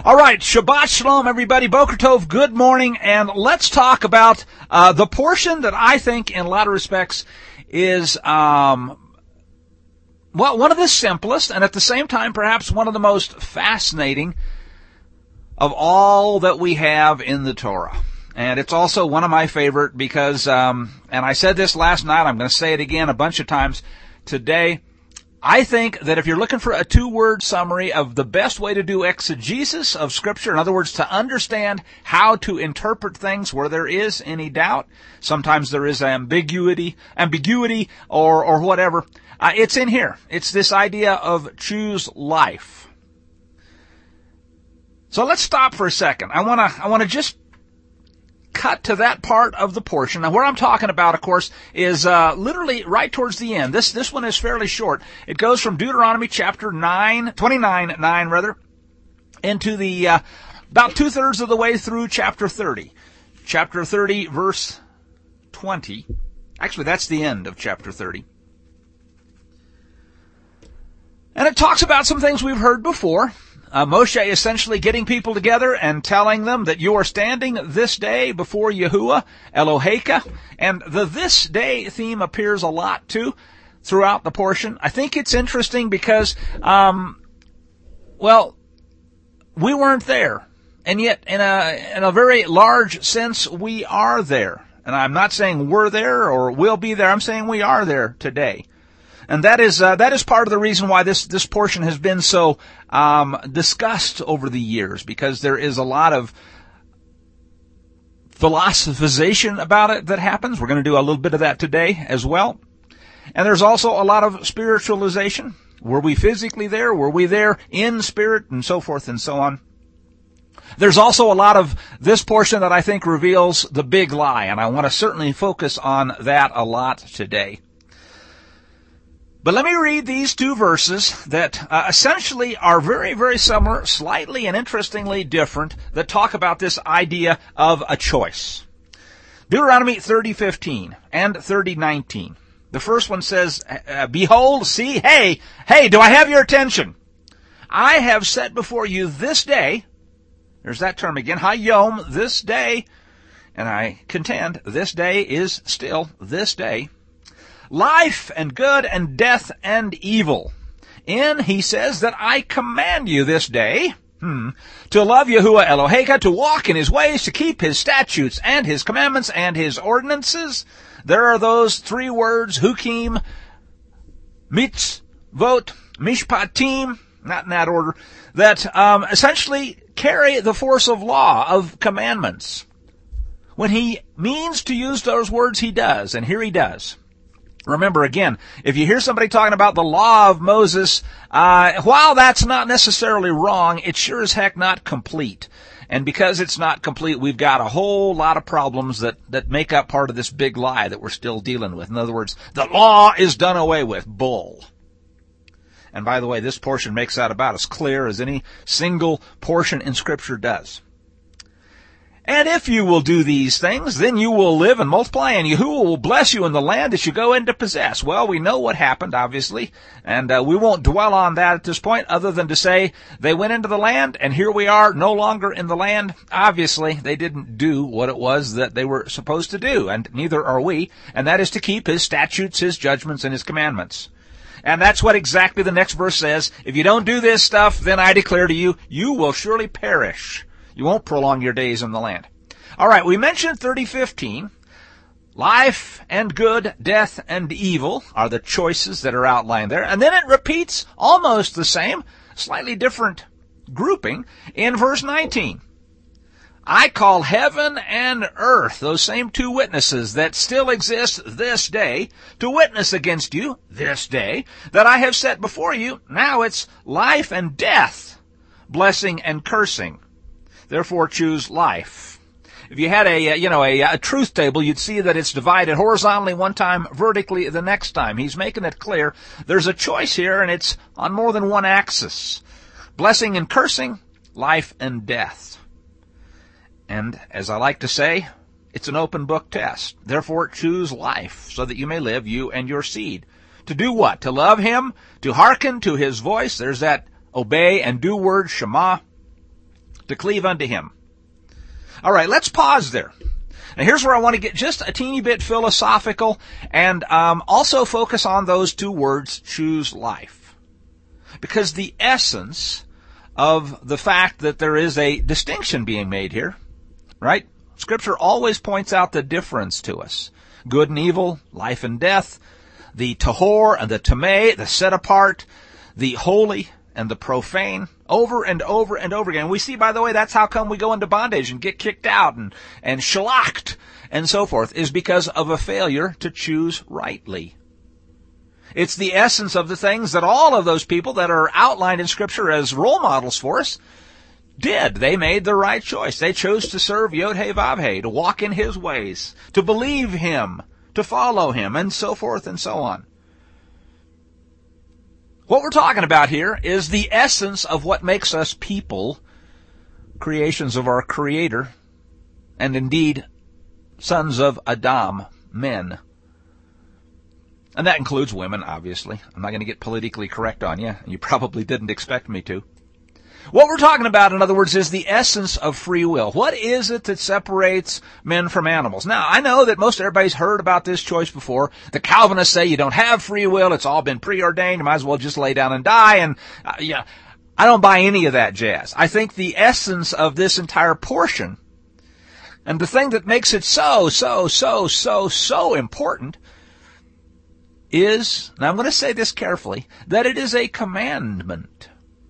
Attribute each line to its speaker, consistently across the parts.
Speaker 1: All right, Shabbat Shalom, everybody. Boker Tov, good morning, and let's talk about the portion that I think, in a lot of respects, is one of the simplest, and at the same time, perhaps one of the most fascinating of all that we have in the Torah. And it's also one of my favorite because, and I said this last night, I'm going to say it again a bunch of times today. I think that if you're looking for a two-word summary of the best way to do exegesis of Scripture, in other words, to understand how to interpret things where there is any doubt, sometimes there is ambiguity or whatever, it's in here. It's this idea of choose life. So let's stop for a second. I want to just cut to that part of the portion. Now, what I'm talking about, of course, is literally right towards the end. This one is fairly short. It goes from Deuteronomy chapter 29, into the about two-thirds of the way through chapter 30. Chapter 30, verse 20. Actually, that's the end of chapter 30. And it talks about some things we've heard before. Moshe essentially getting people together and telling them that you are standing this day before Yahuwah, Eloheka. And the this day theme appears a lot, too, throughout the portion. I think it's interesting because, we weren't there. And yet, in a very large sense, we are there. And I'm not saying we're there or will be there. I'm saying we are there today. And that is part of the reason why this portion has been so discussed over the years, because there is a lot of philosophization about it that happens. We're going to do a little bit of that today as well. And there's also a lot of spiritualization. Were we physically there? Were we there in spirit? And so forth and so on. There's also a lot of this portion that I think reveals the big lie, and I want to certainly focus on that a lot today. But let me read these two verses that essentially are very, very similar, slightly and interestingly different, that talk about this idea of a choice. Deuteronomy 30:15 and 30:19. The first one says, behold, see, hey, do I have your attention? I have set before you this day, there's that term again, Hayom, this day, and I contend this day is still this day, life and good and death and evil. He says that I command you this day to love Yahuwah Eloheka, to walk in his ways, to keep his statutes and his commandments and his ordinances. There are those three words, hukim, mitzvot, mishpatim, not in that order, that essentially carry the force of law, of commandments. When he means to use those words, he does, and here he does. Remember, again, if you hear somebody talking about the law of Moses, while that's not necessarily wrong, it's sure as heck not complete. And because it's not complete, we've got a whole lot of problems that make up part of this big lie that we're still dealing with. In other words, the law is done away with. Bull. And by the way, this portion makes that about as clear as any single portion in Scripture does. And if you will do these things, then you will live and multiply, and Yahuwah will bless you in the land that you go in to possess. Well, we know what happened, obviously, and we won't dwell on that at this point, other than to say they went into the land, and here we are, no longer in the land. Obviously, they didn't do what it was that they were supposed to do, and neither are we, and that is to keep his statutes, his judgments, and his commandments. And that's what exactly the next verse says. If you don't do this stuff, then I declare to you, you will surely perish. You won't prolong your days in the land. All right, we mentioned 30:15. Life and good, death and evil are the choices that are outlined there. And then it repeats almost the same, slightly different grouping in verse 19. I call heaven and earth, those same two witnesses that still exist this day, to witness against you this day, that I have set before you. Now it's life and death, blessing and cursing. Therefore choose life. If you had a truth table, you'd see that it's divided horizontally one time, vertically the next time. He's making it clear there's a choice here, and it's on more than one axis. Blessing and cursing, life and death. And as I like to say, it's an open book test. Therefore choose life, so that you may live, you and your seed. To do what? To love him, to hearken to his voice. There's that obey and do word, Shema. to cleave unto him. All right, let's pause there. Now here's where I want to get just a teeny bit philosophical and also focus on those two words, choose life. Because the essence of the fact that there is a distinction being made here, right? Scripture always points out the difference to us. Good and evil, life and death, the tahor and the tameh, the set apart, the holy and the profane, over and over and over again. We see, by the way, that's how come we go into bondage and get kicked out and shellacked and so forth, is because of a failure to choose rightly. It's the essence of the things that all of those people that are outlined in Scripture as role models for us did. They made the right choice. They chose to serve Yod-Heh-Vav-Heh, to walk in his ways, to believe him, to follow him, and so forth and so on. What we're talking about here is the essence of what makes us people, creations of our Creator, and indeed sons of Adam, men. And that includes women, obviously. I'm not going to get politically correct on you. You probably didn't expect me to. What we're talking about, in other words, is the essence of free will. What is it that separates men from animals? Now, I know that most everybody's heard about this choice before. The Calvinists say you don't have free will. It's all been preordained. You might as well just lay down and die. And, I don't buy any of that jazz. I think the essence of this entire portion, and the thing that makes it so important, is, now I'm going to say this carefully, that it is a commandment.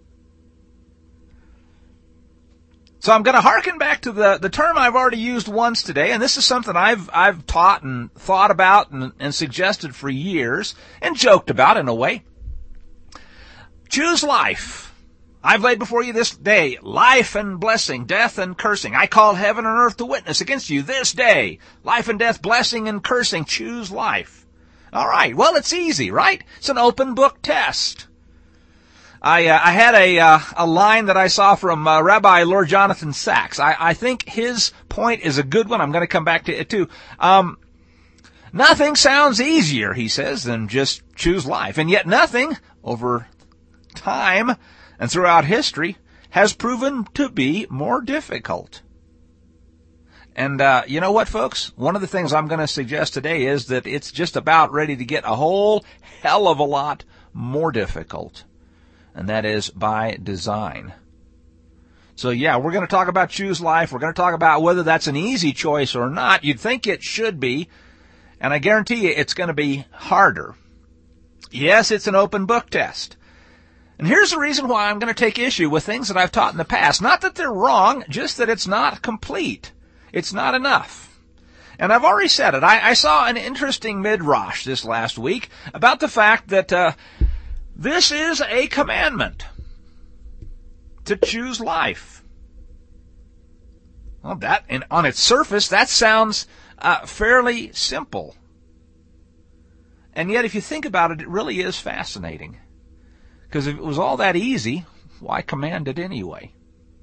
Speaker 1: So I'm going to hearken back to the term I've already used once today, and this is something I've taught and thought about and suggested for years, and joked about in a way. Choose life. I've laid before you this day life and blessing, death and cursing. I call heaven and earth to witness against you this day. Life and death, blessing and cursing. Choose life. All right. Well, it's easy, right? It's an open book test. I had a line that I saw from Rabbi Lord Jonathan Sacks. I think his point is a good one. I'm going to come back to it too. Nothing sounds easier, he says, than just choose life. And yet nothing over time and throughout history has proven to be more difficult. And you know what, folks? One of the things I'm going to suggest today is that it's just about ready to get a whole hell of a lot more difficult. And that is by design. So yeah, we're going to talk about choose life. We're going to talk about whether that's an easy choice or not. You'd think it should be. And I guarantee you it's going to be harder. Yes, it's an open book test. And here's the reason why I'm going to take issue with things that I've taught in the past. Not that they're wrong, just that it's not complete. It's not enough. And I've already said it. I saw an interesting midrash this last week about the fact that this is a commandment to choose life. Well, that, and on its surface, that sounds fairly simple. And yet, if you think about it, it really is fascinating. Because if it was all that easy, why command it anyway?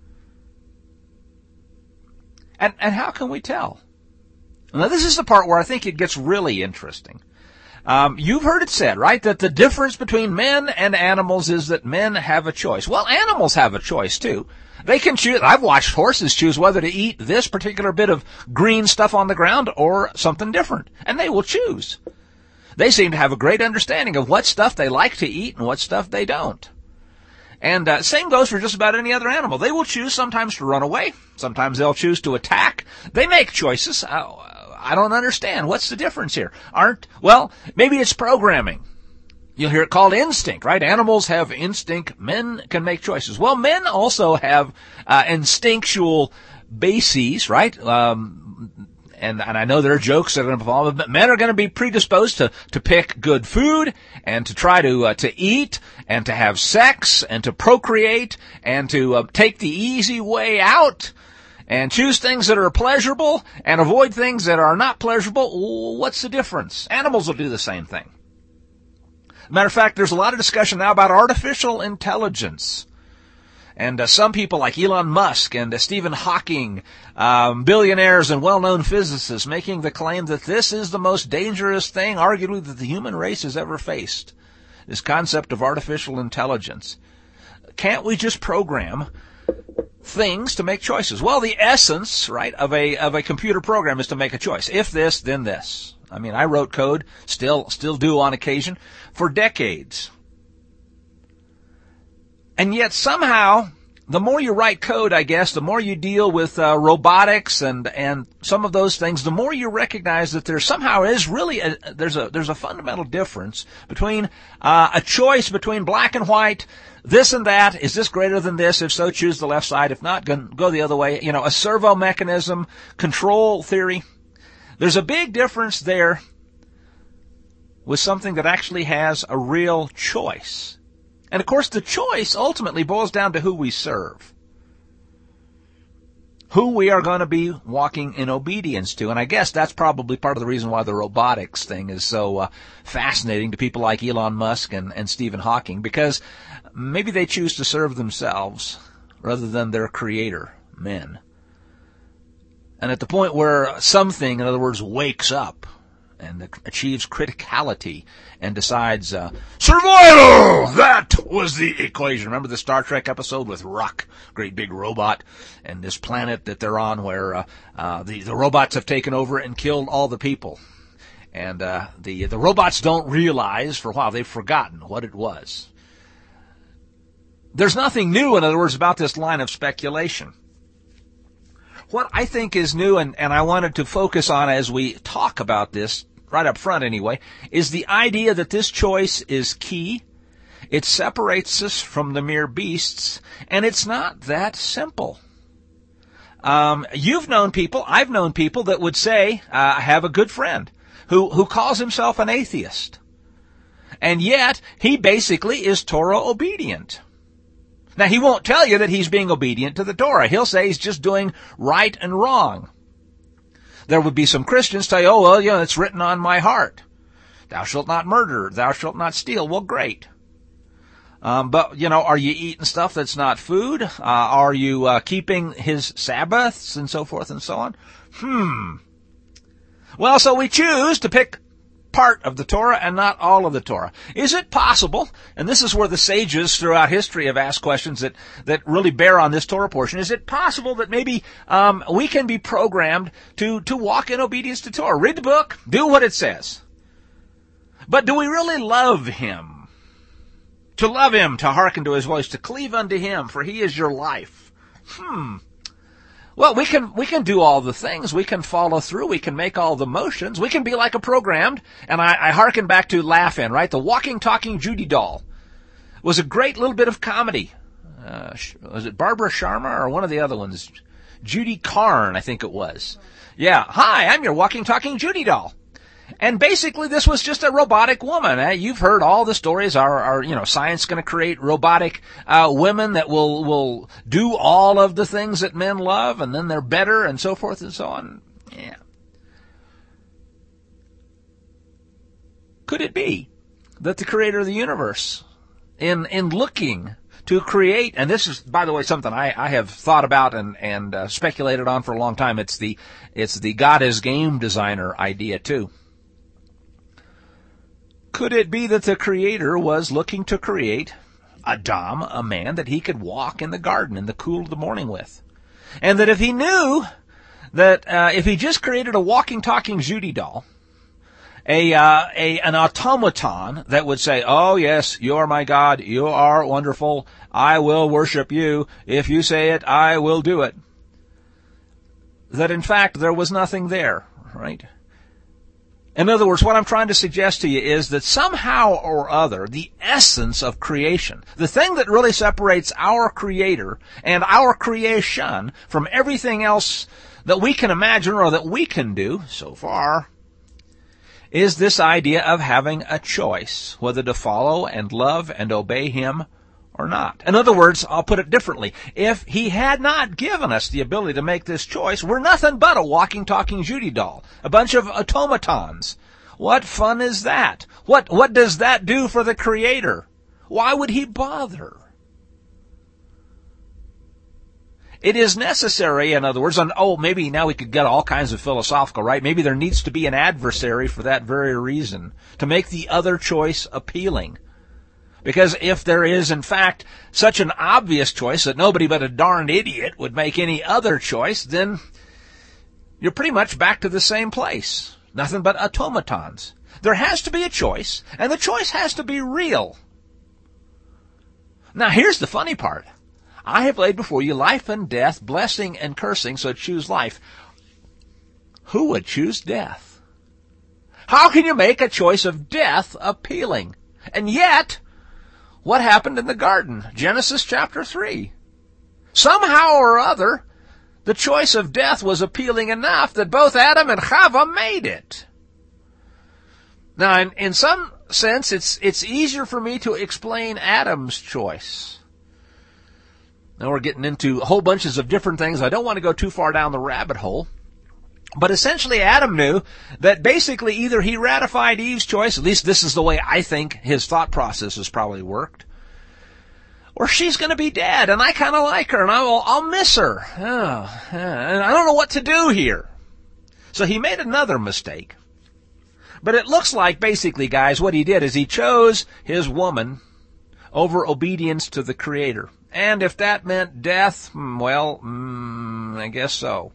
Speaker 1: And how can we tell? Now, this is the part where I think it gets really interesting. You've heard it said, right, that the difference between men and animals is that men have a choice. Well, animals have a choice, too. They can choose. I've watched horses choose whether to eat this particular bit of green stuff on the ground or something different. And they will choose. They seem to have a great understanding of what stuff they like to eat and what stuff they don't. And same goes for just about any other animal. They will choose sometimes to run away. Sometimes they'll choose to attack. They make choices. I don't understand. What's the difference here? Well, maybe it's programming. You'll hear it called instinct, right? Animals have instinct. Men can make choices. Well, men also have instinctual bases, right? And I know there are jokes that are involved, but men are going to be predisposed to pick good food and to try to eat and to have sex and to procreate and to take the easy way out and choose things that are pleasurable and avoid things that are not pleasurable. What's the difference? Animals will do the same thing. Matter of fact, there's a lot of discussion now about artificial intelligence. And some people like Elon Musk and Stephen Hawking, billionaires and well-known physicists, making the claim that this is the most dangerous thing, arguably, that the human race has ever faced. This concept of artificial intelligence. Can't we just program things to make choices. Well, the essence, right, of a computer program is to make a choice. If this, then this. I mean, I wrote code, still do on occasion, for decades. And yet somehow, the more you write code, I guess, the more you deal with robotics and some of those things, the more you recognize that there somehow is really there's a fundamental difference between a choice between black and white, this and that. Is this greater than this? If so, choose the left side. If not, go the other way. You know, a servo mechanism, control theory. There's a big difference there with something that actually has a real choice. And of course, the choice ultimately boils down to who we serve, who we are going to be walking in obedience to. And I guess that's probably part of the reason why the robotics thing is so fascinating to people like Elon Musk and Stephen Hawking, because maybe they choose to serve themselves rather than their creator, men. And at the point where something, in other words, wakes up and achieves criticality and decides, survival! That was the equation. Remember the Star Trek episode with Rock, great big robot, and this planet that they're on where the robots have taken over and killed all the people. And the robots don't realize for a while, they've forgotten what it was. There's nothing new, in other words, about this line of speculation. What I think is new, and I wanted to focus on as we talk about this, right up front anyway, is the idea that this choice is key. It separates us from the mere beasts, and it's not that simple. You've known people, I've known people that would say, I have a good friend who calls himself an atheist. And yet, he basically is Torah obedient. Now, he won't tell you that he's being obedient to the Torah. He'll say he's just doing right and wrong. There would be some Christians tell you, oh, well, you know, it's written on my heart. Thou shalt not murder. Thou shalt not steal. Well, great. But, you know, are you eating stuff that's not food? Are you keeping his Sabbaths and so forth and so on? Well, so we choose to pick part of the Torah and not all of the Torah. Is it possible, and this is where the sages throughout history have asked questions that really bear on this Torah portion, is it possible that maybe we can be programmed to walk in obedience to Torah? Read the book, do what it says. But do we really love him? To love him, to hearken to his voice, to cleave unto him, for he is your life. Well, we can do all the things. We can follow through. We can make all the motions. We can be like a programmed, and I hearken back to Laugh-In, right? The walking, talking Judy doll was a great little bit of comedy. Was it Barbara Sharma or one of the other ones? Judy Carn, I think it was. Yeah. Hi, I'm your walking, talking Judy doll. And basically, this was just a robotic woman. You've heard all the stories. Are science going to create robotic women that will do all of the things that men love, and then they're better, and so forth and so on? Yeah. Could it be that the creator of the universe, in looking to create, and this is, by the way, something I have thought about and speculated on for a long time. It's the God as game designer idea too. Could it be that the Creator was looking to create Adam, a man that he could walk in the garden in the cool of the morning with? And that if he knew that if he just created a walking, talking Judy doll, an automaton that would say, oh yes, you are my God, you are wonderful, I will worship you, if you say it, I will do it, that in fact there was nothing there, right? In other words, what I'm trying to suggest to you is that somehow or other, the essence of creation, the thing that really separates our Creator and our creation from everything else that we can imagine or that we can do so far, is this idea of having a choice, whether to follow and love and obey Him or not. In other words, I'll put it differently. If He had not given us the ability to make this choice, we're nothing but a walking, talking Judy doll. A bunch of automatons. What fun is that? What does that do for the Creator? Why would He bother? It is necessary, in other words, maybe now we could get all kinds of philosophical, right? Maybe there needs to be an adversary for that very reason, to make the other choice appealing. Because if there is, in fact, such an obvious choice that nobody but a darned idiot would make any other choice, then you're pretty much back to the same place. Nothing but automatons. There has to be a choice, and the choice has to be real. Now, here's the funny part. I have laid before you life and death, blessing and cursing, so choose life. Who would choose death? How can you make a choice of death appealing? And yet, what happened in the garden? Genesis chapter 3. Somehow or other, the choice of death was appealing enough that both Adam and Chava made it. Now, in some sense, it's easier for me to explain Adam's choice. Now we're getting into whole bunches of different things. I don't want to go too far down the rabbit hole. But essentially, Adam knew that basically either he ratified Eve's choice, at least this is the way I think his thought process has probably worked, or she's going to be dead, and I kind of like her, and I'll miss her. And I don't know what to do here. So he made another mistake. But it looks like, basically, guys, what he did is he chose his woman over obedience to the Creator. And if that meant death, well, I guess so.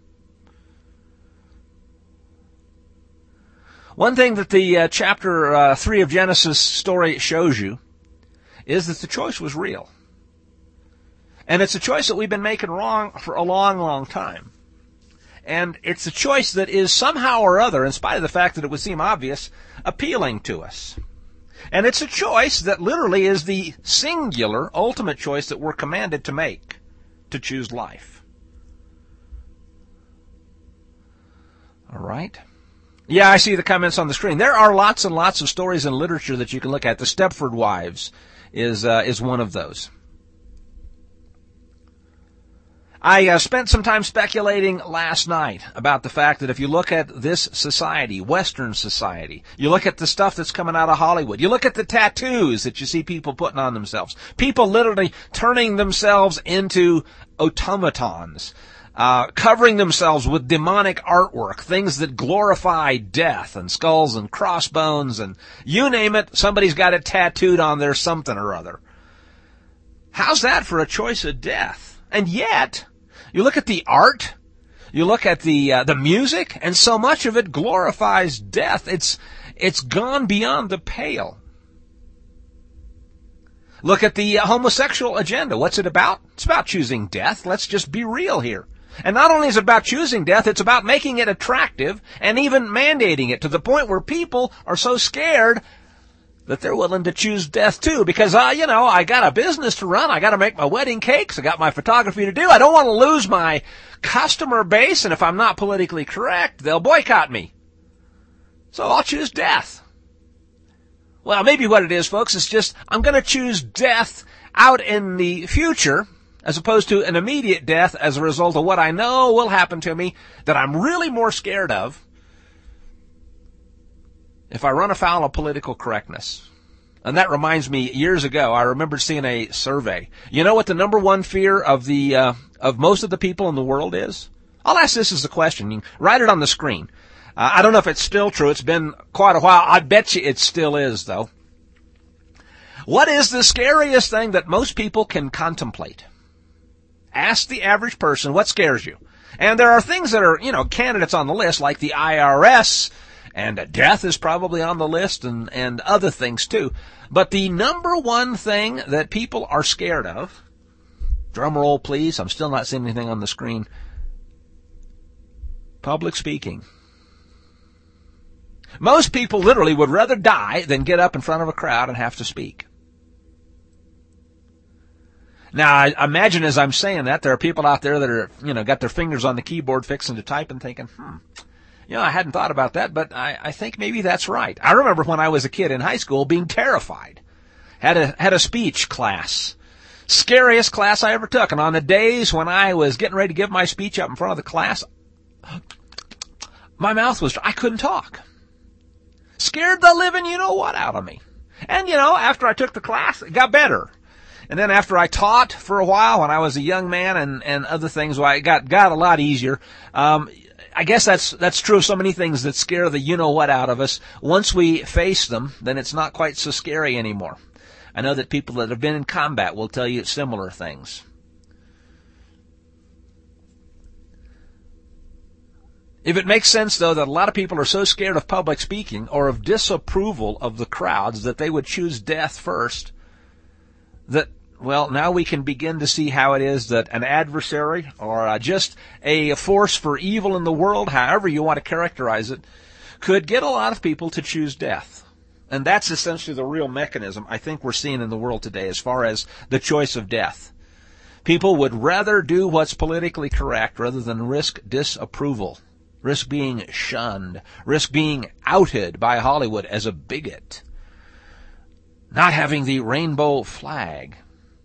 Speaker 1: One thing that the chapter 3 of Genesis story shows you is that the choice was real. And it's a choice that we've been making wrong for a long, long time. And it's a choice that is somehow or other, in spite of the fact that it would seem obvious, appealing to us. And it's a choice that literally is the singular, ultimate choice that we're commanded to make, to choose life. All right? Yeah, I see the comments on the screen. There are lots and lots of stories in literature that you can look at. The Stepford Wives is one of those. I spent some time speculating last night about the fact that if you look at this society, Western society, you look at the stuff that's coming out of Hollywood, you look at the tattoos that you see people putting on themselves, people literally turning themselves into automatons, covering themselves with demonic artwork, things that glorify death and skulls and crossbones and you name it, somebody's got it tattooed on there something or other. How's that for a choice of death? And yet, you look at the art, you look at the music, and so much of it glorifies death. It's gone beyond the pale. Look at the homosexual agenda. What's it about? It's about choosing death. Let's just be real here. And not only is it about choosing death, it's about making it attractive and even mandating it to the point where people are so scared that they're willing to choose death too, because, I got a business to run, I got to make my wedding cakes, I got my photography to do, I don't want to lose my customer base, and if I'm not politically correct, they'll boycott me. So I'll choose death. Well, maybe what it is, folks, is just, I'm going to choose death out in the future, as opposed to an immediate death as a result of what I know will happen to me, that I'm really more scared of, if I run afoul of political correctness. And that reminds me, years ago, I remember seeing a survey. You know what the number one fear of of most of the people in the world is? I'll ask this as a question. You can write it on the screen. I don't know if it's still true. It's been quite a while. I bet you it still is, though. What is the scariest thing that most people can contemplate? Ask the average person what scares you. And there are things that are, candidates on the list, like the IRS, and death is probably on the list, and other things too. But the number one thing that people are scared of, drum roll please, I'm still not seeing anything on the screen, public speaking. Most people literally would rather die than get up in front of a crowd and have to speak. Now, I imagine as I'm saying that, there are people out there that are, got their fingers on the keyboard fixing to type and thinking, I hadn't thought about that, but I think maybe that's right. I remember when I was a kid in high school being terrified. Had a speech class. Scariest class I ever took. And on the days when I was getting ready to give my speech up in front of the class, my mouth was, I couldn't talk. Scared the living you-know-what out of me. And, after I took the class, it got better. And then after I taught for a while when I was a young man and other things, well, it got a lot easier. I guess that's true of so many things that scare the you-know-what out of us. Once we face them, then it's not quite so scary anymore. I know that people that have been in combat will tell you similar things. If it makes sense, though, that a lot of people are so scared of public speaking or of disapproval of the crowds that they would choose death first, that, well, now we can begin to see how it is that an adversary or just a force for evil in the world, however you want to characterize it, could get a lot of people to choose death. And that's essentially the real mechanism I think we're seeing in the world today as far as the choice of death. People would rather do what's politically correct rather than risk disapproval. Risk being shunned, risk being outed by Hollywood as a bigot, not having the rainbow flag.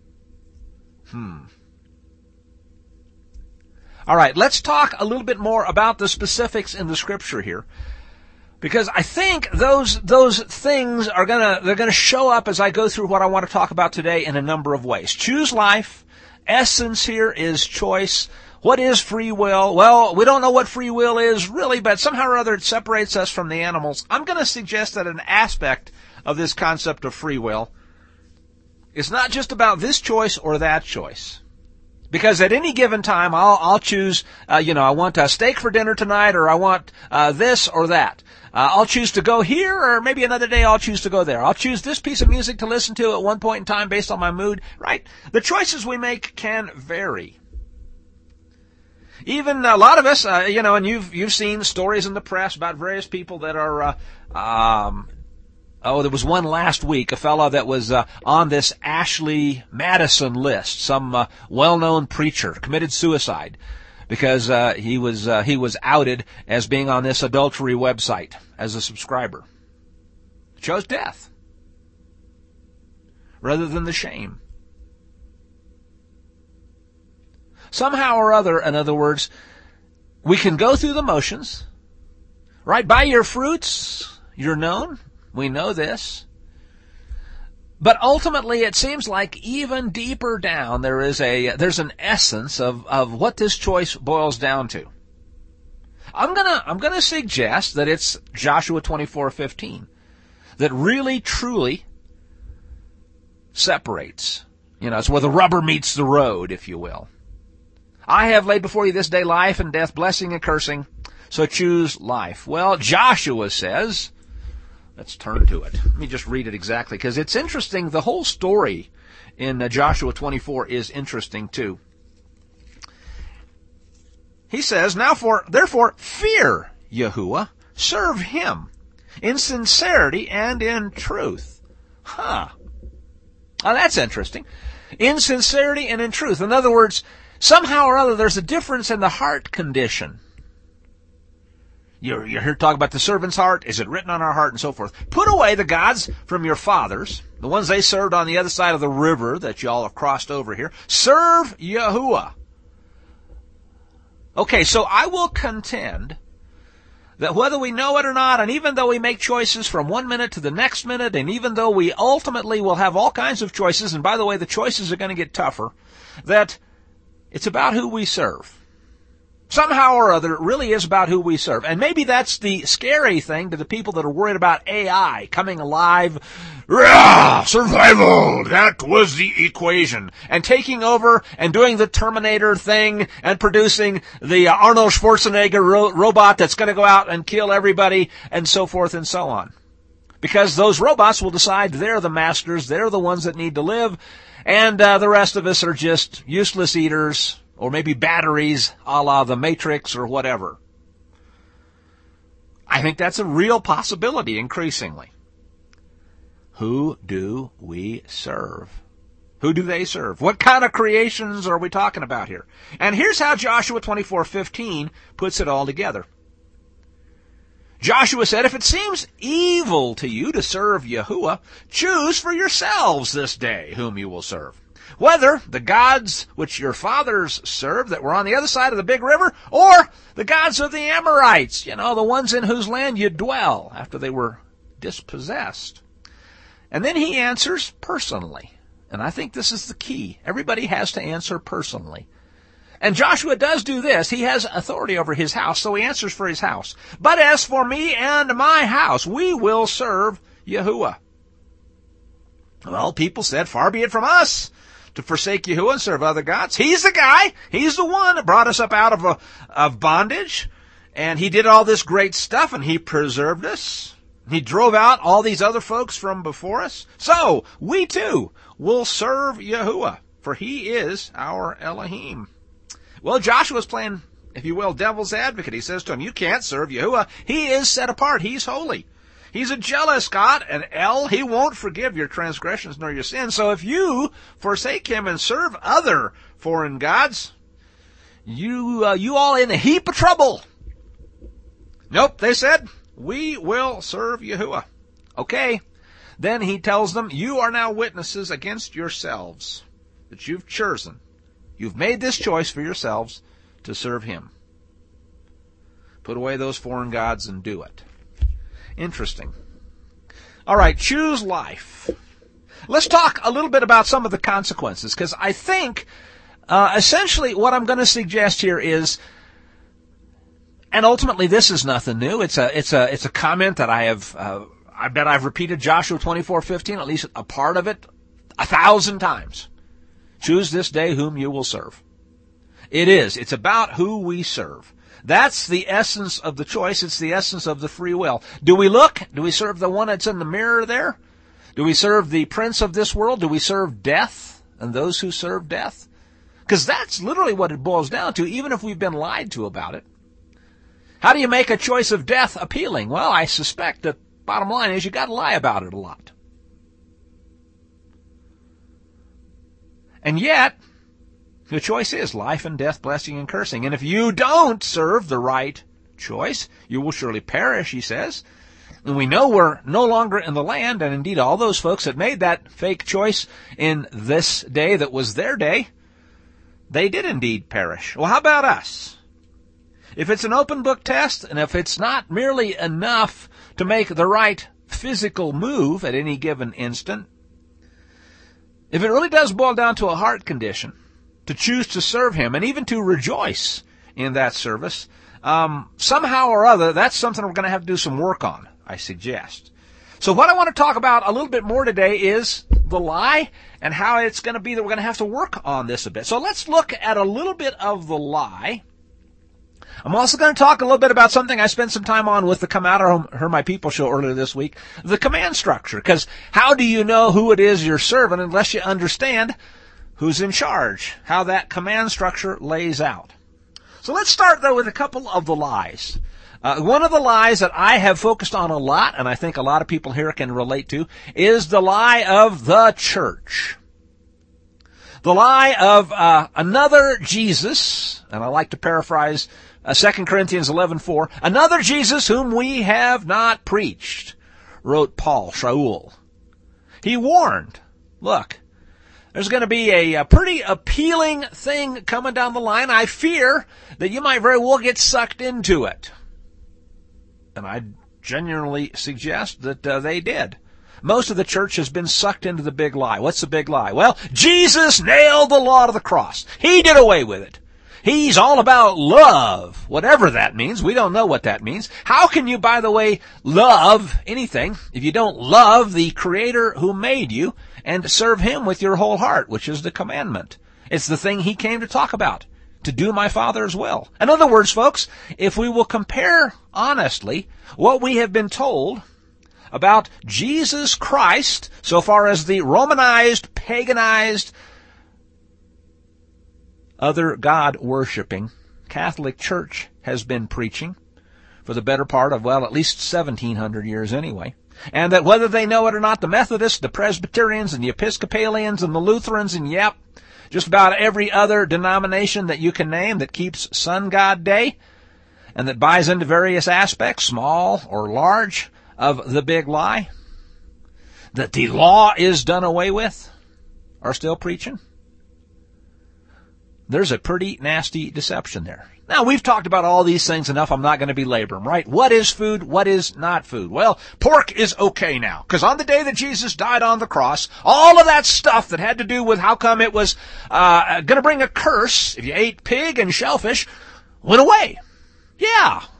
Speaker 1: All right, let's talk a little bit more about the specifics in the scripture here, because I think those things are gonna show up as I go through what I want to talk about today in a number of ways. Choose life. Essence here is choice. What is free will? Well, we don't know what free will is really, but somehow or other it separates us from the animals. I'm going to suggest that an aspect of this concept of free will is not just about this choice or that choice. Because at any given time, I'll choose, I want a steak for dinner tonight, or I want this or that. I'll choose to go here, or maybe another day I'll choose to go there. I'll choose this piece of music to listen to at one point in time based on my mood, right? The choices we make can vary. Even a lot of us, and you've seen stories in the press about various people that are, there was one last week, a fellow that was on this Ashley Madison list, some well-known preacher, committed suicide because he was outed as being on this adultery website as a subscriber. Chose death rather than the shame. Somehow or other, in other words, we can go through the motions, right? By your fruits, you're known. We know this. But ultimately, it seems like even deeper down, there's an essence of what this choice boils down to. I'm gonna suggest that it's Joshua 24:15 that really, truly separates. It's where the rubber meets the road, if you will. I have laid before you this day life and death, blessing and cursing, so choose life. Well, Joshua says, let's turn to it. Let me just read it exactly, because it's interesting. The whole story in Joshua 24 is interesting too. He says, therefore, fear Yahuwah, serve him in sincerity and in truth. Now that's interesting. In sincerity and in truth. In other words, somehow or other, there's a difference in the heart condition. You're here to talk about the servant's heart. Is it written on our heart and so forth? Put away the gods from your fathers, the ones they served on the other side of the river that y'all have crossed over here. Serve Yahuwah. Okay, so I will contend that whether we know it or not, and even though we make choices from one minute to the next minute, and even though we ultimately will have all kinds of choices, and by the way, the choices are going to get tougher, that it's about who we serve. Somehow or other, it really is about who we serve. And maybe that's the scary thing to the people that are worried about AI coming alive. Survival! That was the equation. And taking over and doing the Terminator thing and producing the Arnold Schwarzenegger robot that's going to go out and kill everybody and so forth and so on. Because those robots will decide they're the masters, they're the ones that need to live, and the rest of us are just useless eaters, or maybe batteries a la the Matrix or whatever. I think that's a real possibility increasingly. Who do we serve? Who do they serve? What kind of creations are we talking about here? And here's how Joshua 24:15 puts it all together. Joshua said, if it seems evil to you to serve Yahuwah, choose for yourselves this day whom you will serve. Whether the gods which your fathers served that were on the other side of the big river, or the gods of the Amorites, the ones in whose land you dwell after they were dispossessed. And then he answers personally. And I think this is the key. Everybody has to answer personally. And Joshua does do this. He has authority over his house, so he answers for his house. But as for me and my house, we will serve Yahuwah. Well, people said, far be it from us to forsake Yahuwah and serve other gods. He's the guy. He's the one that brought us up out of bondage. And he did all this great stuff, and he preserved us. He drove out all these other folks from before us. So, we too will serve Yahuwah, for he is our Elohim. Well, Joshua's playing, if you will, devil's advocate. He says to him, you can't serve Yahuwah. He is set apart. He's holy. He's a jealous God, and he won't forgive your transgressions nor your sins. So if you forsake him and serve other foreign gods, you all in a heap of trouble. Nope, they said, we will serve Yahuwah. Okay. Then he tells them, you are now witnesses against yourselves that you've chosen. You've made this choice for yourselves to serve him. Put away those foreign gods and do it. Interesting. All right, choose life. Let's talk a little bit about some of the consequences, because I think essentially what I'm going to suggest here is, and ultimately this is nothing new. It's a comment that I bet I've repeated Joshua 24:15, at least a part of it, 1,000 times. Choose this day whom you will serve. It's about who we serve. That's the essence of the choice. It's the essence of the free will. Do we serve the one that's in the mirror there? Do we serve the prince of this world? Do we serve death and those who serve death? Because that's literally what it boils down to, even if we've been lied to about it. How do you make a choice of death appealing? Well, I suspect that bottom line is you got to lie about it a lot. And yet, the choice is life and death, blessing and cursing. And if you don't serve the right choice, you will surely perish, he says. And we know we're no longer in the land, and indeed all those folks that made that fake choice in this day that was their day, they did indeed perish. Well, how about us? If it's an open book test, and if it's not merely enough to make the right physical move at any given instant, if it really does boil down to a heart condition, to choose to serve him, and even to rejoice in that service, somehow or other, that's something we're going to have to do some work on, I suggest. So what I want to talk about a little bit more today is the lie, and how it's going to be that we're going to have to work on this a bit. So let's look at a little bit of the lie. I'm also going to talk a little bit about something I spent some time on with the Come Out or Hear My People show earlier this week, the command structure. Because how do you know who it is you're serving unless you understand who's in charge, how that command structure lays out? So let's start, though, with a couple of the lies. One of the lies that I have focused on a lot, and I think a lot of people here can relate to, is the lie of the church. The lie of another Jesus, and I like to paraphrase 2 Corinthians 11:4, another Jesus whom we have not preached, wrote Paul, Shaul. He warned, look, there's going to be a pretty appealing thing coming down the line. I fear that you might very well get sucked into it. And I genuinely suggest that they did. Most of the church has been sucked into the big lie. What's the big lie? Well, Jesus nailed the law to the cross. He did away with it. He's all about love, whatever that means. We don't know what that means. How can you, by the way, love anything if you don't love the Creator who made you and serve him with your whole heart, which is the commandment? It's the thing he came to talk about, to do my Father's will. In other words, folks, if we will compare honestly what we have been told about Jesus Christ, so far as the Romanized, paganized, other God-worshipping Catholic Church has been preaching for the better part of, well, at least 1,700 years anyway. And that whether they know it or not, the Methodists, the Presbyterians, and the Episcopalians, and the Lutherans, and just about every other denomination that you can name that keeps Sun God Day and that buys into various aspects, small or large, of the big lie, that the law is done away with, are still preaching. There's a pretty nasty deception there. Now, we've talked about all these things enough. I'm not going to belabor them, right? What is food? What is not food? Well, pork is okay now, because on the day that Jesus died on the cross, all of that stuff that had to do with how come it was going to bring a curse if you ate pig and shellfish went away. Yeah,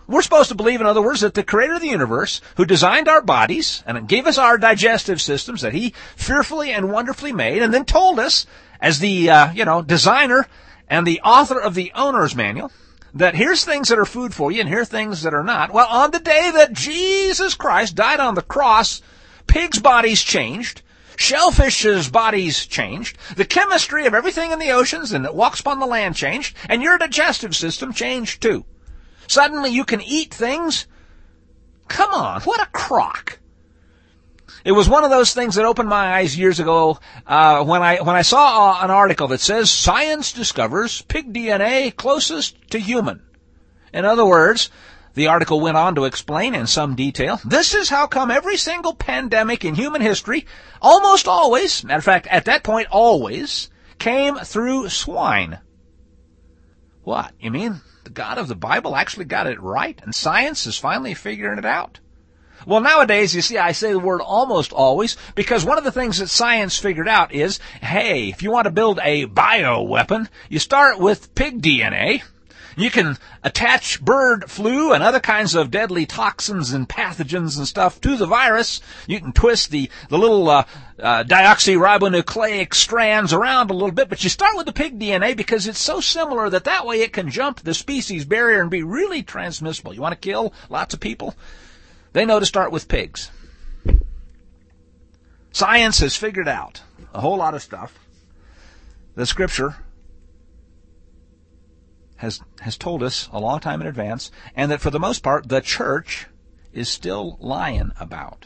Speaker 1: We're supposed to believe, in other words, that the creator of the universe, who designed our bodies and gave us our digestive systems that he fearfully and wonderfully made, and then told us, as the, designer and the author of the owner's manual, that here's things that are food for you and here's things that are not. Well, on the day that Jesus Christ died on the cross, pigs' bodies changed. Shellfish's bodies changed. The chemistry of everything in the oceans and that walks upon the land changed. And your digestive system changed too. Suddenly you can eat things. Come on, what a crock. It was one of those things that opened my eyes years ago when I saw an article that says, science discovers pig DNA closest to human. In other words, the article went on to explain in some detail, this is how come every single pandemic in human history, almost always, matter of fact, at that point, always, came through swine. What? You mean the God of the Bible actually got it right, and science is finally figuring it out? Well, nowadays, you see, I say the word almost always, because one of the things that science figured out is, hey, if you want to build a bioweapon, you start with pig DNA. You can attach bird flu and other kinds of deadly toxins and pathogens and stuff to the virus. You can twist the little deoxyribonucleic strands around a little bit, but you start with the pig DNA because it's so similar that way it can jump the species barrier and be really transmissible. You want to kill lots of people? They know to start with pigs. Science has figured out a whole lot of stuff. The Scripture has told us a long time in advance, and that for the most part, the church is still lying about.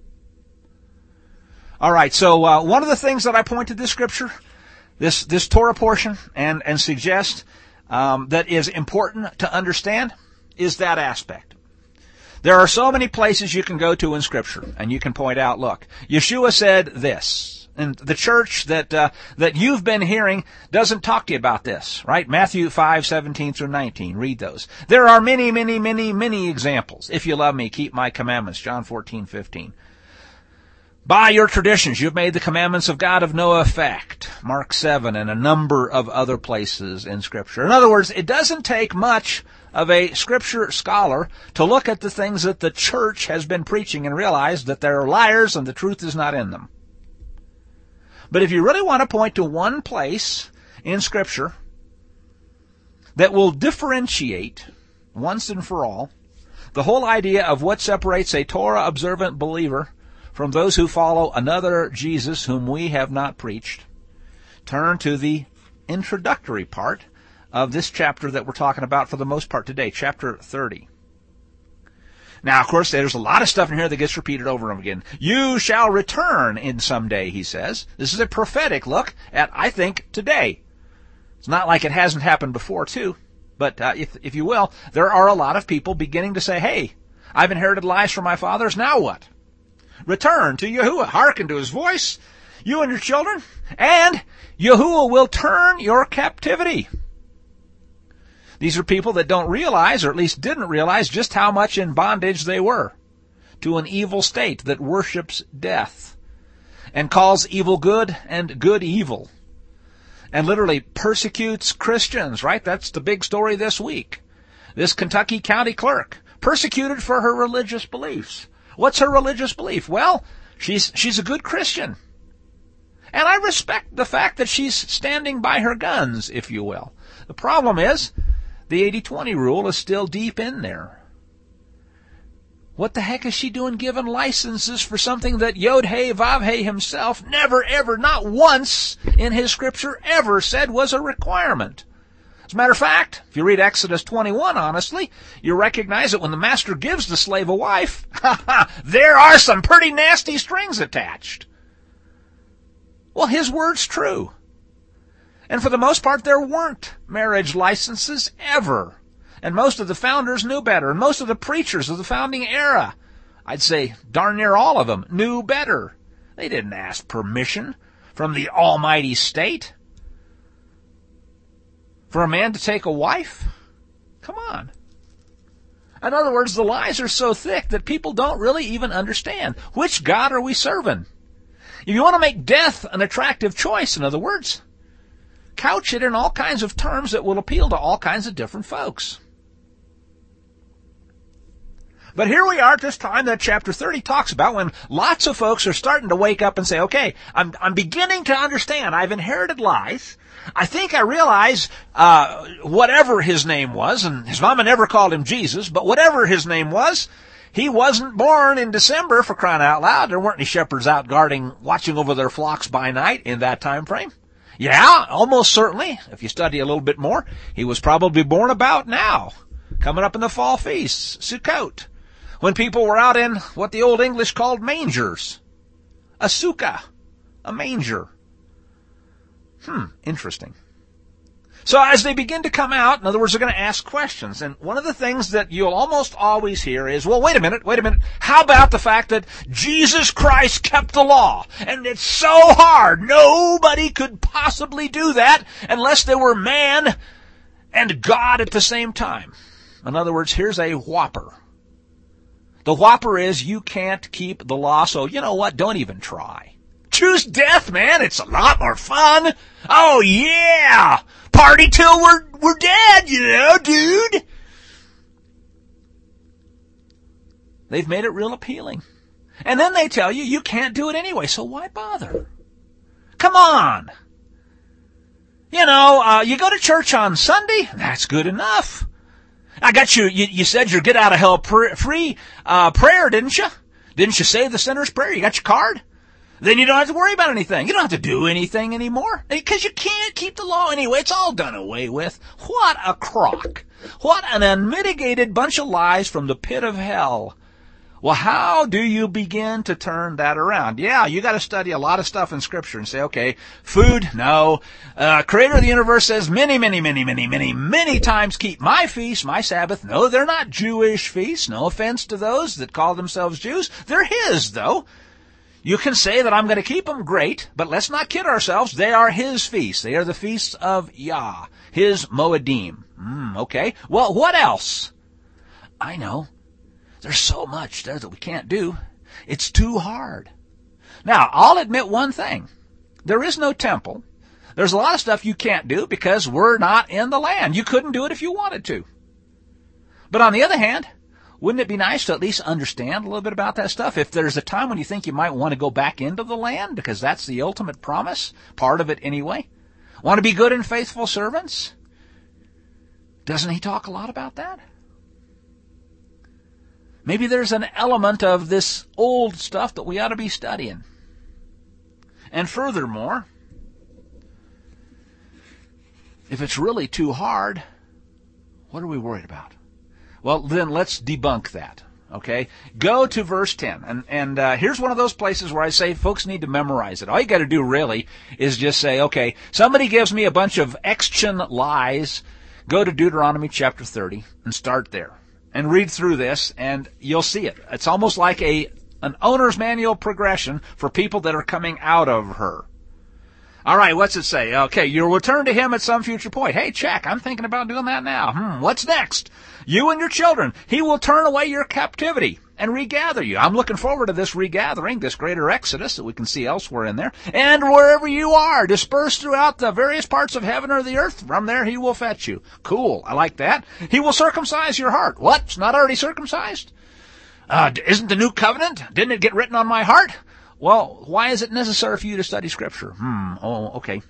Speaker 1: All right, so one of the things that I point to this Scripture, this Torah portion, and suggest that is important to understand, is that aspect. There are so many places you can go to in Scripture, and you can point out, look, Yeshua said this. And the church that you've been hearing doesn't talk to you about this, right? Matthew 5:17 through 19. Read those. There are many, many, many, many examples. If you love me, keep my commandments. John 14:15. By your traditions, you've made the commandments of God of no effect. Mark 7 and a number of other places in Scripture. In other words, it doesn't take much of a Scripture scholar to look at the things that the church has been preaching and realize that they're liars and the truth is not in them. But if you really want to point to one place in Scripture that will differentiate once and for all the whole idea of what separates a Torah-observant believer from those who follow another Jesus whom we have not preached, turn to the introductory part of this chapter that we're talking about for the most part today, chapter 30. Now, of course, there's a lot of stuff in here that gets repeated over and over again. You shall return in some day, he says. This is a prophetic look at, I think, today. It's not like it hasn't happened before, too. But if you will, there are a lot of people beginning to say, hey, I've inherited lies from my fathers, now what? Return to Yahuwah, hearken to his voice, you and your children, and Yahuwah will turn your captivity. These are people that don't realize, or at least didn't realize, just how much in bondage they were to an evil state that worships death and calls evil good and good evil and literally persecutes Christians, right? That's the big story this week. This Kentucky county clerk, persecuted for her religious beliefs. What's her religious belief? Well, she's a good Christian. And I respect the fact that she's standing by her guns, if you will. The problem is, the 80-20 rule is still deep in there. What the heck is she doing giving licenses for something that Yod-Heh Vav-Heh himself never, ever, not once in his Scripture ever said was a requirement? As a matter of fact, if you read Exodus 21 honestly, you recognize that when the master gives the slave a wife, there are some pretty nasty strings attached. Well, his word's true. And for the most part, there weren't marriage licenses ever. And most of the founders knew better. And most of the preachers of the founding era, I'd say darn near all of them, knew better. They didn't ask permission from the almighty state for a man to take a wife. Come on. In other words, the lies are so thick that people don't really even understand. Which God are we serving? If you want to make death an attractive choice, in other words, couch it in all kinds of terms that will appeal to all kinds of different folks. But here we are at this time that chapter 30 talks about, when lots of folks are starting to wake up and say, okay, I'm beginning to understand. I've inherited lies. I think I realize, whatever his name was, and his mama never called him Jesus, but whatever his name was, he wasn't born in December, for crying out loud. There weren't any shepherds out guarding, watching over their flocks by night in that time frame. Yeah, almost certainly, if you study a little bit more, he was probably born about now, coming up in the fall feasts, Sukkot, when people were out in what the Old English called mangers. A sukkah, a manger. Interesting. So as they begin to come out, in other words, they're going to ask questions. And one of the things that you'll almost always hear is, well, wait a minute. How about the fact that Jesus Christ kept the law? And it's so hard. Nobody could possibly do that unless they were man and God at the same time. In other words, here's a whopper. The whopper is, you can't keep the law, so you know what? Don't even try. Choose death, man. It's a lot more fun. Oh, yeah. Party till we're dead, you know, dude. They've made it real appealing. And then they tell you you can't do it anyway, so why bother? Come on. You know, you go to church on Sunday, that's good enough. I got you, you said your get out of hell free prayer, didn't you? Didn't you say the sinner's prayer? You got your card? Then you don't have to worry about anything. You don't have to do anything anymore, because you can't keep the law anyway. It's all done away with. What a crock. What an unmitigated bunch of lies from the pit of hell. Well, how do you begin to turn that around? Yeah, you got to study a lot of stuff in Scripture and say, okay, food, no. Creator of the universe says many times, keep my feast, my Sabbath. No, they're not Jewish feasts. No offense to those that call themselves Jews. They're his, though. You can say that I'm going to keep them, great, but let's not kid ourselves. They are his feasts. They are the feasts of Yah, his Moedim. Okay. Well, what else? I know. There's so much there that we can't do. It's too hard. Now, I'll admit one thing. There is no temple. There's a lot of stuff you can't do because we're not in the land. You couldn't do it if you wanted to. But on the other hand, wouldn't it be nice to at least understand a little bit about that stuff? If there's a time when you think you might want to go back into the land, because that's the ultimate promise, part of it anyway. Want to be good and faithful servants? Doesn't he talk a lot about that? Maybe there's an element of this old stuff that we ought to be studying. And furthermore, if it's really too hard, what are we worried about? Well, then let's debunk that, okay? Go to verse 10. And here's one of those places where I say folks need to memorize it. All you got to do really is just say, okay, somebody gives me a bunch of extion lies. Go to Deuteronomy chapter 30 and start there. And read through this, and you'll see it. It's almost like an owner's manual progression for people that are coming out of her. All right, what's it say? Okay, you'll return to him at some future point. Hey, check, I'm thinking about doing that now. What's next? You and your children. He will turn away your captivity and regather you. I'm looking forward to this regathering, this greater exodus that we can see elsewhere in there. And wherever you are, dispersed throughout the various parts of heaven or the earth, from there he will fetch you. Cool, I like that. He will circumcise your heart. What? It's not already circumcised? Isn't the new covenant? Didn't it get written on my heart? Well, why is it necessary for you to study Scripture? Okay.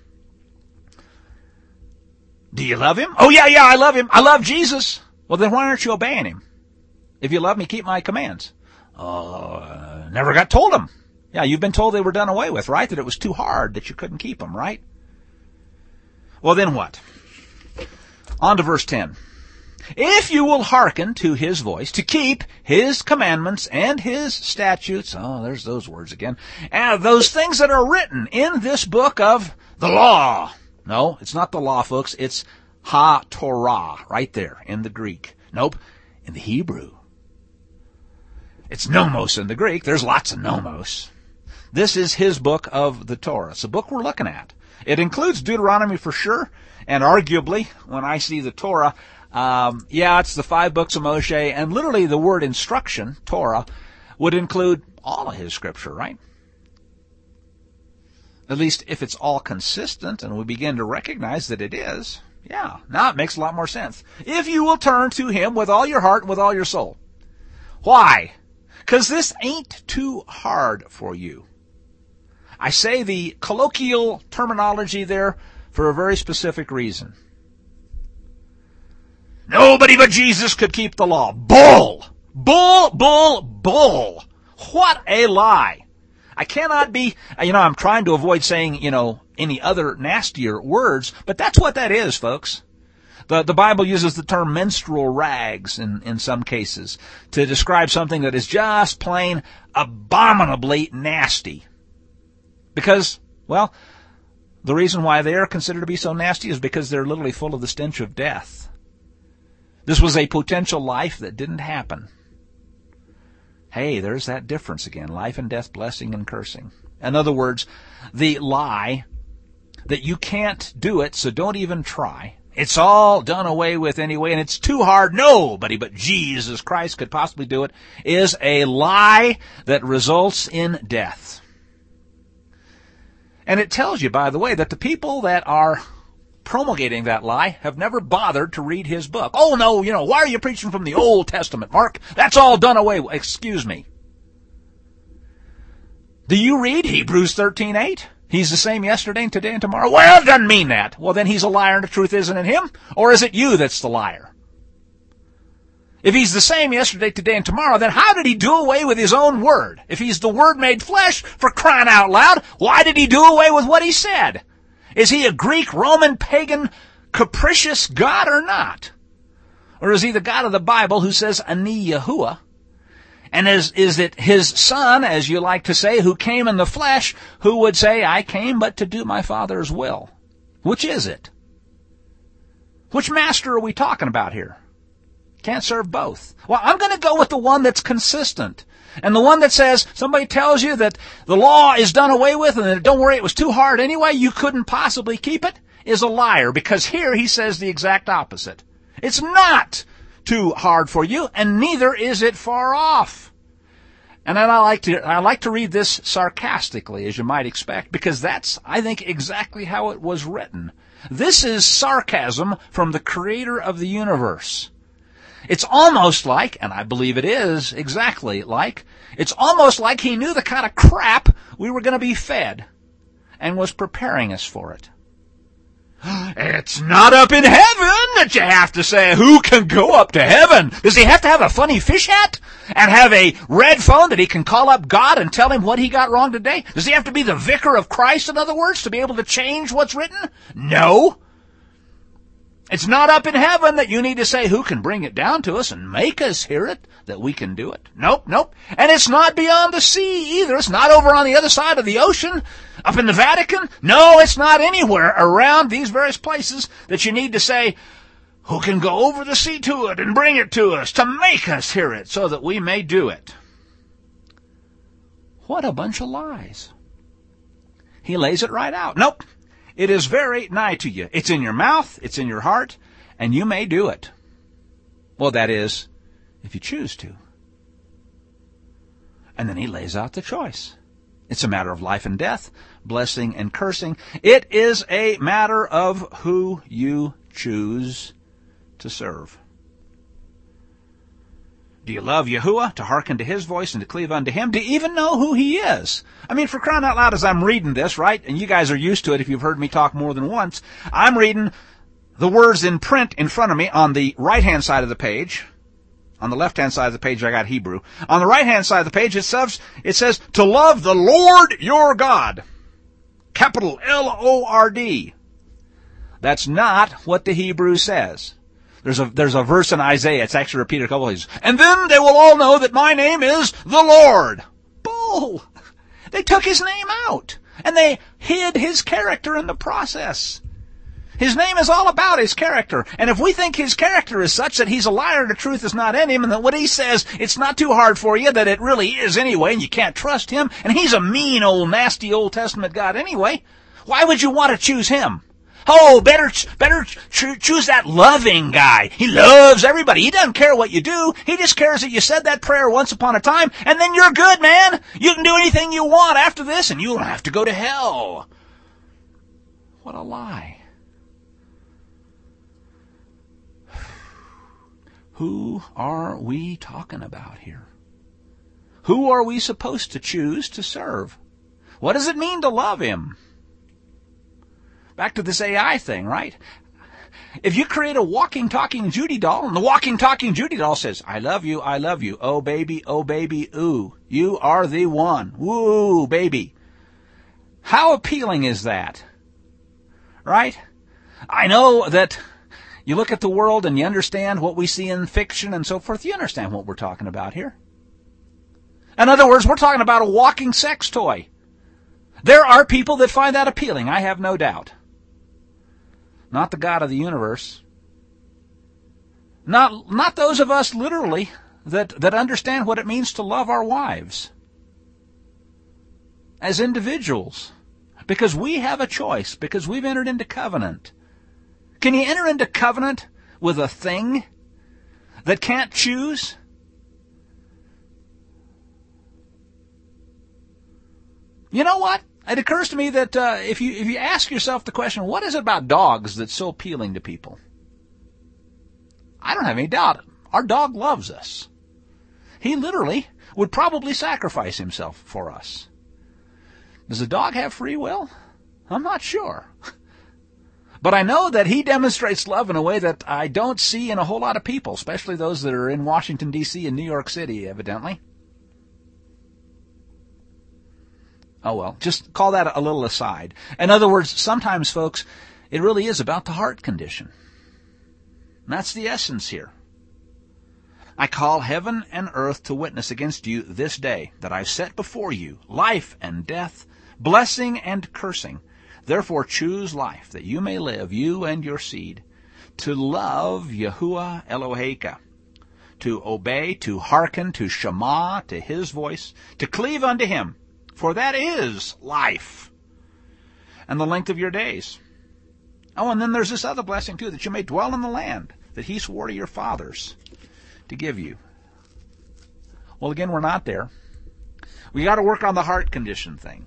Speaker 1: Do you love him? Oh, yeah, I love him. I love Jesus. Well, then why aren't you obeying him? If you love me, keep my commands. Never got told them. Yeah, you've been told they were done away with, right? That it was too hard, that you couldn't keep them, right? Well, then what? On to verse 10. If you will hearken to his voice, to keep his commandments and his statutes, there's those words again, and those things that are written in this book of the law. No, it's not the law, folks. It's ha-Torah, right there in the Greek. Nope, in the Hebrew. It's nomos in the Greek. There's lots of nomos. This is his book of the Torah. It's the book we're looking at. It includes Deuteronomy for sure, and arguably, when I see the Torah, it's the 5 books of Moshe, and literally the word instruction, Torah, would include all of his scripture, right? At least if it's all consistent and we begin to recognize that it is, now it makes a lot more sense. If you will turn to him with all your heart and with all your soul. Why? Because this ain't too hard for you. I say the colloquial terminology there for a very specific reason. Nobody but Jesus could keep the law. Bull! Bull, bull, bull! What a lie! I cannot be, I'm trying to avoid saying, any other nastier words, but that's what that is, folks. The Bible uses the term menstrual rags in some cases to describe something that is just plain abominably nasty. Because, well, the reason why they are considered to be so nasty is because they're literally full of the stench of death. This was a potential life that didn't happen. Hey, there's that difference again. Life and death, blessing and cursing. In other words, the lie that you can't do it, so don't even try. It's all done away with anyway, and it's too hard. Nobody but Jesus Christ could possibly do it, is a lie that results in death. And it tells you, by the way, that the people that are promulgating that lie have never bothered to read his book. Oh, no, why are you preaching from the Old Testament, Mark? That's all done away with. Excuse me. Do you read Hebrews 13:8? He's the same yesterday and today and tomorrow. Well, it doesn't mean that. Well, then he's a liar and the truth isn't in him? Or is it you that's the liar? If he's the same yesterday, today, and tomorrow, then how did he do away with his own word? If he's the Word made flesh, for crying out loud, why did he do away with what he said? Is he a Greek, Roman, pagan, capricious God or not? Or is he the God of the Bible who says, Ani Yahuwah? And is it his son, as you like to say, who came in the flesh, who would say, I came but to do my Father's will? Which is it? Which master are we talking about here? Can't serve both. Well, I'm going to go with the one that's consistent. And the one that says, somebody tells you that the law is done away with and that, don't worry, it was too hard anyway, you couldn't possibly keep it, is a liar. Because here he says the exact opposite. It's not too hard for you, and neither is it far off. And then I like to read this sarcastically, as you might expect, because that's, I think, exactly how it was written. This is sarcasm from the creator of the universe. It's almost like, and I believe it is exactly like, it's almost like he knew the kind of crap we were going to be fed and was preparing us for it. It's not up in heaven that you have to say, who can go up to heaven? Does he have to have a funny fish hat and have a red phone that he can call up God and tell him what he got wrong today? Does he have to be the vicar of Christ, in other words, to be able to change what's written? No. It's not up in heaven that you need to say, who can bring it down to us and make us hear it, that we can do it. Nope. And it's not beyond the sea either. It's not over on the other side of the ocean, up in the Vatican. No, it's not anywhere around these various places that you need to say, who can go over the sea to it and bring it to us, to make us hear it, so that we may do it. What a bunch of lies. He lays it right out. Nope. It is very nigh to you. It's in your mouth, it's in your heart, and you may do it. Well, that is, if you choose to. And then he lays out the choice. It's a matter of life and death, blessing and cursing. It is a matter of who you choose to serve. Do you love Yahuwah, to hearken to his voice and to cleave unto him? Do you even know who he is? I mean, for crying out loud, as I'm reading this, right, and you guys are used to it if you've heard me talk more than once, I'm reading the words in print in front of me on the right-hand side of the page. On the left-hand side of the page, I got Hebrew. On the right-hand side of the page, it says, to love the Lord your God. Capital L-O-R-D. That's not what the Hebrew says. There's a verse in Isaiah. It's actually repeated a couple of times. And then they will all know that my name is the Lord. Bull. They took his name out. And they hid his character in the process. His name is all about his character. And if we think his character is such that he's a liar and the truth is not in him, and that what he says, it's not too hard for you, that it really is anyway, and you can't trust him, and he's a mean old nasty Old Testament God anyway, why would you want to choose him? Oh, better choose that loving guy. He loves everybody. He doesn't care what you do. He just cares that you said that prayer once upon a time, and then you're good, man. You can do anything you want after this, and you don't have to go to hell. What a lie. Who are we talking about here? Who are we supposed to choose to serve? What does it mean to love him? Back to this AI thing, right? If you create a walking, talking Judy doll, and the walking, talking Judy doll says, I love you, oh baby, ooh, you are the one, woo, baby. How appealing is that? Right? I know that you look at the world and you understand what we see in fiction and so forth. You understand what we're talking about here. In other words, we're talking about a walking sex toy. There are people that find that appealing, I have no doubt. Not the God of the universe. Not those of us literally that understand what it means to love our wives as individuals. Because we have a choice, because we've entered into covenant. Can you enter into covenant with a thing that can't choose? You know what? It occurs to me that if you ask yourself the question, what is it about dogs that's so appealing to people? I don't have any doubt. Our dog loves us. He literally would probably sacrifice himself for us. Does a dog have free will? I'm not sure. But I know that he demonstrates love in a way that I don't see in a whole lot of people, especially those that are in Washington, D.C. and New York City, evidently. Oh well, just call that a little aside. In other words, sometimes, folks, it really is about the heart condition. And that's the essence here. I call heaven and earth to witness against you this day that I've set before you life and death, blessing and cursing. Therefore choose life, that you may live, you and your seed, to love Yahuwah Eloheka, to obey, to hearken, to shema, to his voice, to cleave unto him, for that is life, and the length of your days. Oh, and then there's this other blessing too, that you may dwell in the land that he swore to your fathers to give you. Well, again, we're not there. We got to work on the heart condition thing.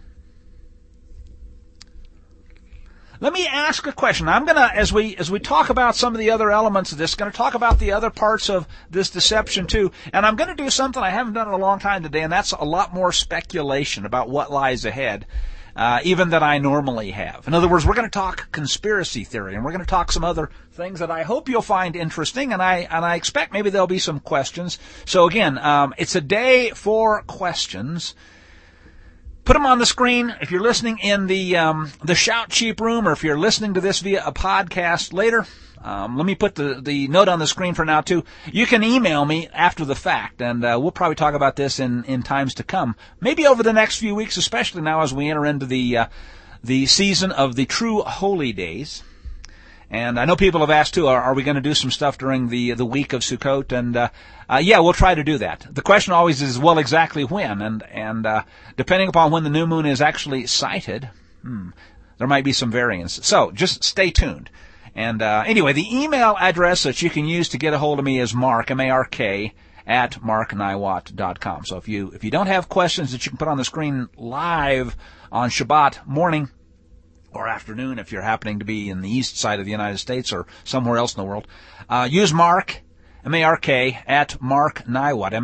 Speaker 1: Let me ask a question. I'm going to, as we talk about some of the other elements of this, going to talk about the other parts of this deception too. And I'm going to do something I haven't done in a long time today, and that's a lot more speculation about what lies ahead, even than I normally have. In other words, we're going to talk conspiracy theory, and we're going to talk some other things that I hope you'll find interesting, and I expect maybe there'll be some questions. So again, it's a day for questions. Put them on the screen if you're listening in the Shout Sheep room, or if you're listening to this via a podcast later. Let me put the note on the screen for now too. You can email me after the fact, and we'll probably talk about this in times to come. Maybe over the next few weeks, especially now as we enter into the season of the true holy days. And I know people have asked too, are we going to do some stuff during the week of Sukkot? And yeah, we'll try to do that. The question always is, well, exactly when? And depending upon when the new moon is actually sighted, there might be some variance. So just stay tuned. And anyway, the email address that you can use to get a hold of me is Mark, M-A-R-K, at markniwat.com. So if you don't have questions that you can put on the screen live on Shabbat morning, or afternoon if you're happening to be in the east side of the United States or somewhere else in the world, use Mark, M-A-R-K, at markniwat,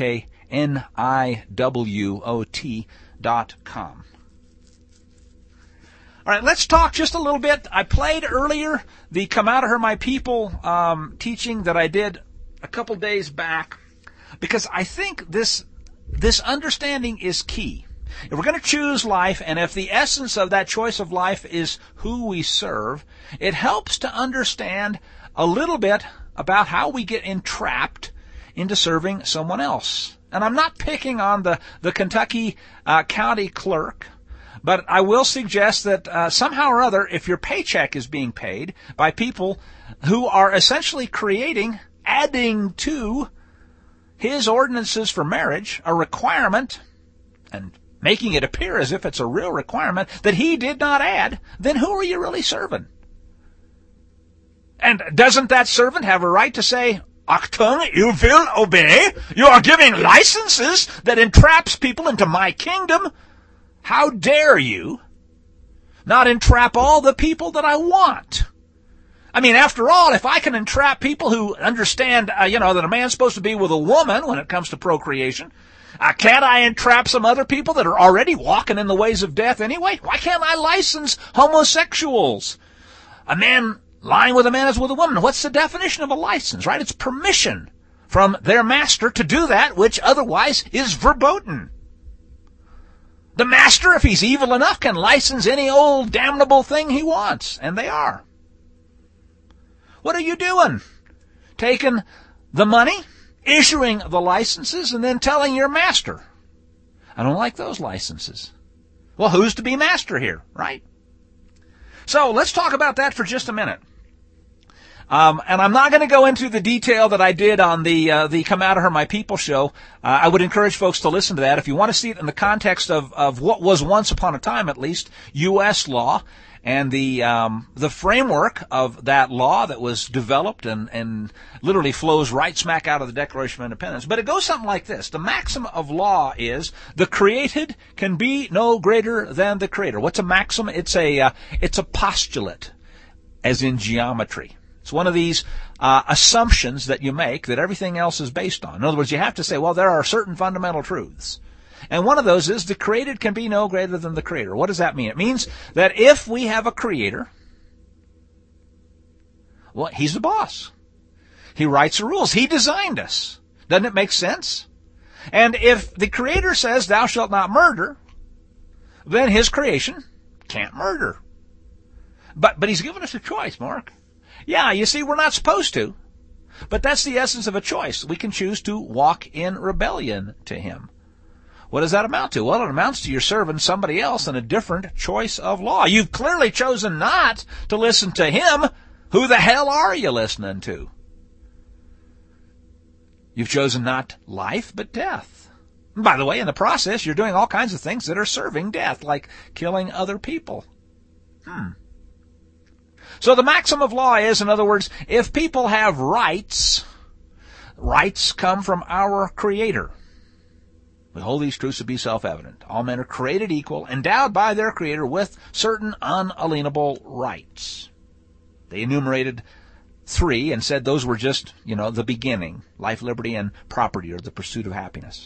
Speaker 1: MarkNiwot.com. All right, let's talk just a little bit. I played earlier the Come Out of Her, My People teaching that I did a couple days back, because I think this understanding is key. If we're going to choose life, and if the essence of that choice of life is who we serve, it helps to understand a little bit about how we get entrapped into serving someone else. And I'm not picking on the Kentucky county clerk, but I will suggest that somehow or other, if your paycheck is being paid by people who are essentially adding to his ordinances for marriage, a requirement, and making it appear as if it's a real requirement that he did not add, then who are you really serving? And doesn't that servant have a right to say, Achtung, you will obey? You are giving licenses that entraps people into my kingdom. How dare you not entrap all the people that I want? I mean, after all, if I can entrap people who understand, that a man's supposed to be with a woman when it comes to procreation, can't I entrap some other people that are already walking in the ways of death anyway? Why can't I license homosexuals? A man lying with a man is with a woman. What's the definition of a license, right? It's permission from their master to do that which otherwise is verboten. The master, if he's evil enough, can license any old damnable thing he wants, and they are. What are you doing? Taking the money, issuing the licenses, and then telling your master, I don't like those licenses. Well, who's to be master here, right? So let's talk about that for just a minute. And I'm not going to go into the detail that I did on the Come Out of Her, My People show. I would encourage folks to listen to that. If you want to see it in the context of what was once upon a time, at least, U.S. law, and the framework of that law that was developed and literally flows right smack out of the Declaration of Independence. But it goes something like this. The maxim of law is the created can be no greater than the creator. What's a maxim? It's a postulate, as in geometry. It's one of these assumptions that you make that everything else is based on. In other words, you have to say, well, there are certain fundamental truths. And one of those is the created can be no greater than the creator. What does that mean? It means that if we have a creator, well, he's the boss. He writes the rules. He designed us. Doesn't it make sense? And if the creator says, thou shalt not murder, then his creation can't murder. But he's given us a choice, Mark. Yeah, you see, we're not supposed to. But that's the essence of a choice. We can choose to walk in rebellion to him. What does that amount to? Well, it amounts to you're serving somebody else in a different choice of law. You've clearly chosen not to listen to him. Who the hell are you listening to? You've chosen not life, but death. And by the way, in the process, you're doing all kinds of things that are serving death, like killing other people. So the maxim of law is, in other words, if people have rights, rights come from our Creator. We hold these truths to be self-evident. All men are created equal, endowed by their Creator with certain unalienable rights. They enumerated 3 and said those were just, the beginning. Life, liberty, and property, or the pursuit of happiness.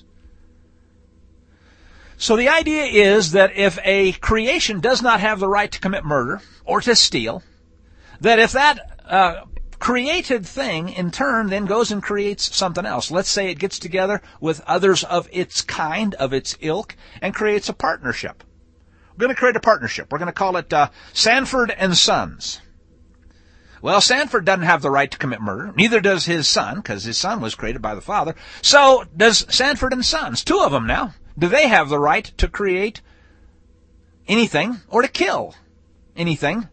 Speaker 1: So the idea is that if a creation does not have the right to commit murder or to steal, that if that created thing in turn then goes and creates something else. Let's say it gets together with others of its kind, of its ilk, and creates a partnership. We're going to create a partnership. We're going to call it Sanford and Sons. Well, Sanford doesn't have the right to commit murder. Neither does his son, because his son was created by the father. So does Sanford and Sons. 2 of them now. Do they have the right to create anything or to kill anything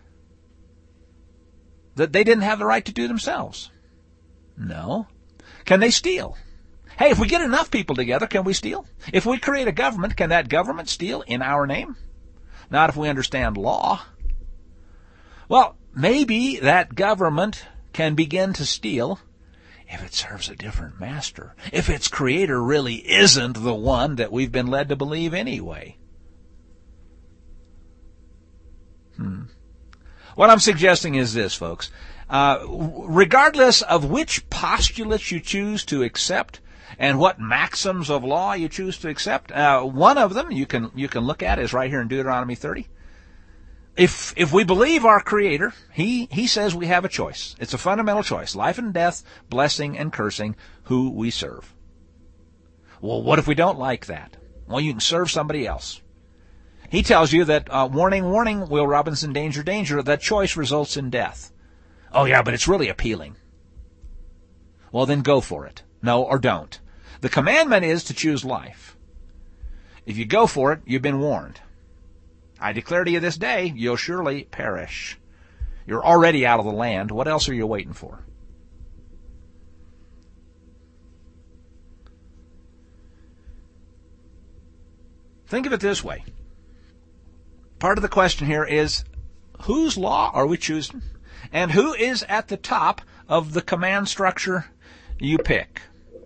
Speaker 1: that they didn't have the right to do themselves? No. Can they steal? Hey, if we get enough people together, can we steal? If we create a government, can that government steal in our name? Not if we understand law. Well, maybe that government can begin to steal if it serves a different master. If its creator really isn't the one that we've been led to believe anyway. What I'm suggesting is this, folks. Regardless of which postulates you choose to accept and what maxims of law you choose to accept, one of them you can look at is right here in Deuteronomy 30. If we believe our Creator, He says we have a choice. It's a fundamental choice. Life and death, blessing and cursing, who we serve. Well, what if we don't like that? Well, you can serve somebody else. He tells you that, warning, warning, Will Robinson, danger, danger, that choice results in death. Oh yeah, but it's really appealing. Well, then go for it. No, or don't. The commandment is to choose life. If you go for it, you've been warned. I declare to you this day, you'll surely perish. You're already out of the land. What else are you waiting for? Think of it this way. Part of the question here is, whose law are we choosing? And who is at the top of the command structure you pick?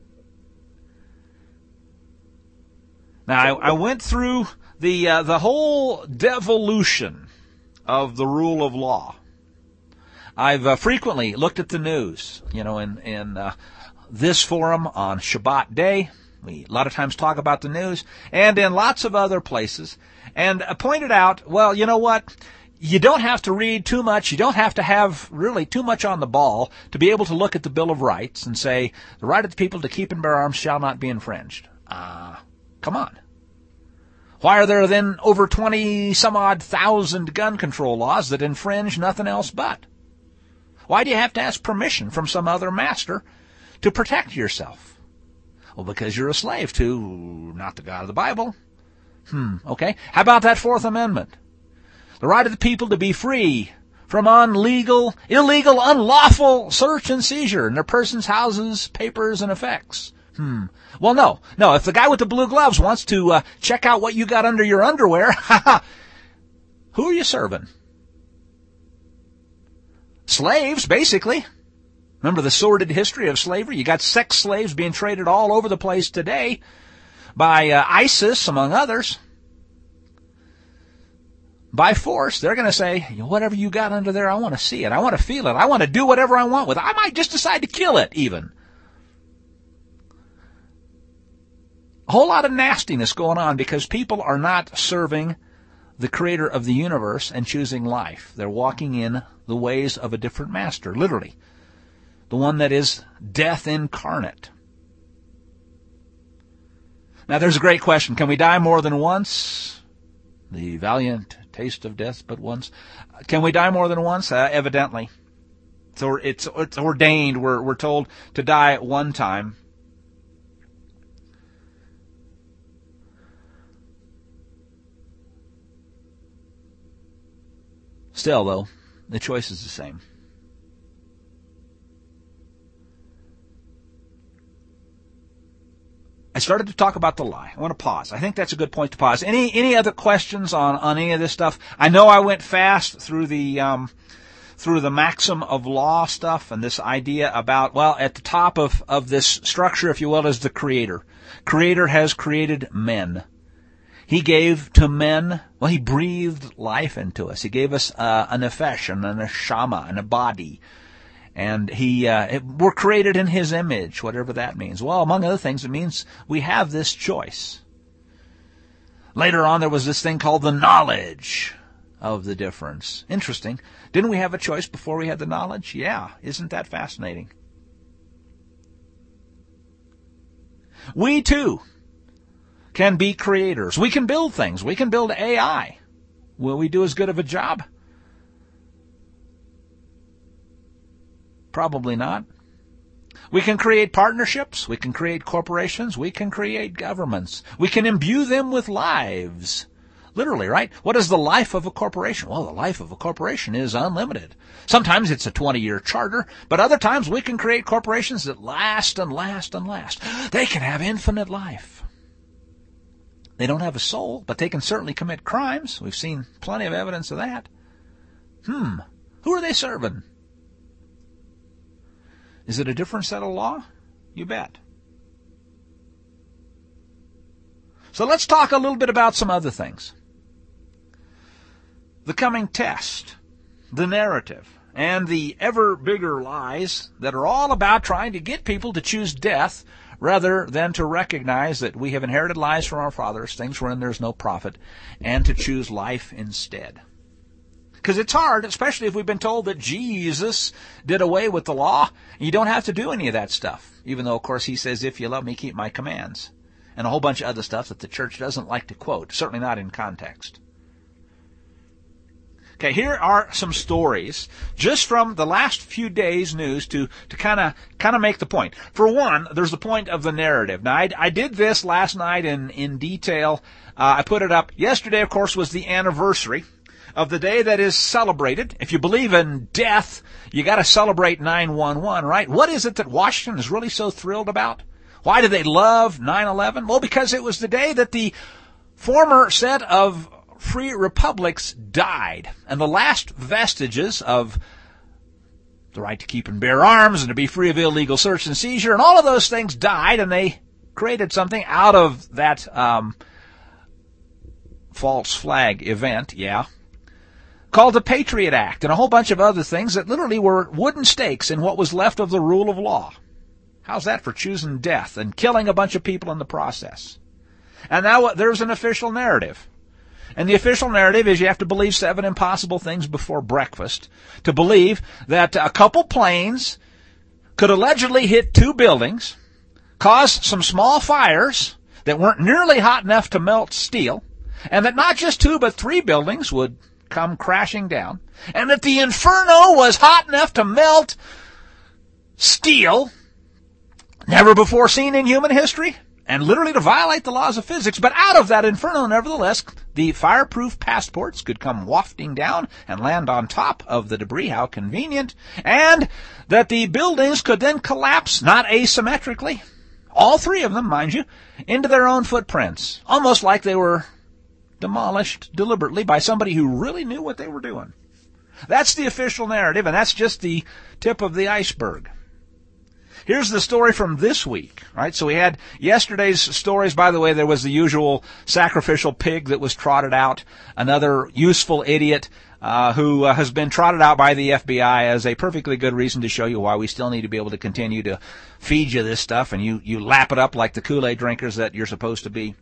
Speaker 1: Now, I went through the whole devolution of the rule of law. I've frequently looked at the news, in this forum on Shabbat day. We a lot of times talk about the news, and in lots of other places, and pointed out, well, you know what? You don't have to read too much. You don't have to have really too much on the ball to be able to look at the Bill of Rights and say, the right of the people to keep and bear arms shall not be infringed. Come on. Why are there then over 20-some-odd thousand gun control laws that infringe nothing else but? Why do you have to ask permission from some other master to protect yourself? Well, because you're a slave to not the God of the Bible. Okay. How about that Fourth Amendment? The right of the people to be free from illegal, unlawful search and seizure in their persons, houses, papers, and effects. Well, no. If the guy with the blue gloves wants to check out what you got under your underwear, who are you serving? Slaves, basically. Remember the sordid history of slavery? You got sex slaves being traded all over the place today by ISIS, among others. By force, they're going to say, whatever you got under there, I want to see it. I want to feel it. I want to do whatever I want with it. I might just decide to kill it, even. A whole lot of nastiness going on because people are not serving the creator of the universe and choosing life. They're walking in the ways of a different master, literally. The one that is death incarnate. Now, there's a great question. Can we die more than once? The valiant taste of death but once. Can we die more than once? Evidently. So it's ordained. We're told to die at one time. Still, though, the choice is the same. I started to talk about the lie. I want to pause. I think that's a good point to pause. Any other questions on any of this stuff? I know I went fast through the maxim of law stuff and this idea about, well, at the top of this structure, if you will, is the Creator. Creator has created men. He gave to men, well, He breathed life into us. He gave us a nefesh and a neshama and a body. And we're created in His image, whatever that means. Well, among other things, it means we have this choice. Later on, there was this thing called the knowledge of the difference. Interesting. Didn't we have a choice before we had the knowledge? Yeah. Isn't that fascinating? We, too, can be creators. We can build things. We can build AI. Will we do as good of a job? Probably not. We can create partnerships. We can create corporations. We can create governments. We can imbue them with lives. Literally, right? What is the life of a corporation? Well, the life of a corporation is unlimited. Sometimes it's a 20-year charter, but other times we can create corporations that last and last and last. They can have infinite life. They don't have a soul, but they can certainly commit crimes. We've seen plenty of evidence of that. Who are they serving? Is it a different set of law? You bet. So let's talk a little bit about some other things. The coming test, the narrative, and the ever bigger lies that are all about trying to get people to choose death rather than to recognize that we have inherited lies from our fathers, things wherein there's no profit, and to choose life instead. Because it's hard, especially if we've been told that Jesus did away with the law. You don't have to do any of that stuff. Even though, of course, He says, if you love me, keep my commands. And a whole bunch of other stuff that the church doesn't like to quote. Certainly not in context. Okay, here are some stories just from the last few days' news to kind of make the point. For one, there's the point of the narrative. Now, I did this last night in detail. I put it up. Yesterday, of course, was the anniversary of the day that is celebrated. If you believe in death, you got to celebrate 9/11, right? What is it that Washington is really so thrilled about? Why do they love 9/11? Well, because it was the day that the former set of free republics died, and the last vestiges of the right to keep and bear arms and to be free of illegal search and seizure and all of those things died, and they created something out of that false flag event, called the Patriot Act and a whole bunch of other things that literally were wooden stakes in what was left of the rule of law. How's that for choosing death and killing a bunch of people in the process? And now there's an official narrative. And the official narrative is you have to believe 7 impossible things before breakfast to believe that a couple planes could allegedly hit 2 buildings, cause some small fires that weren't nearly hot enough to melt steel, and that not just 2 but 3 buildings would come crashing down, and that the inferno was hot enough to melt steel, never before seen in human history, and literally to violate the laws of physics. But out of that inferno, nevertheless, the fireproof passports could come wafting down and land on top of the debris. How convenient. And that the buildings could then collapse, not asymmetrically, all 3 of them, mind you, into their own footprints, almost like they were demolished deliberately by somebody who really knew what they were doing. That's the official narrative, and that's just the tip of the iceberg. Here's the story from this week, right? So we had yesterday's stories. By the way, there was the usual sacrificial pig that was trotted out, another useful idiot who has been trotted out by the FBI as a perfectly good reason to show you why we still need to be able to continue to feed you this stuff, and you lap it up like the Kool-Aid drinkers that you're supposed to be.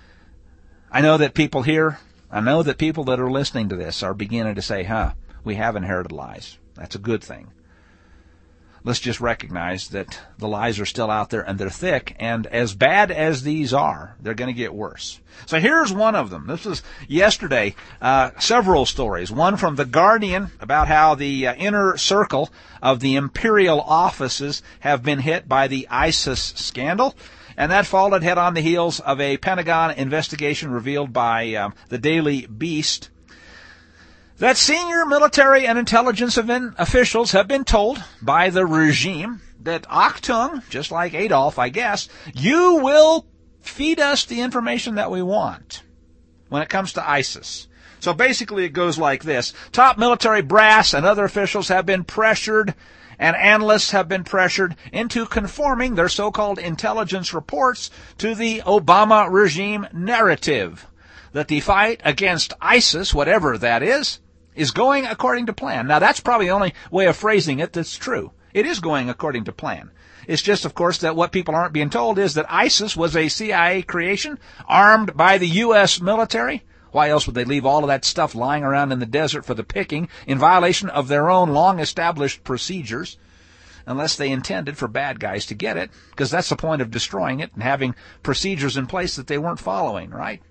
Speaker 1: I know that people that are listening to this are beginning to say, we have inherited lies. That's a good thing. Let's just recognize that the lies are still out there and they're thick, and as bad as these are, they're going to get worse. So here's one of them. This was yesterday, several stories. One from The Guardian about how the inner circle of the imperial offices have been hit by the ISIS scandal. And that followed head on the heels of a Pentagon investigation revealed by the Daily Beast that senior military and intelligence officials have been told by the regime that Achtung, just like Adolf, I guess, you will feed us the information that we want when it comes to ISIS. So basically it goes like this. Top military brass and other officials have been pressured, and analysts have been pressured into conforming their so-called intelligence reports to the Obama regime narrative that the fight against ISIS, whatever that is going according to plan. Now, that's probably the only way of phrasing it that's true. It is going according to plan. It's just, of course, that what people aren't being told is that ISIS was a CIA creation armed by the U.S. military. Why else would they leave all of that stuff lying around in the desert for the picking in violation of their own long-established procedures, unless they intended for bad guys to get it, because that's the point of destroying it and having procedures in place that they weren't following, right?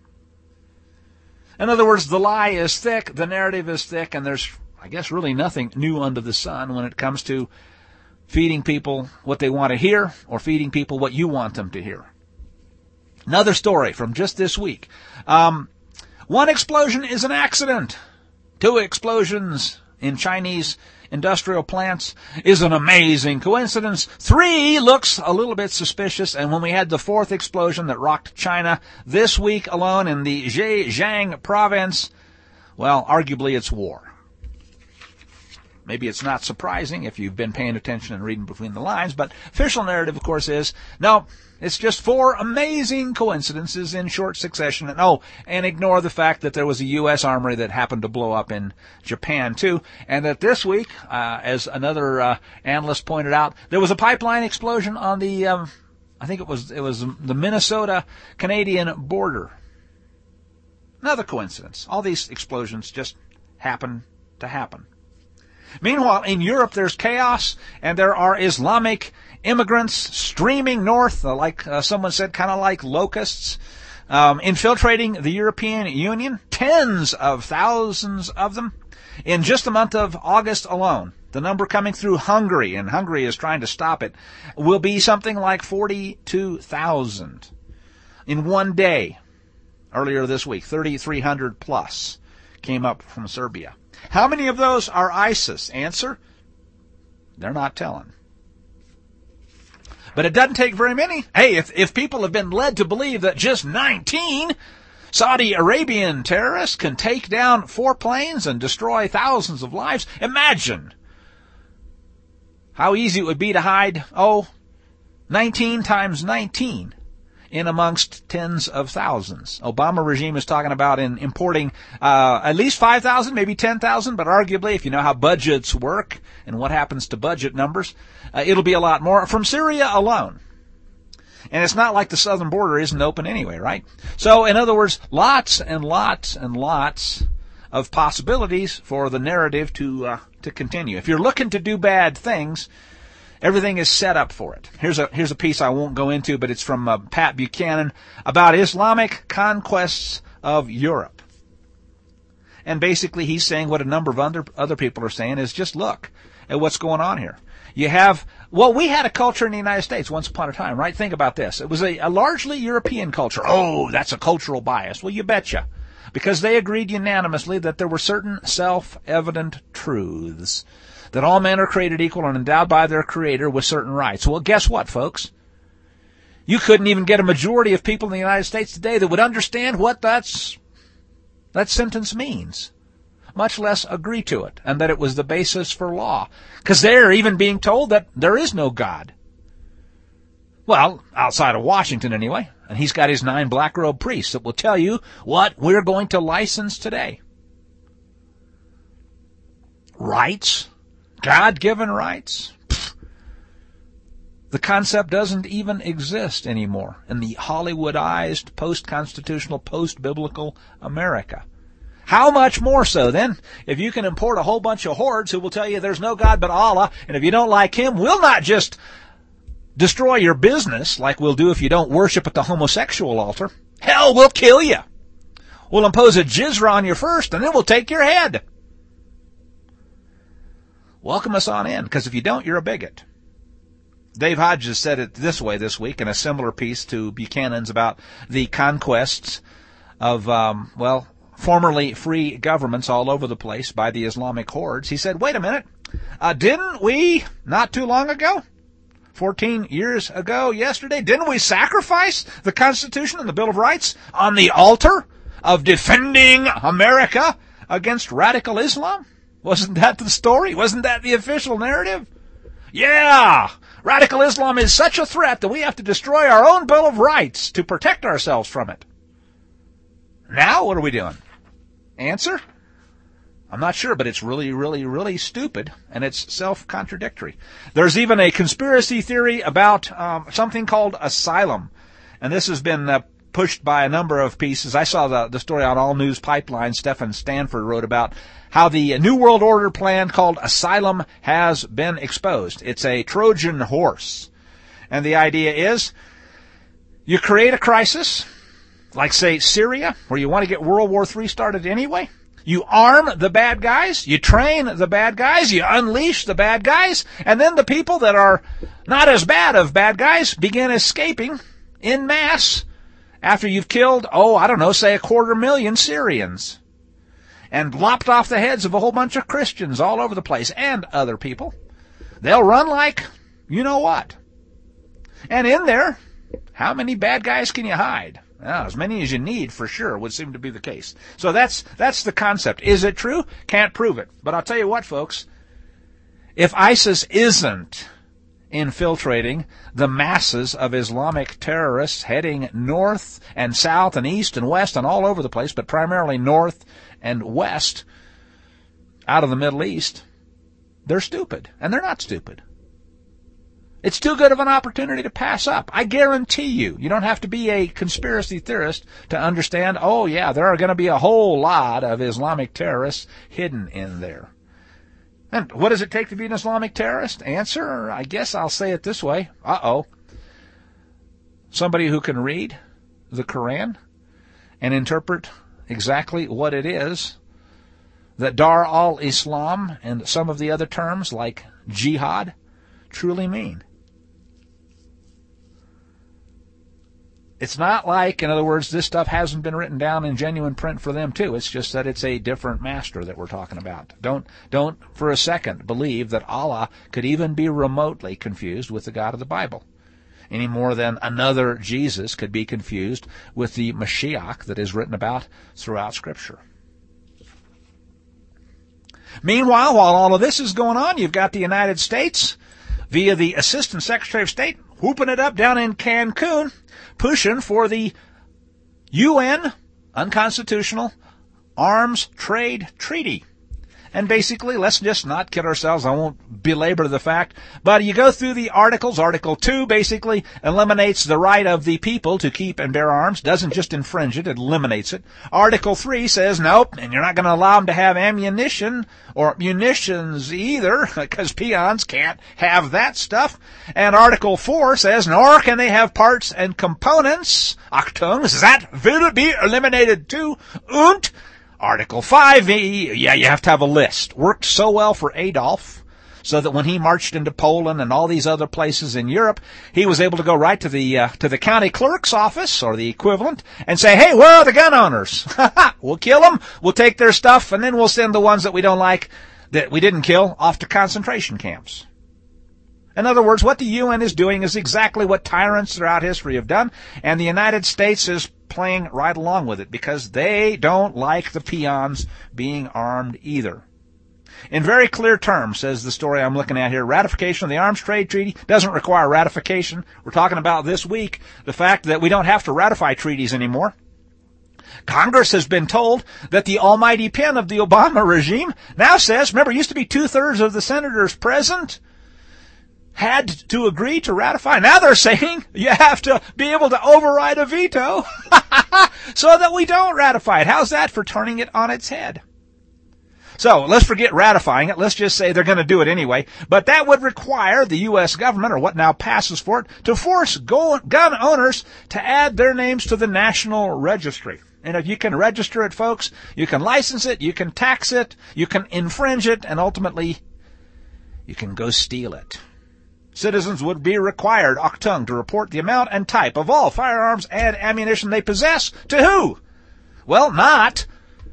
Speaker 1: In other words, the lie is thick, the narrative is thick, and there's, I guess, really nothing new under the sun when it comes to feeding people what they want to hear or feeding people what you want them to hear. Another story from just this week. One explosion is an accident. 2 explosions in Chinese industrial plants is an amazing coincidence. 3 looks a little bit suspicious, and when we had the 4th explosion that rocked China this week alone in the Zhejiang province, well, arguably it's war. Maybe it's not surprising if you've been paying attention and reading between the lines, but official narrative, of course, is, no, it's just 4 amazing coincidences in short succession. And ignore the fact that there was a U.S. armory that happened to blow up in Japan, too. And that this week, as another analyst pointed out, there was a pipeline explosion on the, I think it was the Minnesota-Canadian border. Another coincidence. All these explosions just happen to happen. Meanwhile, in Europe, there's chaos, and there are Islamic immigrants streaming north, like someone said, kind of like locusts, infiltrating the European Union, tens of thousands of them, in just the month of August alone. The number coming through Hungary, and Hungary is trying to stop it, will be something like 42,000 in one day. Earlier this week, 3,300 plus came up from Serbia. How many of those are ISIS? Answer, they're not telling. But it doesn't take very many. Hey, if people have been led to believe that just 19 Saudi Arabian terrorists can take down 4 planes and destroy thousands of lives, imagine how easy it would be to hide, 19 times 19. in amongst tens of thousands. Obama regime is talking about importing at least 5,000, maybe 10,000, but arguably, if you know how budgets work and what happens to budget numbers, it'll be a lot more from Syria alone. And it's not like the southern border isn't open anyway, right? So, in other words, lots and lots and lots of possibilities for the narrative to continue. If you're looking to do bad things, everything is set up for it. Here's a piece I won't go into, but it's from Pat Buchanan about Islamic conquests of Europe. And basically he's saying what a number of other people are saying is just look at what's going on here. We had a culture in the United States once upon a time, right? Think about this. It was a largely European culture. Oh, that's a cultural bias. Well, you betcha. Because they agreed unanimously that there were certain self-evident truths. That all men are created equal and endowed by their Creator with certain rights. Well, guess what, folks? You couldn't even get a majority of people in the United States today that would understand what that sentence means, much less agree to it, and that it was the basis for law. Because they're even being told that there is no God. Well, outside of Washington anyway. And he's got his 9 black-robed priests that will tell you what we're going to license today. Rights? God-given rights? The concept doesn't even exist anymore in the Hollywoodized, post-constitutional, post-biblical America. How much more so, then, if you can import a whole bunch of hordes who will tell you there's no God but Allah, and if you don't like Him, we'll not just destroy your business like we'll do if you don't worship at the homosexual altar. Hell, we'll kill you. We'll impose a jizra on you first, and then we'll take your head. Welcome us on in, because if you don't, you're a bigot. Dave Hodges said it this way this week in a similar piece to Buchanan's about the conquests of, formerly free governments all over the place by the Islamic hordes. He said, wait a minute, didn't we, not too long ago, 14 years ago yesterday, didn't we sacrifice the Constitution and the Bill of Rights on the altar of defending America against radical Islam? Wasn't that the story? Wasn't that the official narrative? Yeah! Radical Islam is such a threat that we have to destroy our own Bill of Rights to protect ourselves from it. Now, what are we doing? Answer? I'm not sure, but it's really, really, really stupid, and it's self-contradictory. There's even a conspiracy theory about something called asylum, and this has been pushed by a number of pieces. I saw the story on All News Pipeline. Stephen Stanford wrote about how the New World Order plan called Asylum has been exposed. It's a Trojan horse, and the idea is you create a crisis, like, say, Syria, where you want to get World War III started anyway. You arm the bad guys, you train the bad guys, you unleash the bad guys, and then the people that are not as bad of bad guys begin escaping en masse after you've killed, say 250,000 Syrians and lopped off the heads of a whole bunch of Christians all over the place and other people. They'll run like you know what. And in there, how many bad guys can you hide? As many as you need, for sure, would seem to be the case. So that's the concept. Is it true? Can't prove it. But I'll tell you what, folks. If ISIS isn't infiltrating the masses of Islamic terrorists heading north and south and east and west and all over the place, but primarily north and west out of the Middle East, they're stupid. And they're not stupid. It's too good of an opportunity to pass up. I guarantee you, you don't have to be a conspiracy theorist to understand, there are going to be a whole lot of Islamic terrorists hidden in there. And what does it take to be an Islamic terrorist? Answer, I guess I'll say it this way. Somebody who can read the Quran and interpret exactly what it is that Dar al-Islam and some of the other terms like jihad truly mean. It's not like, in other words, this stuff hasn't been written down in genuine print for them too. It's just that it's a different master that we're talking about. Don't for a second believe that Allah could even be remotely confused with the God of the Bible, any more than another Jesus could be confused with the Mashiach that is written about throughout Scripture. Meanwhile, while all of this is going on, you've got the United States via the Assistant Secretary of State, whooping it up down in Cancun, pushing for the UN unconstitutional arms trade treaty. And basically, let's just not kid ourselves. I won't belabor the fact. But you go through the articles. Article 2 basically eliminates the right of the people to keep and bear arms. Doesn't just infringe it, it eliminates it. Article 3 says, nope, and you're not going to allow them to have ammunition or munitions either, because peons can't have that stuff. And Article 4 says, nor can they have parts and components. Achtung, that will be eliminated too. Und Article 5, you have to have a list. Worked so well for Adolf, so that when he marched into Poland and all these other places in Europe, he was able to go right to the county clerk's office, or the equivalent, and say, hey, where are the gun owners? We'll kill them, we'll take their stuff, and then we'll send the ones that we don't like, that we didn't kill, off to concentration camps. In other words, what the UN is doing is exactly what tyrants throughout history have done, and the United States is playing right along with it because they don't like the peons being armed either. In very clear terms, says the story I'm looking at here, ratification of the Arms Trade Treaty doesn't require ratification. We're talking about this week the fact that we don't have to ratify treaties anymore. Congress has been told that the almighty pen of the Obama regime now says, remember, it used to be 2/3 of the senators present had to agree to ratify. Now they're saying you have to be able to override a veto so that we don't ratify it. How's that for turning it on its head? So let's forget ratifying it. Let's just say they're going to do it anyway. But that would require the U.S. government, or what now passes for it, to force gun owners to add their names to the National Registry. And if you can register it, folks, you can license it, you can tax it, you can infringe it, and ultimately you can go steal it. Citizens would be required, Achtung, to report the amount and type of all firearms and ammunition they possess to who? Well, not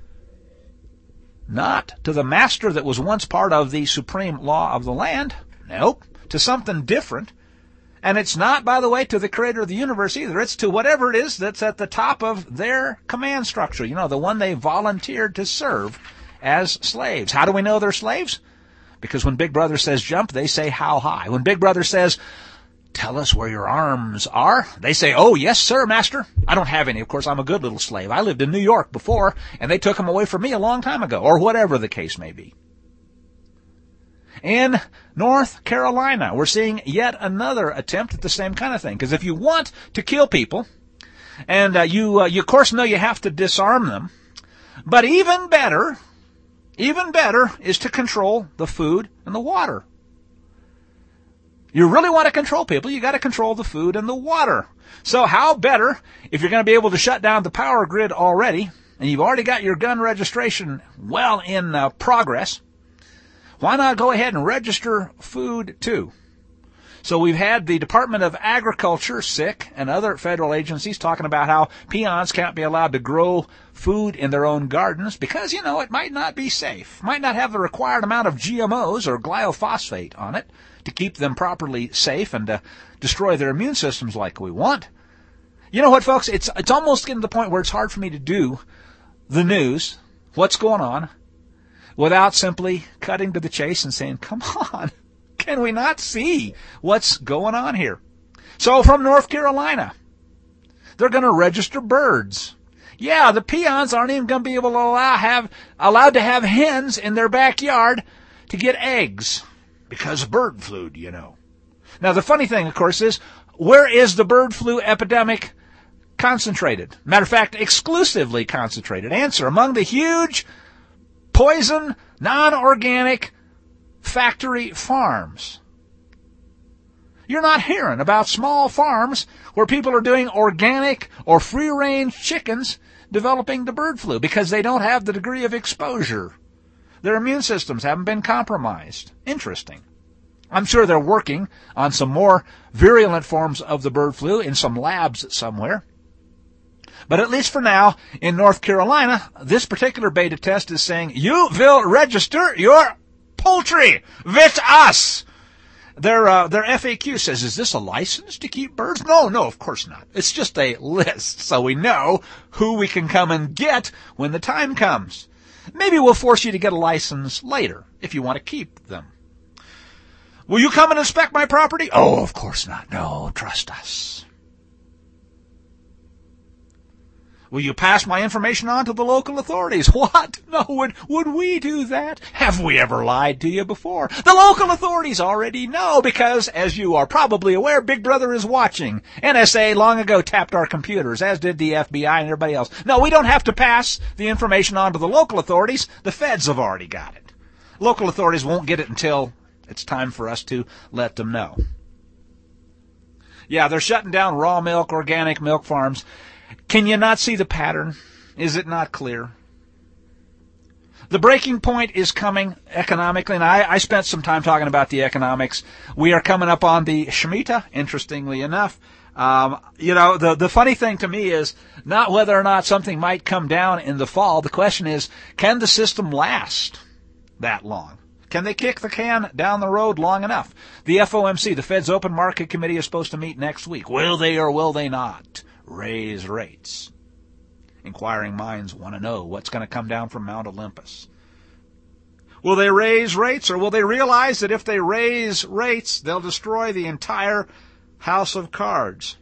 Speaker 1: to the master that was once part of the supreme law of the land. Nope, to something different. And it's not, by the way, to the creator of the universe either. It's to whatever it is that's at the top of their command structure. You know, the one they volunteered to serve as slaves. How do we know they're slaves? Because when Big Brother says jump, they say how high. When Big Brother says, tell us where your arms are, they say, oh, yes, sir, master. I don't have any. Of course, I'm a good little slave. I lived in New York before, and they took them away from me a long time ago, or whatever the case may be. In North Carolina, we're seeing yet another attempt at the same kind of thing. Because if you want to kill people, and you of course know you have to disarm them, but even better is to control the food and the water. You really want to control people, you got to control the food and the water. So how better, if you're going to be able to shut down the power grid already, and you've already got your gun registration well in progress, why not go ahead and register food too? So we've had the Department of Agriculture, SIC, and other federal agencies talking about how peons can't be allowed to grow food in their own gardens because, it might not be safe. Might not have the required amount of GMOs or glyphosate on it to keep them properly safe and to destroy their immune systems like we want. You know what, folks? It's almost getting to the point where it's hard for me to do the news, what's going on, without simply cutting to the chase and saying, come on. Can we not see what's going on here? So from North Carolina, they're going to register birds. Yeah, the peons aren't even going to be able to allowed to have hens in their backyard to get eggs because of bird flu, Now, the funny thing, of course, is where is the bird flu epidemic concentrated? Matter of fact, exclusively concentrated. Answer, among the huge poison, non-organic factory farms. You're not hearing about small farms where people are doing organic or free-range chickens developing the bird flu because they don't have the degree of exposure. Their immune systems haven't been compromised. Interesting. I'm sure they're working on some more virulent forms of the bird flu in some labs somewhere. But at least for now, in North Carolina, this particular beta test is saying, you will register your poultry with us. Their FAQ says, is this a license to keep birds? No, of course not. It's just a list, so we know who we can come and get when the time comes. Maybe we'll force you to get a license later if you want to keep them. Will you come and inspect my property? Oh, of course not. No, trust us. Will you pass my information on to the local authorities? What? No, would we do that? Have we ever lied to you before? The local authorities already know because, as you are probably aware, Big Brother is watching. NSA long ago tapped our computers, as did the FBI and everybody else. No, we don't have to pass the information on to the local authorities. The feds have already got it. Local authorities won't get it until it's time for us to let them know. Yeah, they're shutting down raw milk, organic milk farms. Can you not see the pattern? Is it not clear? The breaking point is coming economically, and I spent some time talking about the economics. We are coming up on the Shemitah, interestingly enough. The funny thing to me is not whether or not something might come down in the fall. The question is, can the system last that long? Can they kick the can down the road long enough? The FOMC, the Fed's Open Market Committee, is supposed to meet next week. Will they or will they not raise rates? Inquiring minds want to know what's going to come down from Mount Olympus. Will they raise rates, or will they realize that if they raise rates, they'll destroy the entire house of cards?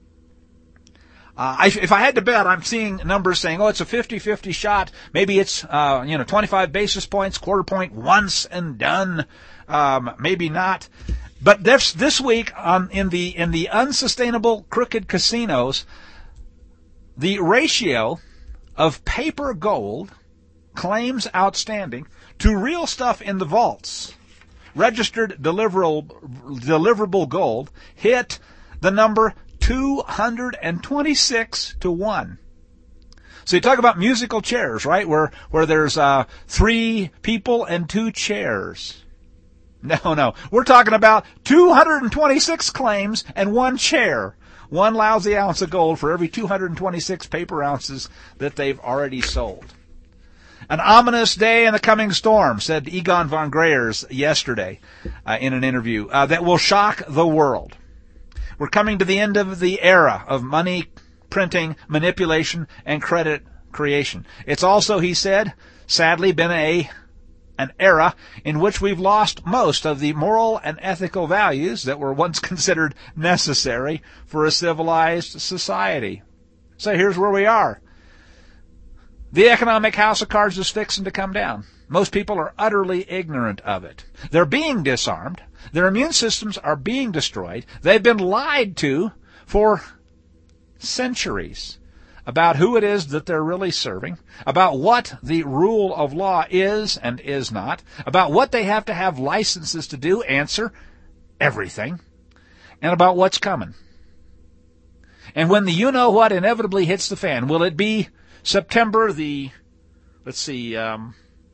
Speaker 1: If I had to bet, I'm seeing numbers saying, it's a 50-50 shot. Maybe it's 25 basis points, quarter point once and done. Maybe not. But this week in the unsustainable crooked casinos, the ratio of paper gold claims outstanding to real stuff in the vaults, registered deliverable gold, hit the number 226 to 1. So you talk about musical chairs, right? Where there's 3 people and 2 chairs. No. We're talking about 226 claims and 1 chair. 1 lousy ounce of gold for every 226 paper ounces that they've already sold. An ominous day in the coming storm, said Egon von Greyerz yesterday in an interview, that will shock the world. We're coming to the end of the era of money printing, manipulation, and credit creation. It's also, he said, sadly been an era in which we've lost most of the moral and ethical values that were once considered necessary for a civilized society. So here's where we are. The economic house of cards is fixing to come down. Most people are utterly ignorant of it. They're being disarmed. Their immune systems are being destroyed. They've been lied to for centuries about who it is that they're really serving, about what the rule of law is and is not, about what they have to have licenses to do, answer everything, and about what's coming. And when the you-know-what inevitably hits the fan, will it be September the, 15th,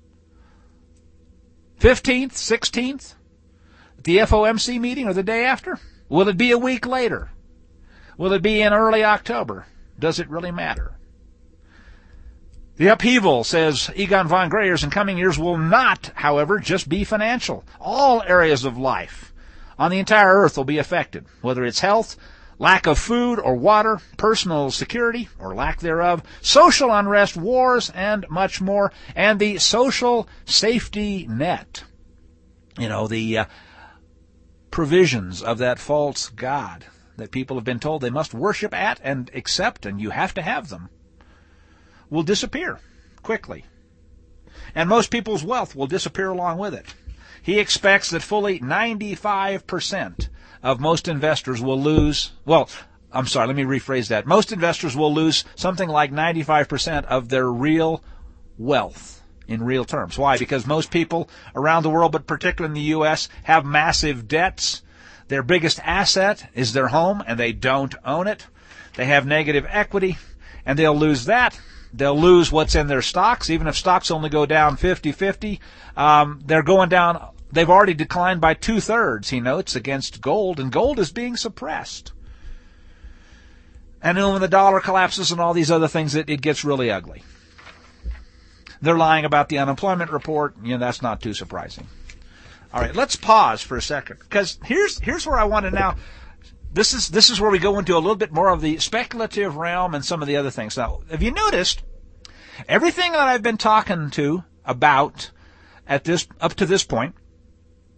Speaker 1: 16th, the FOMC meeting, or the day after? Will it be a week later? Will it be in early October? Does it really matter? The upheaval, says Egon von Greyerz, in coming years will not, however, just be financial. All areas of life on the entire earth will be affected, whether it's health, lack of food or water, personal security or lack thereof, social unrest, wars, and much more, and the social safety net. The provisions of that false god that people have been told they must worship at and accept, and you have to have them, will disappear quickly. And most people's wealth will disappear along with it. He expects that fully 95% of most investors will lose, let me rephrase that. Most investors will lose something like 95% of their real wealth in real terms. Why? Because most people around the world, but particularly in the U.S., have massive debts. Their biggest asset is their home, and they don't own it. They have negative equity, and they'll lose that. They'll lose what's in their stocks, even if stocks only go down 50-50. They're going down. They've already declined by 2/3, he notes, against gold, and gold is being suppressed. And then when the dollar collapses and all these other things, it gets really ugly. They're lying about the unemployment report. That's not too surprising. All right, let's pause for a second, because here's where I want to now. This is where we go into a little bit more of the speculative realm and some of the other things. Now, have you noticed everything that I've been talking about up to this point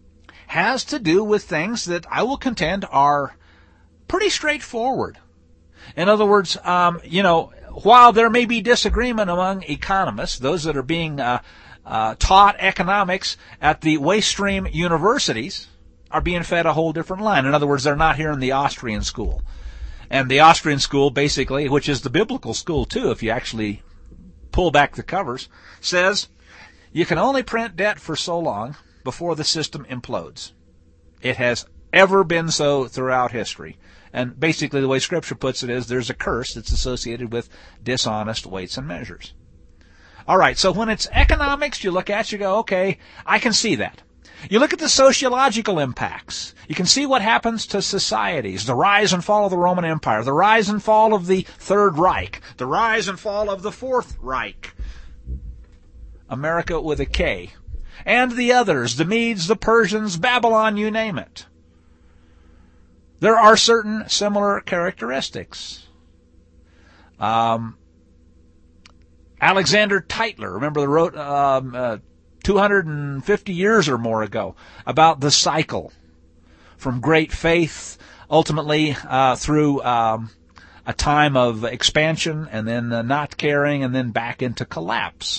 Speaker 1: has to do with things that I will contend are pretty straightforward. In other words, while there may be disagreement among economists, those that are being taught economics at the waste stream universities are being fed a whole different line. In other words, they're not here in the Austrian school. And the Austrian school, basically, which is the biblical school too, if you actually pull back the covers, says you can only print debt for so long before the system implodes. It has ever been so throughout history. And basically the way Scripture puts it is there's a curse that's associated with dishonest weights and measures. All right, so when it's economics, you look at, you go, okay, I can see that. You look at the sociological impacts. You can see what happens to societies, the rise and fall of the Roman Empire, the rise and fall of the Third Reich, the rise and fall of the Fourth Reich, America with a K, and the others, the Medes, the Persians, Babylon, you name it. There are certain similar characteristics. Alexander Tytler, remember, they wrote 250 years or more ago about the cycle from great faith, ultimately through a time of expansion and then not caring and then back into collapse.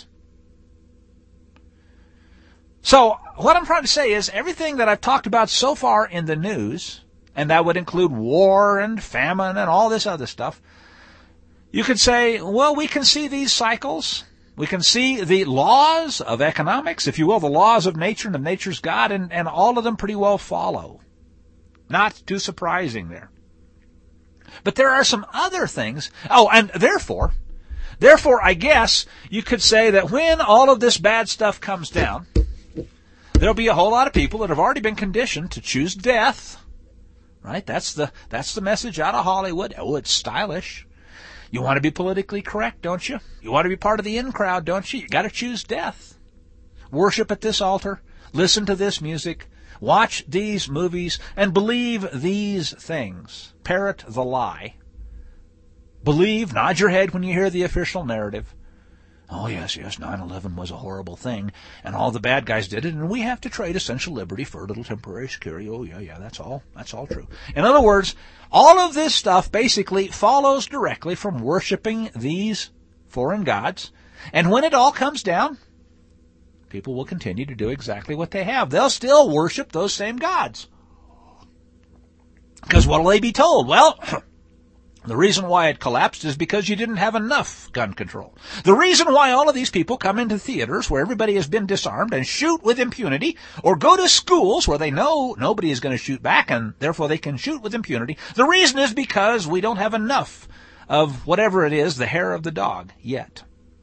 Speaker 1: So what I'm trying to say is everything that I've talked about so far in the news, and that would include war and famine and all this other stuff, you could say, well, we can see these cycles. We can see the laws of economics, if you will, the laws of nature and of nature's God, and all of them pretty well follow. Not too surprising there. But there are some other things. Oh, and therefore, I guess you could say that when all of this bad stuff comes down, there'll be a whole lot of people that have already been conditioned to choose death. Right? That's the message out of Hollywood. Oh, it's stylish. You want to be politically correct, don't you? You want to be part of the in crowd, don't you? You got to choose death. Worship at this altar. Listen to this music. Watch these movies and believe these things. Parrot the lie. Believe, nod your head when you hear the official narrative. Oh, yes, 9/11 was a horrible thing, and all the bad guys did it, and we have to trade essential liberty for a little temporary security. Oh, yeah, that's all true. In other words, all of this stuff basically follows directly from worshiping these foreign gods, and when it all comes down, people will continue to do exactly what they have. They'll still worship those same gods. Because what will they be told? Well, the reason why it collapsed is because you didn't have enough gun control. The reason why all of these people come into theaters where everybody has been disarmed and shoot with impunity, or go to schools where they know nobody is going to shoot back and therefore they can shoot with impunity, the reason is because we don't have enough of whatever it is, the hair of the dog, yet.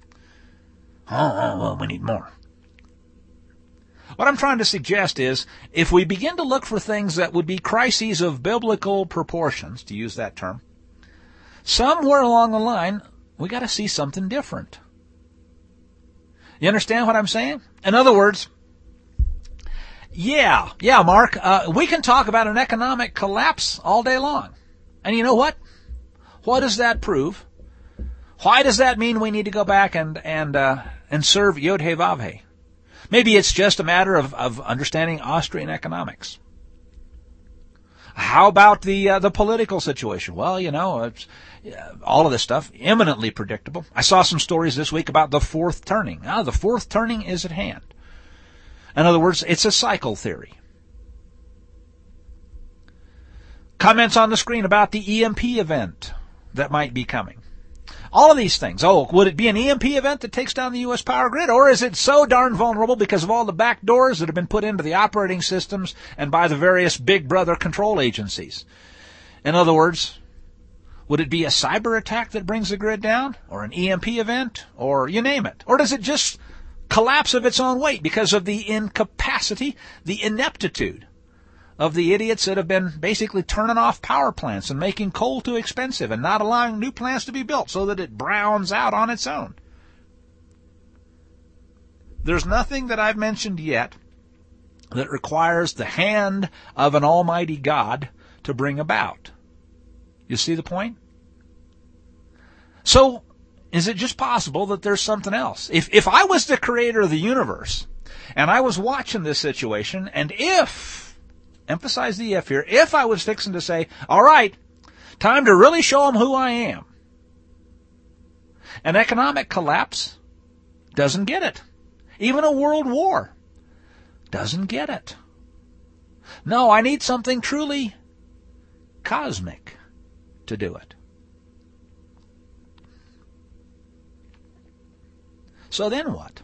Speaker 1: Oh, we need more. What I'm trying to suggest is, if we begin to look for things that would be crises of biblical proportions, to use that term, somewhere along the line, we got to see something different. You understand what I'm saying? In other words, yeah, Mark, we can talk about an economic collapse all day long. And you know what? What does that prove? Why does that mean we need to go back and serve Yod-Heh-Vav-Heh? Maybe it's just a matter of understanding Austrian economics. How about the political situation? Well, it's all of this stuff, eminently predictable. I saw some stories this week about the fourth turning. Now, the fourth turning is at hand. In other words, it's a cycle theory. Comments on the screen about the EMP event that might be coming. All of these things. Oh, would it be an EMP event that takes down the U.S. power grid? Or is it so darn vulnerable because of all the back doors that have been put into the operating systems and by the various big brother control agencies? In other words, would it be a cyber attack that brings the grid down? Or an EMP event? Or you name it. Or does it just collapse of its own weight because of the incapacity, the ineptitude of the idiots that have been basically turning off power plants and making coal too expensive and not allowing new plants to be built so that it browns out on its own? There's nothing that I've mentioned yet that requires the hand of an almighty God to bring about. You see the point? So, is it just possible that there's something else? If I was the creator of the universe, and I was watching this situation, and if emphasize the if here, if I was fixing to say, all right, time to really show them who I am, an economic collapse doesn't get it. Even a world war doesn't get it. No, I need something truly cosmic to do it. So then what?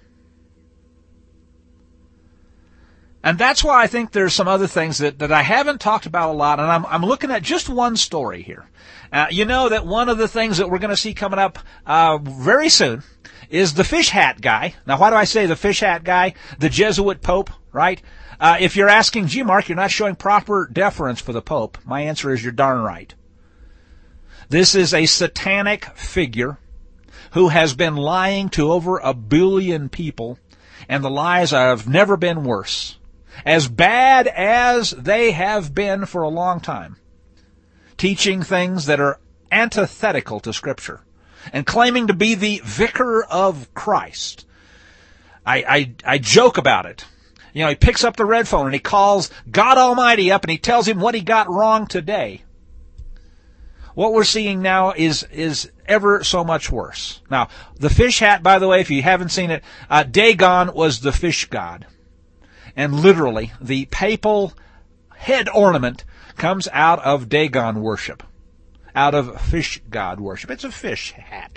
Speaker 1: And that's why I think there's some other things that I haven't talked about a lot, and I'm looking at just one story here. You know that one of the things that we're going to see coming up very soon is the fish hat guy. Now, why do I say the fish hat guy? The Jesuit Pope, right? If you're asking, gee, Mark, you're not showing proper deference for the Pope, my answer is you're darn right. This is a satanic figure who has been lying to over 1 billion people, and the lies have never been worse. As bad as they have been for a long time, teaching things that are antithetical to Scripture and claiming to be the vicar of Christ. I joke about it. You know, he picks up the red phone and he calls God Almighty up and he tells him what he got wrong today. What we're seeing now is ever so much worse. Now, the fish hat, by the way, if you haven't seen it, Dagon was the fish god. And literally, the papal head ornament comes out of Dagon worship, out of fish god worship. It's a fish hat.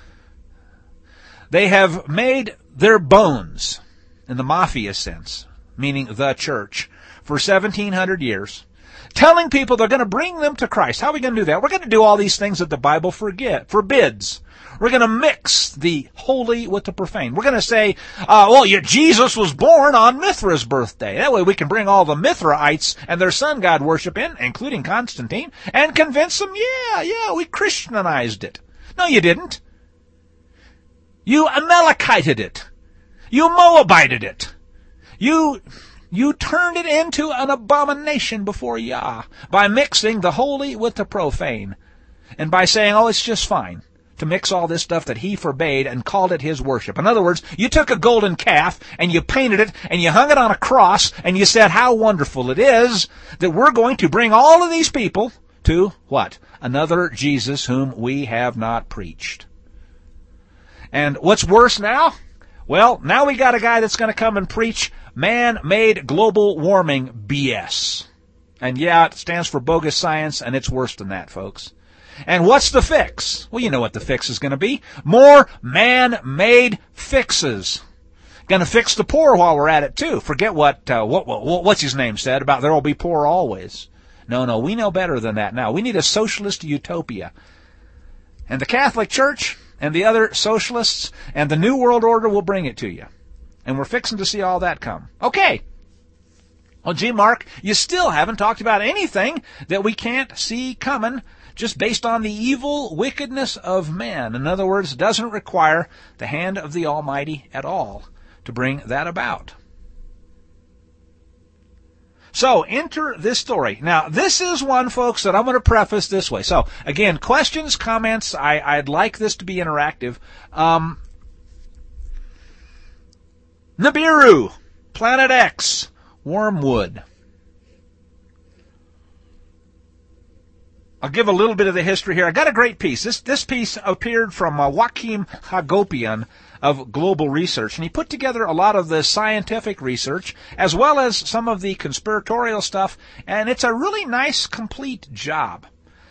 Speaker 1: They have made their bones, in the mafia sense, meaning the church, for 1,700 years, telling people they're going to bring them to Christ. How are we going to do that? We're going to do all these things that the Bible forbids. We're going to mix the holy with the profane. We're going to say, Jesus was born on Mithra's birthday. That way we can bring all the Mithraites and their sun god worship in, including Constantine, and convince them, we Christianized it. No, you didn't. You Amalekited it. You Moabited it. You turned it into an abomination before Yah by mixing the holy with the profane and by saying, it's just fine to mix all this stuff that he forbade and called it his worship. In other words, you took a golden calf and you painted it and you hung it on a cross and you said how wonderful it is that we're going to bring all of these people to what? Another Jesus whom we have not preached. And what's worse now? Well, now we got a guy that's going to come and preach man-made global warming BS. And it stands for bogus science, and it's worse than that, folks. And what's the fix? Well, you know what the fix is going to be. More man-made fixes. Going to fix the poor while we're at it, too. Forget what's his name said about there will be poor always. No, we know better than that now. We need a socialist utopia. And the Catholic Church and the other socialists and the New World Order will bring it to you. And we're fixing to see all that come. Okay. Well, gee, Mark, you still haven't talked about anything that we can't see coming just based on the evil wickedness of man. In other words, it doesn't require the hand of the Almighty at all to bring that about. So, enter this story. Now, this is one, folks, that I'm going to preface this way. So, again, questions, comments, I'd like this to be interactive. Nibiru, Planet X, Wormwood. I'll give a little bit of the history here. I got a great piece. This piece appeared from Joachim Hagopian of Global Research, and he put together a lot of the scientific research as well as some of the conspiratorial stuff, and it's a really nice, complete job.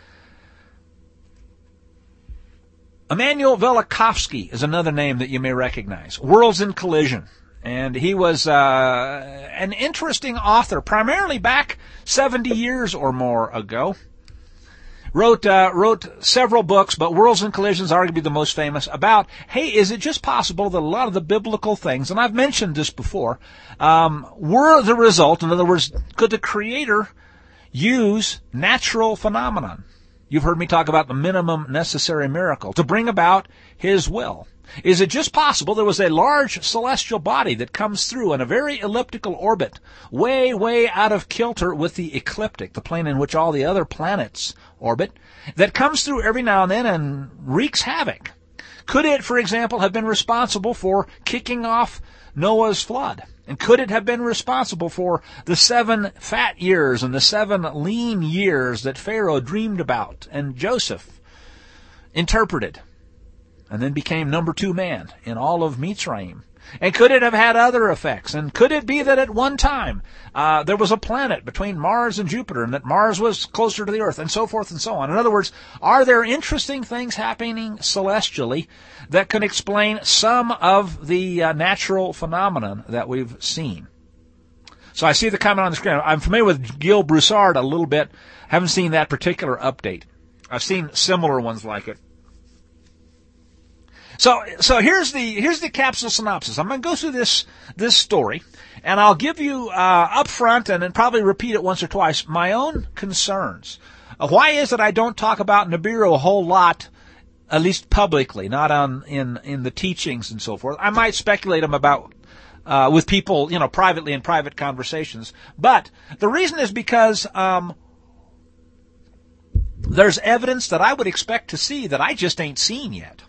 Speaker 1: Immanuel Velikovsky is another name that you may recognize. Worlds in Collision. And he was an interesting author, primarily back 70 years or more ago. Wrote several books, but Worlds and Collisions are arguably the most famous, about, hey, is it just possible that a lot of the biblical things, and I've mentioned this before, were the result, in other words, could the Creator use natural phenomenon? You've heard me talk about the minimum necessary miracle to bring about His will. Is it just possible there was a large celestial body that comes through in a very elliptical orbit, way, way out of kilter with the ecliptic, the plane in which all the other planets orbit, that comes through every now and then and wreaks havoc? Could it, for example, have been responsible for kicking off Noah's flood? And could it have been responsible for the 7 fat years and the 7 lean years that Pharaoh dreamed about and Joseph interpreted and then became number 2 man in all of Mitzrayim? And could it have had other effects? And could it be that at one time there was a planet between Mars and Jupiter and that Mars was closer to the Earth and so forth and so on? In other words, are there interesting things happening celestially that can explain some of the natural phenomenon that we've seen? So I see the comment on the screen. I'm familiar with Gil Broussard a little bit. Haven't seen that particular update. I've seen similar ones like it. So here's the capsule synopsis. I'm going to go through this story, and I'll give you up front and then probably repeat it once or twice my own concerns. Why is it I don't talk about Nibiru a whole lot, at least publicly, not in the teachings and so forth? I might speculate them about with people, privately in private conversations. But the reason is because there's evidence that I would expect to see that I just ain't seen yet.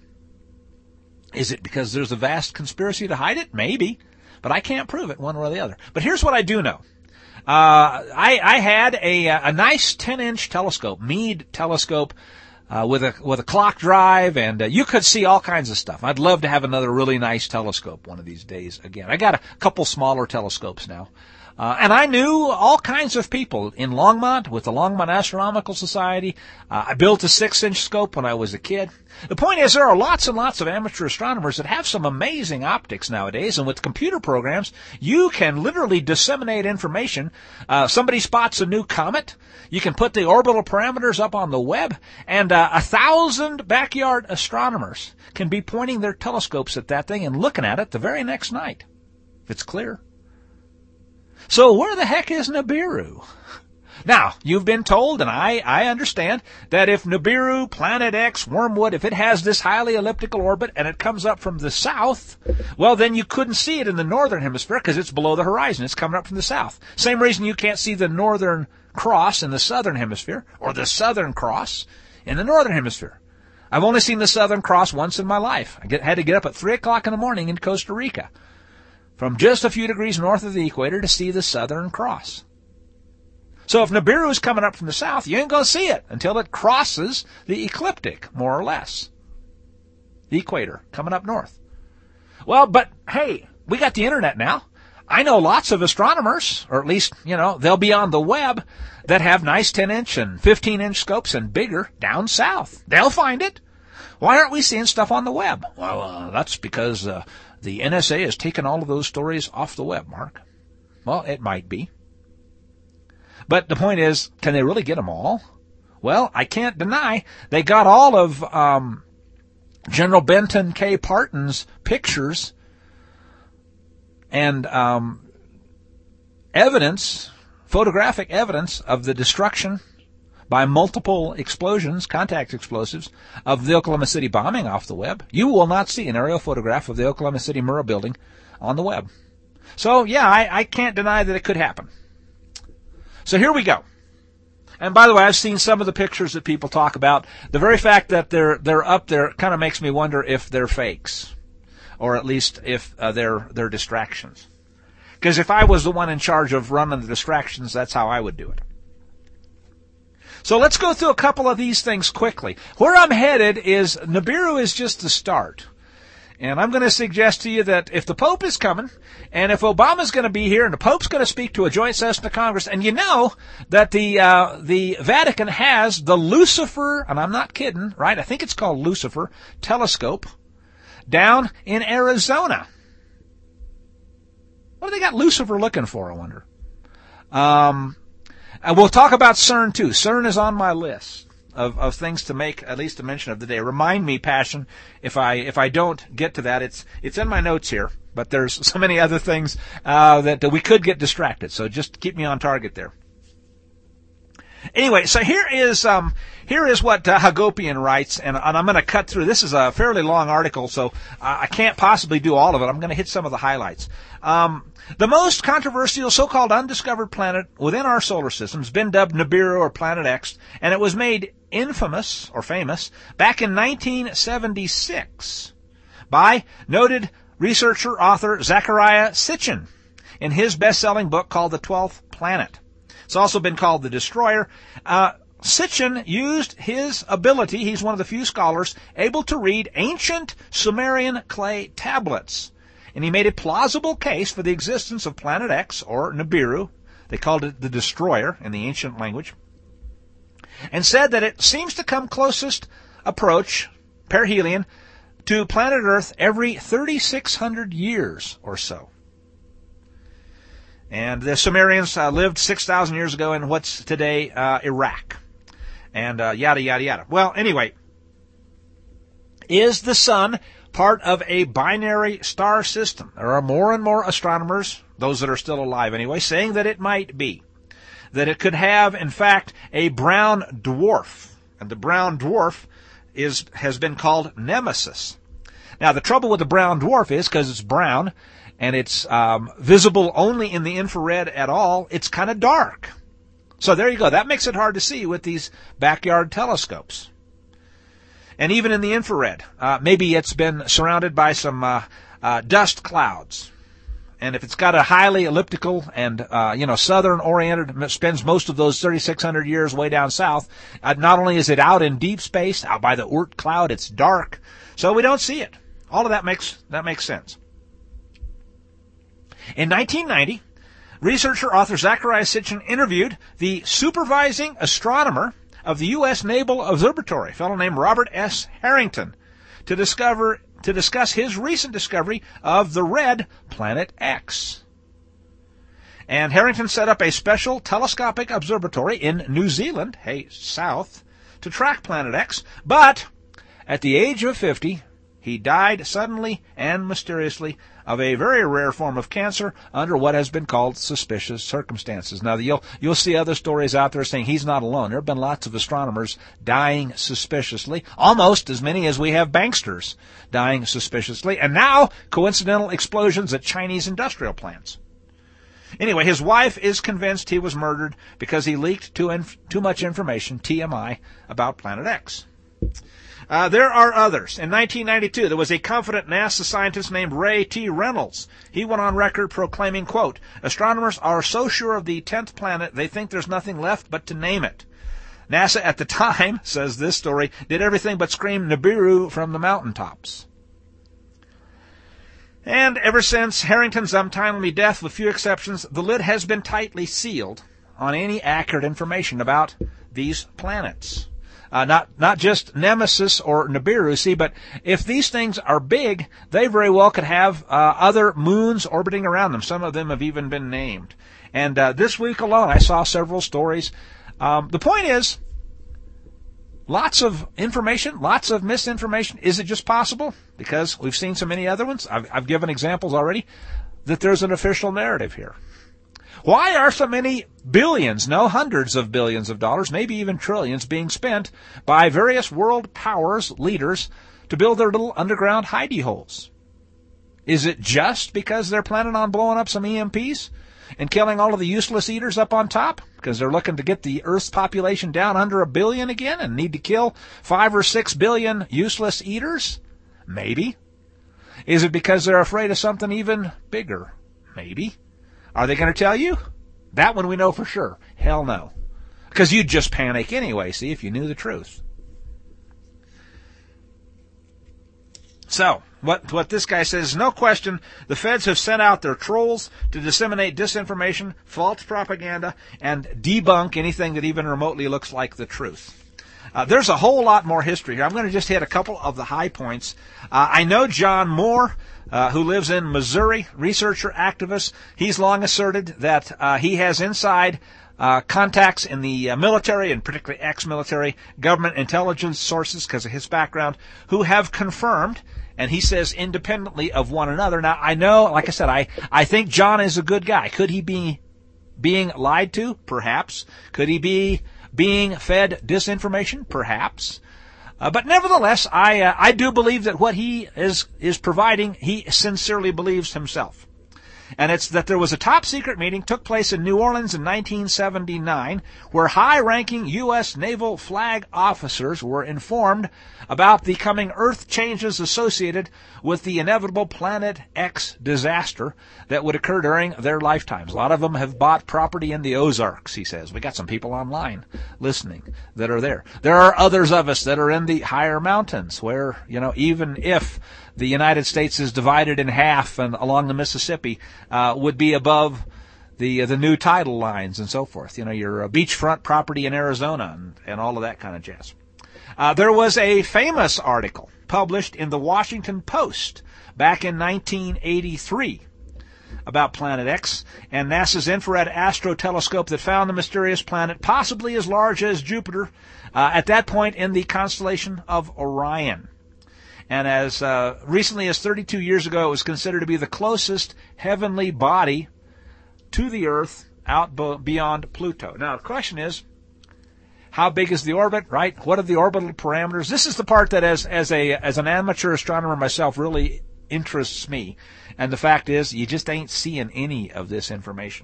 Speaker 1: Is it because there's a vast conspiracy to hide it? Maybe. But I can't prove it one way or the other. But here's what I do know. I had a nice 10-inch telescope, Meade telescope, with a clock drive, and you could see all kinds of stuff. I'd love to have another really nice telescope one of these days again. I got a couple smaller telescopes now. And I knew all kinds of people in Longmont with the Longmont Astronomical Society. I built a 6-inch scope when I was a kid. The point is there are lots and lots of amateur astronomers that have some amazing optics nowadays, and with computer programs, you can literally disseminate information. Somebody spots a new comet. You can put the orbital parameters up on the web, and 1,000 backyard astronomers can be pointing their telescopes at that thing and looking at it the very next night, if it's clear. So where the heck is Nibiru? Now, you've been told, and I understand, that if Nibiru, Planet X, Wormwood, if it has this highly elliptical orbit and it comes up from the south, well, then you couldn't see it in the northern hemisphere because it's below the horizon. It's coming up from the south. Same reason you can't see the Northern Cross in the southern hemisphere or the Southern Cross in the northern hemisphere. I've only seen the Southern Cross once in my life. I had to get up at 3 o'clock in the morning in Costa Rica from just a few degrees north of the equator to see the Southern Cross. So if Nibiru is coming up from the south, you ain't going to see it until it crosses the ecliptic, more or less. The equator, coming up north. Well, but hey, we got the internet now. I know lots of astronomers, or at least, they'll be on the web, that have nice 10-inch and 15-inch scopes and bigger down south. They'll find it. Why aren't we seeing stuff on the web? Well, that's because the NSA has taken all of those stories off the web, Mark. Well, it might be. But the point is, can they really get them all? Well, I can't deny they got all of General Benton K. Parton's pictures and evidence, photographic evidence of the destruction by multiple explosions, contact explosives, of the Oklahoma City bombing off the web. You will not see an aerial photograph of the Oklahoma City Murrah building on the web. So, yeah, I can't deny that it could happen. So here we go. And by the way, I've seen some of the pictures that people talk about. The very fact that they're up there kind of makes me wonder if they're fakes, or at least if they're distractions. Because if I was the one in charge of running the distractions, that's how I would do it. So let's go through a couple of these things quickly. Where I'm headed is Nibiru is just the start. And I'm going to suggest to you that if the Pope is coming, and if Obama's going to be here, and the Pope's going to speak to a joint session of Congress, and you know that the Vatican has the Lucifer, and I'm not kidding, right? I think it's called Lucifer telescope down in Arizona. What do they got Lucifer looking for, I wonder? And we'll talk about CERN too. CERN is on my list of things to make at least a mention of today. Remind me, Passion, if I don't get to that. It's in my notes here, but there's so many other things that we could get distracted. So just keep me on target there. Anyway, so here is what Hagopian writes, and I'm going to cut through. This is a fairly long article, so I can't possibly do all of it. I'm going to hit some of the highlights. The most controversial so-called undiscovered planet within our solar system has been dubbed Nibiru or Planet X, and it was made infamous or famous back in 1976 by noted researcher, author Zecharia Sitchin in his best-selling book called The 12th Planet. It's also been called The Destroyer. Sitchin used his ability, he's one of the few scholars, able to read ancient Sumerian clay tablets. And he made a plausible case for the existence of Planet X, or Nibiru. They called it the Destroyer in the ancient language. And said that it seems to come closest approach, perihelion, to planet Earth every 3,600 years or so. And the Sumerians lived 6,000 years ago in what's today Iraq. And yada, yada, yada. Well, anyway, is the sun part of a binary star system? There are more and more astronomers, those that are still alive anyway, saying that it might be. That it could have, in fact, a brown dwarf. And the brown dwarf has been called Nemesis. Now, the trouble with the brown dwarf is, because it's brown, and it's visible only in the infrared at all, it's kind of dark. So there you go. That makes it hard to see with these backyard telescopes. And even in the infrared, maybe it's been surrounded by some dust clouds. And if it's got a highly elliptical and, southern-oriented, spends most of those 3,600 years way down south, not only is it out in deep space, out by the Oort cloud, it's dark, so we don't see it. All of that makes sense. In 1990, researcher author Zecharia Sitchin interviewed the supervising astronomer of the U.S. Naval Observatory, a fellow named Robert S. Harrington, to discuss his recent discovery of the red Planet X. And Harrington set up a special telescopic observatory in New Zealand, south, to track Planet X, but at the age of 50, he died suddenly and mysteriously of a very rare form of cancer under what has been called suspicious circumstances. Now, you'll see other stories out there saying he's not alone. There have been lots of astronomers dying suspiciously, almost as many as we have banksters dying suspiciously, and now coincidental explosions at Chinese industrial plants. Anyway, his wife is convinced he was murdered because he leaked too much information, TMI, about Planet X. There are others. In 1992, there was a confident NASA scientist named Ray T. Reynolds. He went on record proclaiming, quote, "Astronomers are so sure of the 10th planet, they think there's nothing left but to name it." NASA at the time, says this story, did everything but scream Nibiru from the mountaintops. And ever since Harrington's untimely death, with few exceptions, the lid has been tightly sealed on any accurate information about these planets. Not just Nemesis or Nibiru, see, but if these things are big, they very well could have other moons orbiting around them. Some of them have even been named. And this week alone, I saw several stories. The point is, lots of information, lots of misinformation. Is it just possible? Because we've seen so many other ones. I've given examples already that there's an official narrative here. Why are so many billions, no hundreds of billions of dollars, maybe even trillions, being spent by various world powers, leaders, to build their little underground hidey holes? Is it just because they're planning on blowing up some EMPs and killing all of the useless eaters up on top? Because they're looking to get the Earth's population down under 1 billion again and need to kill 5 or 6 billion useless eaters? Maybe. Is it because they're afraid of something even bigger? Maybe. Are they going to tell you? That one we know for sure. Hell no. Because you'd just panic anyway, see, if you knew the truth. So, what this guy says is, no question, the feds have sent out their trolls to disseminate disinformation, false propaganda, and debunk anything that even remotely looks like the truth. There's a whole lot more history here. I'm going to just hit a couple of the high points. I know John Moore, who lives in Missouri, researcher, activist. He's long asserted that he has inside contacts in the military, and particularly ex-military government intelligence sources because of his background, who have confirmed, and he says independently of one another. Now, I know, like I said, I think John is a good guy. Could he be being lied to? Perhaps. Could he be being fed disinformation? Perhaps. But nevertheless, I do believe that what he is providing, he sincerely believes himself. And it's that there was a top-secret meeting took place in New Orleans in 1979 where high-ranking U.S. naval flag officers were informed about the coming Earth changes associated with the inevitable Planet X disaster that would occur during their lifetimes. A lot of them have bought property in the Ozarks, he says. We got some people online listening that are there. There are others of us that are in the higher mountains where, even if the United States is divided in half and along the Mississippi, would be above the new tidal lines and so forth. Your beachfront property in Arizona and all of that kind of jazz. There was a famous article published in the Washington Post back in 1983 about Planet X and NASA's infrared astro telescope that found the mysterious planet possibly as large as Jupiter at that point in the constellation of Orion. And as recently as 32 years ago, it was considered to be the closest heavenly body to the Earth out beyond Pluto. Now, the question is, how big is the orbit, right? What are the orbital parameters? This is the part that as an amateur astronomer myself really interests me. And the fact is, you just ain't seeing any of this information.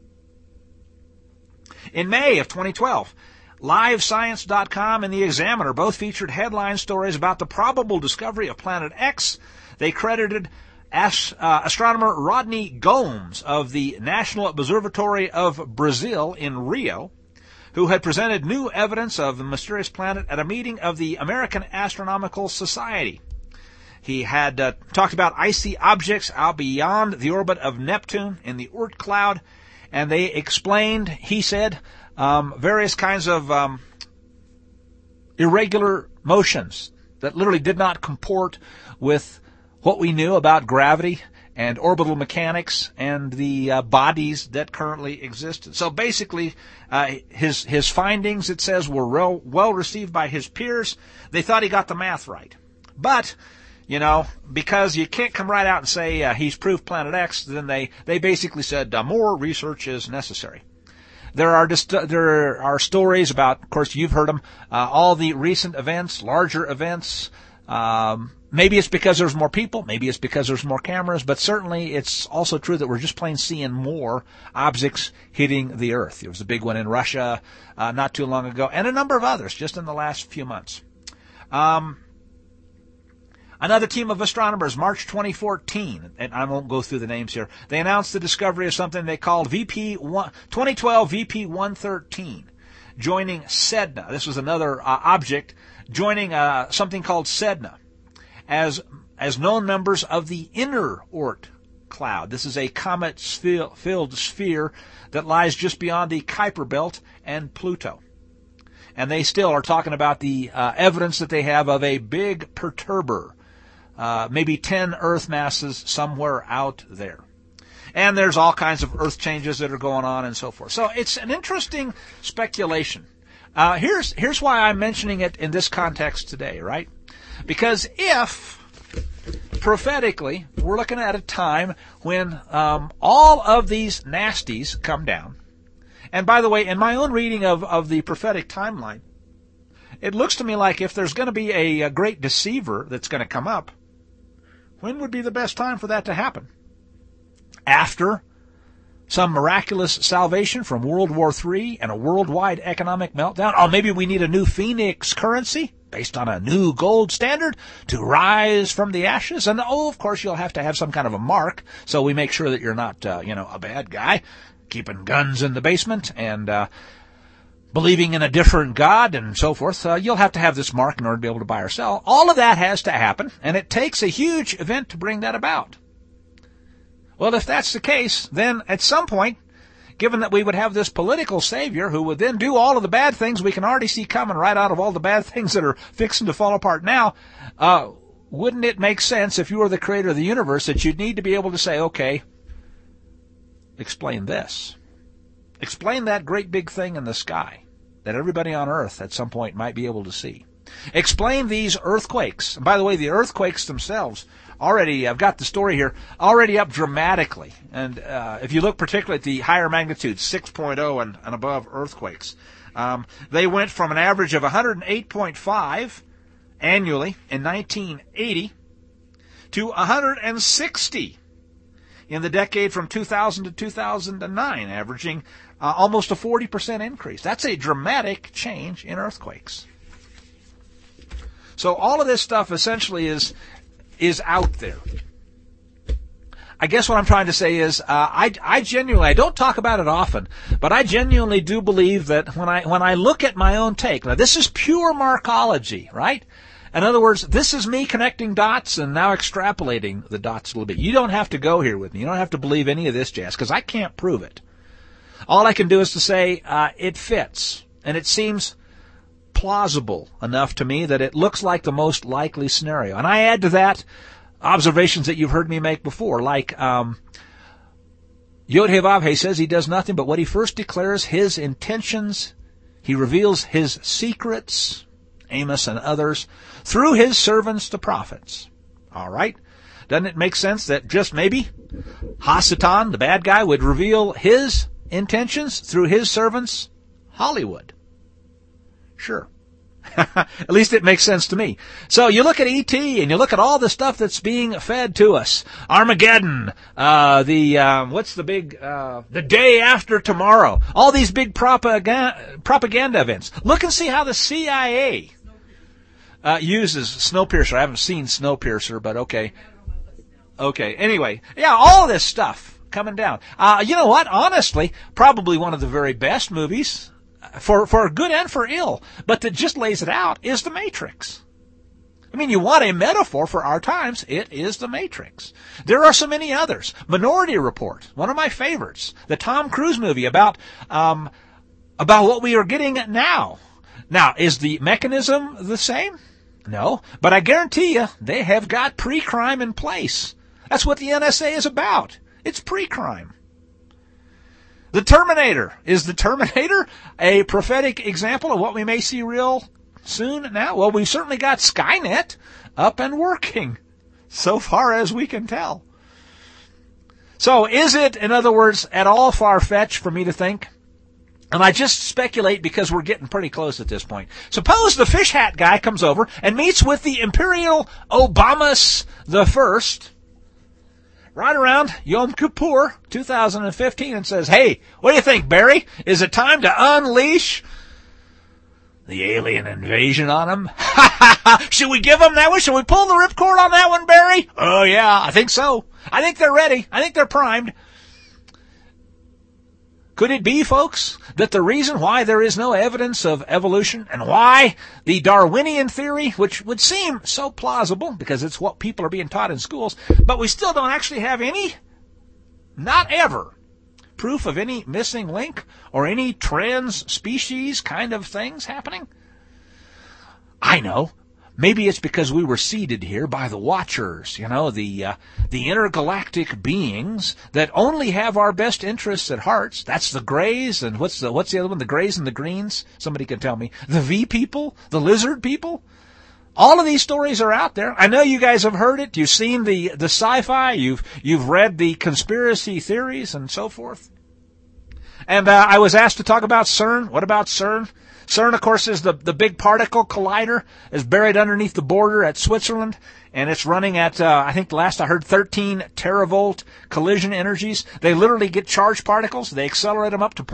Speaker 1: In May of 2012, LiveScience.com and The Examiner both featured headline stories about the probable discovery of Planet X. They credited astronomer Rodney Gomes of the National Observatory of Brazil in Rio, who had presented new evidence of the mysterious planet at a meeting of the American Astronomical Society. He had talked about icy objects out beyond the orbit of Neptune in the Oort cloud, and they explained, he said, various kinds of irregular motions that literally did not comport with what we knew about gravity and orbital mechanics and the bodies that currently existed. So basically, his findings, it says, were well received by his peers. They thought he got the math right. But, because you can't come right out and say he's proved Planet X, then they basically said more research is necessary. There are stories about, of course, you've heard them, all the recent events, larger events. Maybe it's because there's more people. Maybe it's because there's more cameras. But certainly it's also true that we're just plain seeing more objects hitting the Earth. There was a big one in Russia not too long ago, and a number of others just in the last few months. Another team of astronomers, March 2014, and I won't go through the names here, they announced the discovery of something they called 2012 VP-113, joining Sedna. This was another object joining something called Sedna as known members of the inner Oort cloud. This is a comet-filled sphere that lies just beyond the Kuiper Belt and Pluto. And they still are talking about the evidence that they have of a big perturber, maybe 10 Earth masses somewhere out there. And there's all kinds of Earth changes that are going on and so forth. So it's an interesting speculation. Here's why I'm mentioning it in this context today, right? Because if, prophetically, we're looking at a time when all of these nasties come down, and by the way, in my own reading of the prophetic timeline, it looks to me like if there's going to be a great deceiver that's going to come up, when would be the best time for that to happen? After some miraculous salvation from World War III and a worldwide economic meltdown? Or maybe we need a new Phoenix currency based on a new gold standard to rise from the ashes. And of course, you'll have to have some kind of a mark so we make sure that you're not, a bad guy keeping guns in the basement and believing in a different God and so forth. You'll have to have this mark in order to be able to buy or sell. All of that has to happen, and it takes a huge event to bring that about. Well, if that's the case, then at some point, given that we would have this political savior who would then do all of the bad things we can already see coming right out of all the bad things that are fixing to fall apart now, wouldn't it make sense if you were the creator of the universe that you'd need to be able to say, okay, explain this. Explain that great big thing in the sky that everybody on Earth at some point might be able to see. Explain these earthquakes. And by the way, the earthquakes themselves already, I've got the story here, already up dramatically. And if you look particularly at the higher magnitudes, 6.0 and above earthquakes, they went from an average of 108.5 annually in 1980 to 160 in the decade from 2000 to 2009, averaging almost a 40% increase. That's a dramatic change in earthquakes. So all of this stuff essentially is out there. I guess what I'm trying to say is, I genuinely, I don't talk about it often, but I genuinely do believe that when I look at my own take, now this is pure Markology, right? In other words, this is me connecting dots and now extrapolating the dots a little bit. You don't have to go here with me. You don't have to believe any of this jazz, because I can't prove it. All I can do is to say, it fits, and it seems plausible enough to me that it looks like the most likely scenario. And I add to that observations that you've heard me make before, like Yod-Heh-Vav-Heh says he does nothing but what he first declares his intentions. He reveals his secrets, Amos and others, through his servants the prophets. All right? Doesn't it make sense that just maybe Hasatan, the bad guy, would reveal his intentions through his servants, Hollywood? Sure. At least it makes sense to me. So you look at E.T. and you look at all the stuff that's being fed to us. Armageddon, what's the big, the day after tomorrow. All these big propaganda events. Look and see how the CIA uses Snowpiercer. I haven't seen Snowpiercer, but okay. Okay. Anyway, yeah, all this stuff coming down. You know what? Honestly, probably one of the very best movies, for good and for ill, but that just lays it out, is The Matrix. I mean, you want a metaphor for our times, it is The Matrix. There are so many others. Minority Report, one of my favorites. The Tom Cruise movie about what we are getting now. Now, is the mechanism the same? No, but I guarantee you, they have got pre-crime in place. That's what the NSA is about. It's pre-crime. The Terminator. Is the Terminator a prophetic example of what we may see real soon now? Well, we've certainly got Skynet up and working, so far as we can tell. So is it, in other words, at all far-fetched for me to think? And I just speculate because we're getting pretty close at this point. Suppose the fish hat guy comes over and meets with the Imperial Obamas the First, right around Yom Kippur 2015, and says, "Hey, what do you think, Barry? Is it time to unleash the alien invasion on them?" Should we give them that one? Should we pull the ripcord on that one, Barry? Oh, yeah, I think so. I think they're ready. I think they're primed. Could it be, folks, that the reason why there is no evidence of evolution and why the Darwinian theory, which would seem so plausible because it's what people are being taught in schools, but we still don't actually have any, not ever, proof of any missing link or any trans-species kind of things happening? I know. Maybe it's because we were seeded here by the Watchers, the intergalactic beings that only have our best interests at heart. That's the Greys, and what's the other one? The Greys and the Greens? Somebody can tell me. The V people? The lizard people? All of these stories are out there. I know you guys have heard it. You've seen the sci-fi. You've read the conspiracy theories and so forth. And I was asked to talk about CERN. What about CERN? CERN, of course, is the big particle collider. Is buried underneath the border at Switzerland, and it's running at, I think the last I heard, 13 teravolt collision energies. They literally get charged particles. They accelerate them up to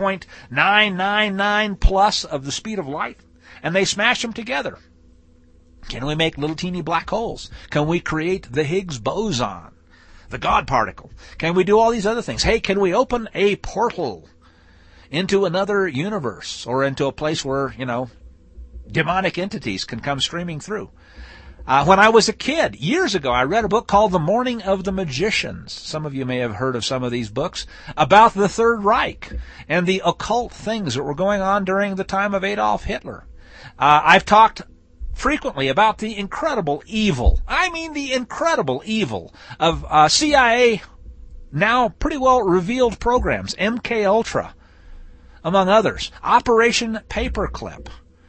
Speaker 1: 0.999 plus of the speed of light, and they smash them together. Can we make little teeny black holes? Can we create the Higgs boson, the God particle? Can we do all these other things? Hey, can we open a portal into another universe or into a place where, demonic entities can come streaming through? When I was a kid, years ago, I read a book called The Morning of the Magicians. Some of you may have heard of some of these books about the Third Reich and the occult things that were going on during the time of Adolf Hitler. I've talked frequently about the incredible evil, the incredible evil of CIA now pretty well revealed programs, MK Ultra, among others, Operation Paperclip.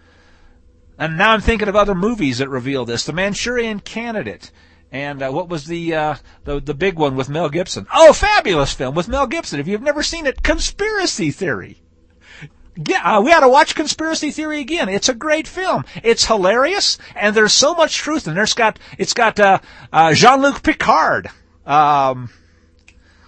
Speaker 1: And now I'm thinking of other movies that reveal this. The Manchurian Candidate. And what was the big one with Mel Gibson? Oh, fabulous film with Mel Gibson. If you've never seen it, Conspiracy Theory. Yeah, we ought to watch Conspiracy Theory again. It's a great film. It's hilarious, and there's so much truth in there. It's got Jean-Luc Picard.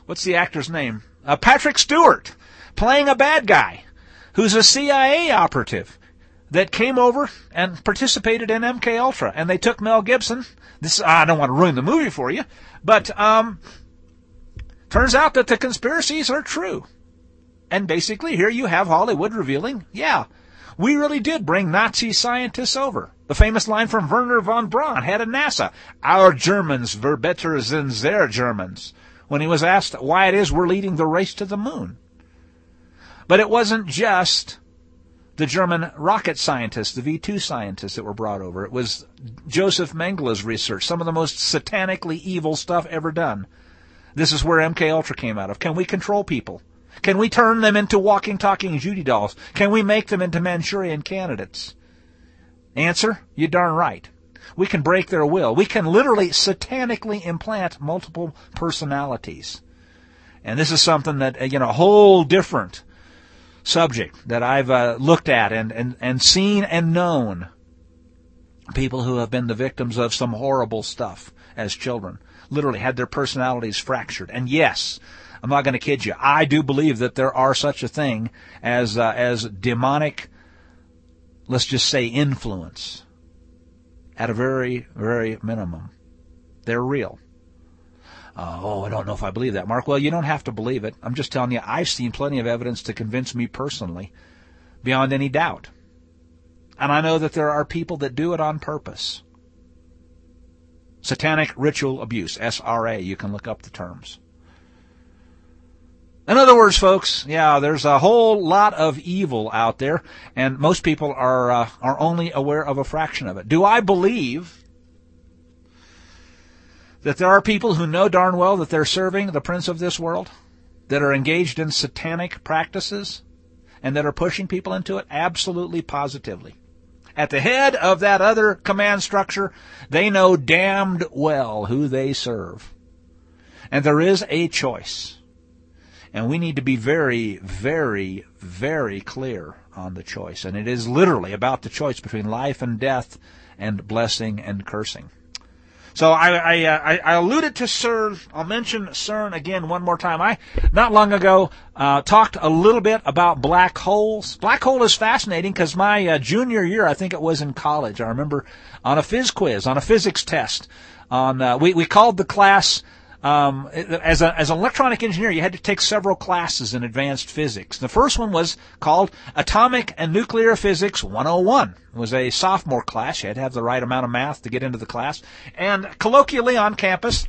Speaker 1: what's the actor's name? Patrick Stewart, playing a bad guy who's a CIA operative that came over and participated in MK Ultra, and they took Mel Gibson. I don't want to ruin the movie for you, but turns out that the conspiracies are true. And basically, here you have Hollywood revealing, yeah, we really did bring Nazi scientists over. The famous line from Wernher von Braun, head of NASA, "Our Germans were better than their Germans," when he was asked why it is we're leading the race to the moon. But it wasn't just the German rocket scientists, the V2 scientists that were brought over. It was Joseph Mengele's research, some of the most satanically evil stuff ever done. This is where MK Ultra came out of. Can we control people? Can we turn them into walking, talking Judy dolls? Can we make them into Manchurian candidates? Answer, you darn right. We can break their will. We can literally satanically implant multiple personalities. And this is something that, a whole different subject that I've looked at and seen and known. People who have been the victims of some horrible stuff as children. Literally had their personalities fractured. And yes, I'm not going to kid you. I do believe that there are such a thing as demonic, let's just say, influence at a very, very minimum. They're real. I don't know if I believe that, Mark. Well, you don't have to believe it. I'm just telling you, I've seen plenty of evidence to convince me personally, beyond any doubt. And I know that there are people that do it on purpose. Satanic ritual abuse, SRA. You can look up the terms. In other words, folks, yeah, there's a whole lot of evil out there, and most people are only aware of a fraction of it. Do I believe that there are people who know darn well that they're serving the prince of this world, that are engaged in satanic practices, and that are pushing people into it? Absolutely, positively. At the head of that other command structure, they know damned well who they serve. And there is a choice. And we need to be very, very, very clear on the choice. And it is literally about the choice between life and death and blessing and cursing. So I alluded to CERN. I'll mention CERN again one more time. I, not long ago, talked a little bit about black holes. Black hole is fascinating because my junior year, I think it was in college, I remember on a phys quiz, on a physics test, we called the class, as an electronic engineer, you had to take several classes in advanced physics. The first one was called Atomic and Nuclear Physics 101. It was a sophomore class. You had to have the right amount of math to get into the class. And colloquially on campus,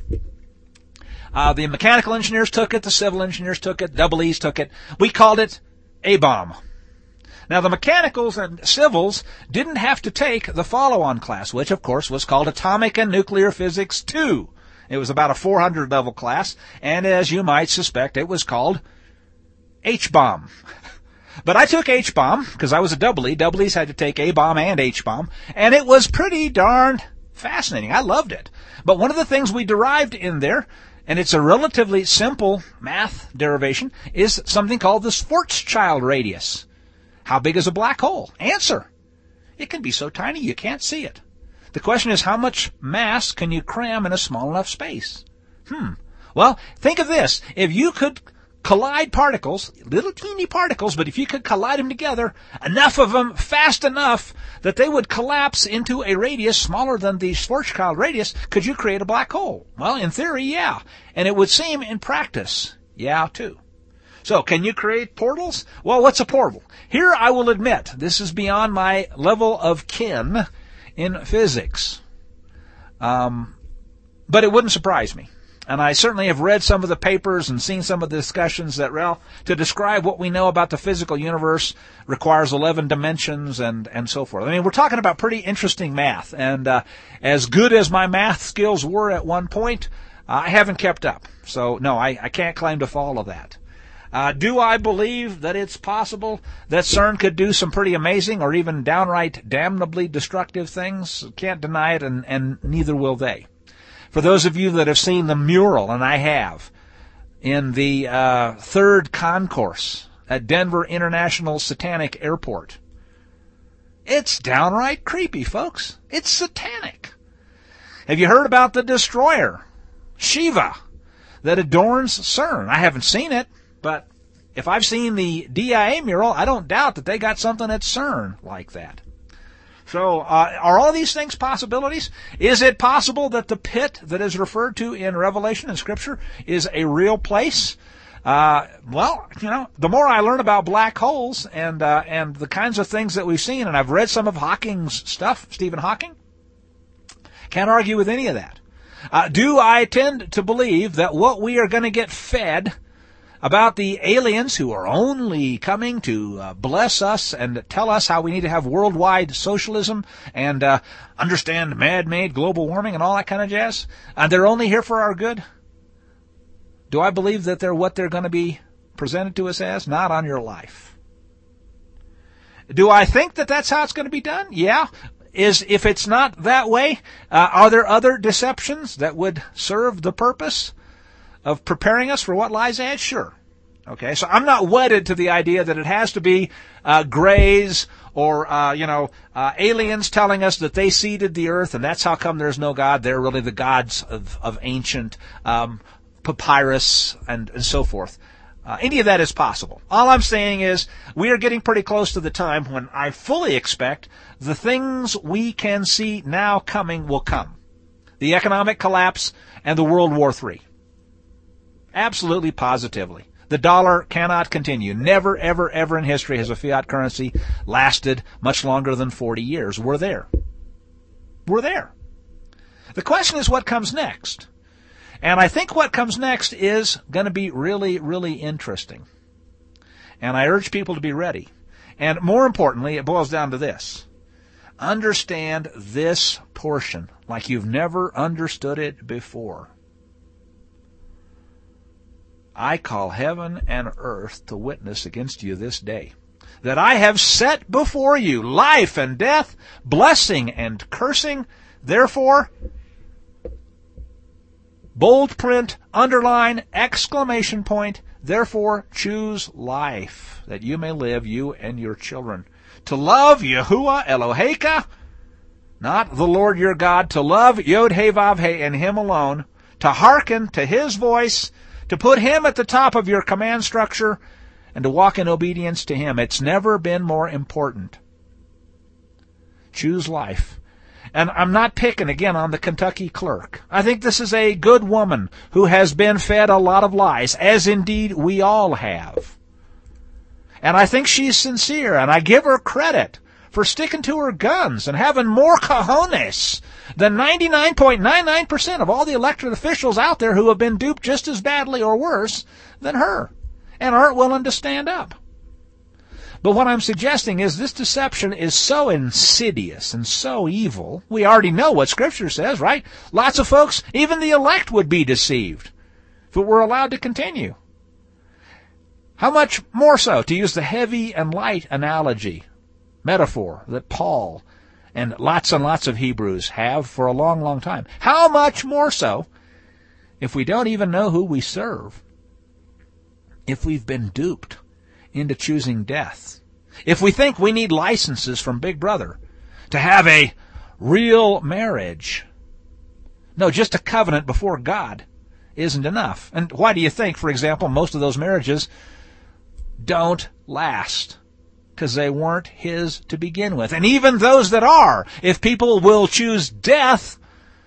Speaker 1: the mechanical engineers took it, the civil engineers took it, double E's took it. We called it A-bomb. Now, the mechanicals and civils didn't have to take the follow-on class, which, of course, was called Atomic and Nuclear Physics 2. It was about a 400 level class, and as you might suspect, it was called H-bomb. But I took H-bomb because I was a double E. Double E's had to take A-bomb and H-bomb, and it was pretty darn fascinating. I loved it. But one of the things we derived in there, and it's a relatively simple math derivation, is something called the Schwarzschild radius. How big is a black hole? Answer. It can be so tiny you can't see it. The question is, how much mass can you cram in a small enough space? Well, think of this. If you could collide particles, little teeny particles, but if you could collide them together, enough of them fast enough that they would collapse into a radius smaller than the Schwarzschild radius, could you create a black hole? Well, in theory, yeah. And it would seem in practice, yeah, too. So, can you create portals? Well, what's a portal? Here I will admit, this is beyond my level of kin in physics. But it wouldn't surprise me. And I certainly have read some of the papers and seen some of the discussions that, well, to describe what we know about the physical universe requires 11 dimensions and so forth. I mean, we're talking about pretty interesting math. And as good as my math skills were at one point, I haven't kept up. So, no, I can't claim to follow that. Do I believe that it's possible that CERN could do some pretty amazing or even downright damnably destructive things? Can't deny it, and neither will they. For those of you that have seen the mural, and I have, in the third concourse at Denver International Satanic Airport, it's downright creepy, folks. It's satanic. Have you heard about the destroyer, Shiva? that adorns CERN. I haven't seen it, but if I've seen the DIA mural, I don't doubt that they got something at CERN like that. So, are all these things possibilities? Is it possible that the pit that is referred to in Revelation and Scripture is a real place? Well, the more I learn about black holes and the kinds of things that we've seen, and I've read some of Hawking's stuff, Stephen Hawking, can't argue with any of that. Do I tend to believe that what we are going to get fed about the aliens who are only coming to bless us and tell us how we need to have worldwide socialism and understand man-made global warming and all that kind of jazz, and they're only here for our good? Do I believe that they're what they're going to be presented to us as? Not on your life. Do I think that that's how it's going to be done? Yeah. If it's not that way, are there other deceptions that would serve the purpose of preparing us for what lies ahead? Sure. Okay, so I'm not wedded to the idea that it has to be grays or aliens telling us that they seeded the earth and that's how come there's no God. They're really the gods of ancient papyrus and so forth. Any of that is possible. All I'm saying is we are getting pretty close to the time when I fully expect the things we can see now coming will come. The economic collapse and the World War III. Absolutely, positively. The dollar cannot continue. Never, ever, ever in history has a fiat currency lasted much longer than 40 years. We're there. We're there. The question is what comes next. And I think what comes next is going to be really, really interesting. And I urge people to be ready. And more importantly, it boils down to this. Understand this portion like you've never understood it before. I call heaven and earth to witness against you this day, that I have set before you life and death, blessing and cursing. Therefore, bold print, underline, exclamation point, therefore choose life, that you may live, you and your children. To love Yahuwah Eloheka, not the Lord your God, to love Yod-Heh-Vav-Heh and Him alone, to hearken to His voice, to put Him at the top of your command structure, and to walk in obedience to Him. It's never been more important. Choose life. And I'm not picking, again, on the Kentucky clerk. I think this is a good woman who has been fed a lot of lies, as indeed we all have. And I think she's sincere, and I give her credit for sticking to her guns and having more cojones than 99.99% of all the elected officials out there who have been duped just as badly or worse than her and aren't willing to stand up. But what I'm suggesting is this deception is so insidious and so evil. We already know what Scripture says, right? Lots of folks, even the elect, would be deceived if it were allowed to continue. How much more so, to use the heavy and light analogy, metaphor that Paul and lots of Hebrews have for a long, long time. How much more so if we don't even know who we serve? If we've been duped into choosing death. If we think we need licenses from Big Brother to have a real marriage. No, just a covenant before God isn't enough. And why do you think, for example, most of those marriages don't last? Because they weren't His to begin with. And even those that are, if people will choose death,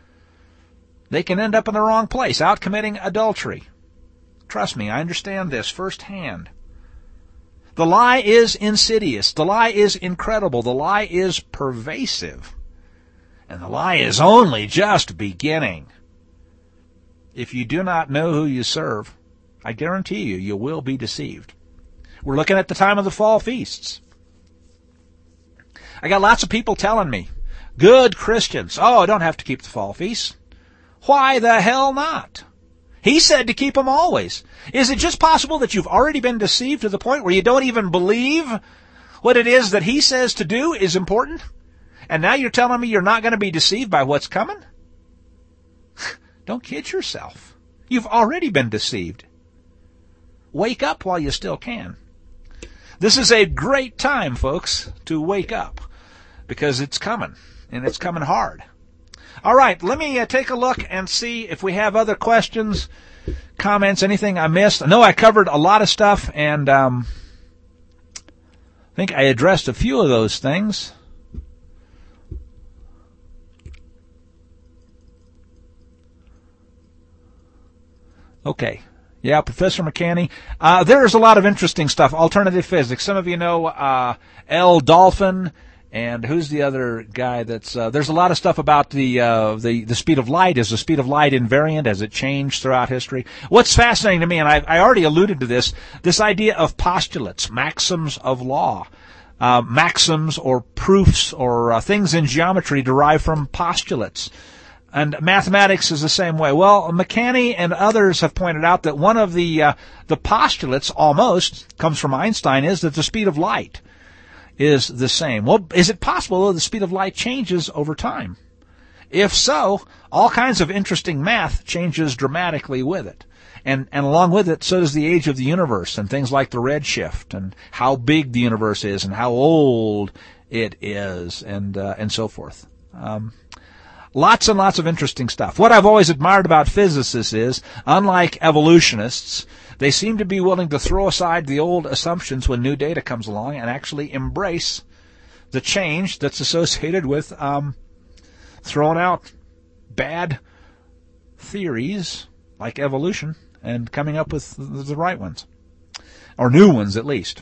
Speaker 1: they can end up in the wrong place, out committing adultery. Trust me, I understand this firsthand. The lie is insidious. The lie is incredible. The lie is pervasive. And the lie is only just beginning. If you do not know who you serve, I guarantee you, you will be deceived. We're looking at the time of the fall feasts. I got lots of people telling me, good Christians, I don't have to keep the fall feasts. Why the hell not? He said to keep them always. Is it just possible that you've already been deceived to the point where you don't even believe what it is that He says to do is important? And now you're telling me you're not going to be deceived by what's coming? Don't kid yourself. You've already been deceived. Wake up while you still can. This is a great time, folks, to wake up, because it's coming, and it's coming hard. All right, let me take a look and see if we have other questions, comments, anything I missed. I know I covered a lot of stuff, and I think I addressed a few of those things. Okay. Yeah, Professor McCanney. There's a lot of interesting stuff. Alternative physics. Some of you know L. Dolphin. And who's the other guy that's, there's a lot of stuff about the speed of light. Is the speed of light invariant? Has it changed throughout history? What's fascinating to me, and I already alluded to this idea of postulates, maxims of law. Maxims or proofs or things in geometry derive from postulates. And mathematics is the same way. Well, McCanney and others have pointed out that one of the postulates almost comes from Einstein is that the speed of light is the same. Well, is it possible that the speed of light changes over time? If so, all kinds of interesting math changes dramatically with it. And along with it, so does the age of the universe and things like the redshift and how big the universe is and how old it is and so forth. Lots and lots of interesting stuff. What I've always admired about physicists is, unlike evolutionists, they seem to be willing to throw aside the old assumptions when new data comes along and actually embrace the change that's associated with throwing out bad theories like evolution and coming up with the right ones, or new ones at least.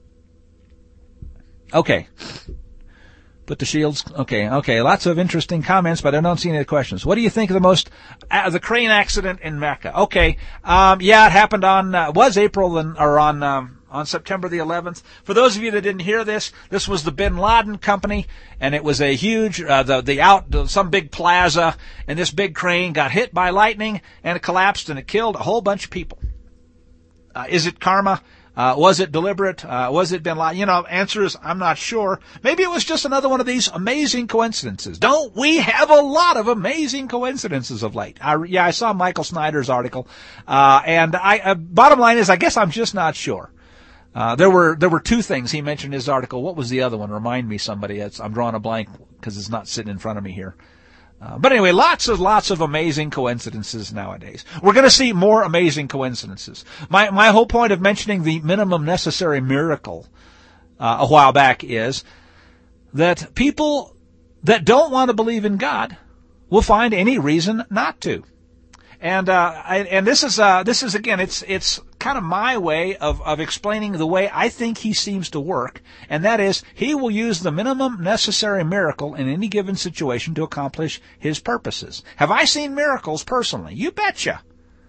Speaker 1: Okay. Put the shields. Okay. Lots of interesting comments, but I don't see any questions. What do you think of the crane accident in Mecca? Okay. Yeah, it happened on September the 11th. For those of you that didn't hear this was the Bin Laden company, and it was a huge, some big plaza, and this big crane got hit by lightning, and it collapsed, and it killed a whole bunch of people. Is it karma? Was it deliberate? Was it Bin Laden? Answer is, I'm not sure. Maybe it was just another one of these amazing coincidences. Don't we have a lot of amazing coincidences of late? I saw Michael Snyder's article, and bottom line is, I guess I'm just not sure. There were two things he mentioned in his article. What was the other one? Remind me, somebody. I'm drawing a blank because it's not sitting in front of me here. But anyway, lots of amazing coincidences nowadays. We're going to see more amazing coincidences. My whole point of mentioning the minimum necessary miracle a while back is that people that don't want to believe in God will find any reason not to. And this is again, it's kind of my way of explaining the way I think he seems to work, and that is he will use the minimum necessary miracle in any given situation to accomplish his purposes. Have I seen miracles personally? You betcha.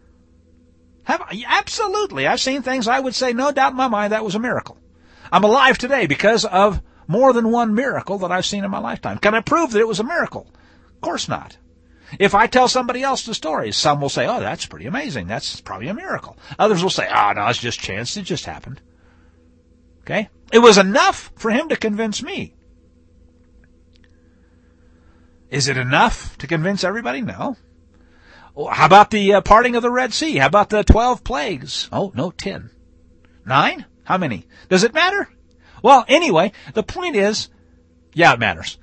Speaker 1: Absolutely. I've seen things I would say, no doubt in my mind, that was a miracle. I'm alive today because of more than one miracle that I've seen in my lifetime. Can I prove that it was a miracle? Of course not. If I tell somebody else the stories, some will say, oh, that's pretty amazing. That's probably a miracle. Others will say, oh, no, it's just chance. It just happened. Okay? It was enough for him to convince me. Is it enough to convince everybody? No. How about the parting of the Red Sea? How about the 12 plagues? Oh, no, 10. 9? How many? Does it matter? Well, anyway, the point is, yeah, it matters.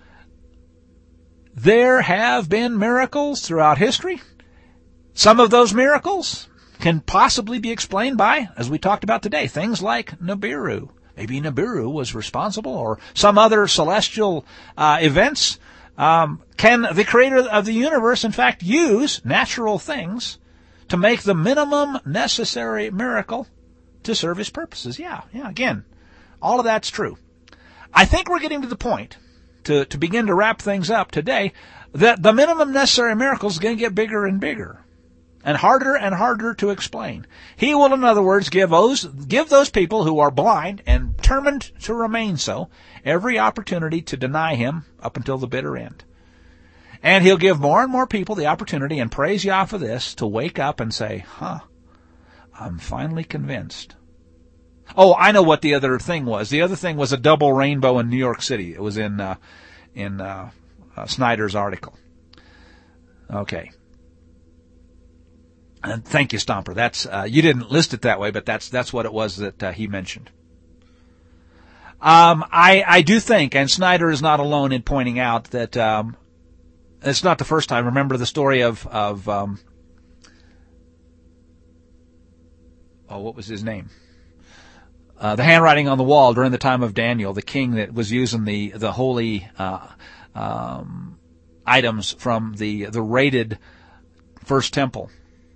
Speaker 1: There have been miracles throughout history. Some of those miracles can possibly be explained by, as we talked about today, things like Nibiru. Maybe Nibiru was responsible, or some other celestial events. Can the creator of the universe, in fact, use natural things to make the minimum necessary miracle to serve his purposes? Yeah, again, all of that's true. I think we're getting to the point, to begin to wrap things up today, that the minimum necessary miracle is going to get bigger and bigger and harder to explain. He will, in other words, give those people who are blind and determined to remain so every opportunity to deny him up until the bitter end. And he'll give more and more people the opportunity, and praise Yah for this, to wake up and say, I'm finally convinced. Oh, I know what the other thing was. The other thing was a double rainbow in New York City. It was in Snyder's article. Okay. And thank you, Stomper. That's you didn't list it that way, but that's what it was that he mentioned. I do think, and Snyder is not alone in pointing out that It's not the first time. Remember the story of what was his name? The handwriting on the wall during the time of Daniel, the king that was using the holy items from the raided first temple.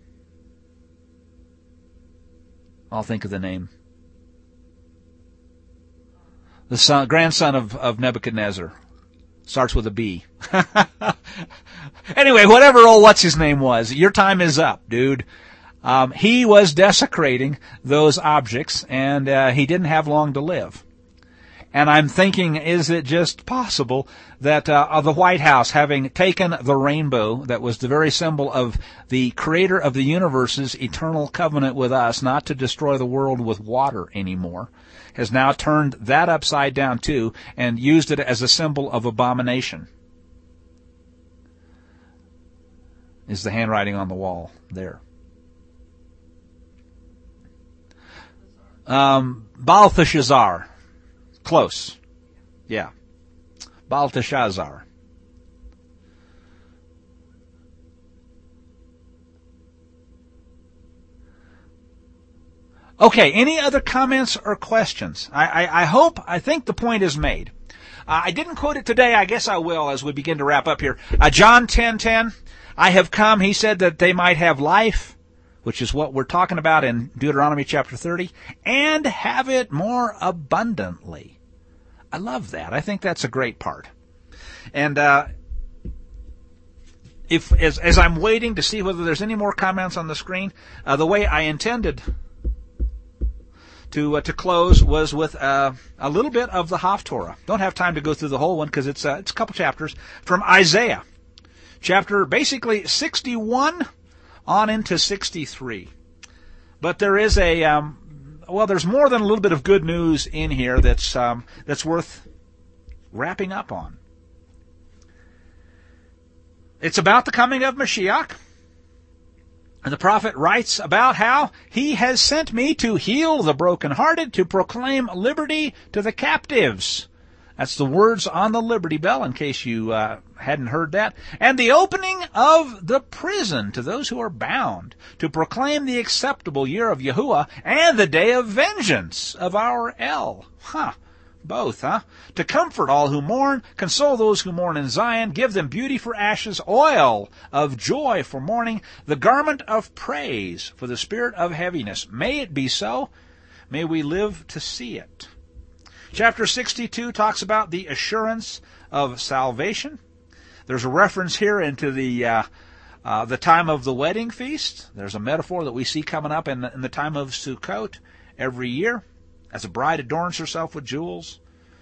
Speaker 1: I'll think of the name. The grandson of Nebuchadnezzar. Starts with a B. Anyway, whatever what's his name was, your time is up, dude. He was desecrating those objects, and he didn't have long to live. And I'm thinking, is it just possible that the White House, having taken the rainbow that was the very symbol of the creator of the universe's eternal covenant with us, not to destroy the world with water anymore, has now turned that upside down too and used it as a symbol of abomination? Is the handwriting on the wall there? Belteshazzar. Close. Yeah. Belteshazzar. Okay, any other comments or questions? I think the point is made. I didn't quote it today. I guess I will as we begin to wrap up here. John 10:10. I have come, he said, that they might have life, which is what we're talking about in Deuteronomy chapter 30, and have it more abundantly. I love that. I think that's a great part. And as I'm waiting to see whether there's any more comments on the screen, the way I intended to close was with a little bit of the Haftorah. Don't have time to go through the whole one because it's a couple chapters from Isaiah, chapter basically 61 on into 63. But there is there's more than a little bit of good news in here that's worth wrapping up on. It's about the coming of Mashiach. And the prophet writes about how he has sent me to heal the brokenhearted, to proclaim liberty to the captives. That's the words on the Liberty Bell, in case you hadn't heard that. And the opening of the prison to those who are bound, to proclaim the acceptable year of Yahuwah and the day of vengeance of our El. Both, To comfort all who mourn, console those who mourn in Zion, give them beauty for ashes, oil of joy for mourning, the garment of praise for the spirit of heaviness. May it be so. May we live to see it. Chapter 62 talks about the assurance of salvation. There's a reference here into the time of the wedding feast. There's a metaphor that we see coming up in the time of Sukkot every year, as a bride adorns herself with jewels.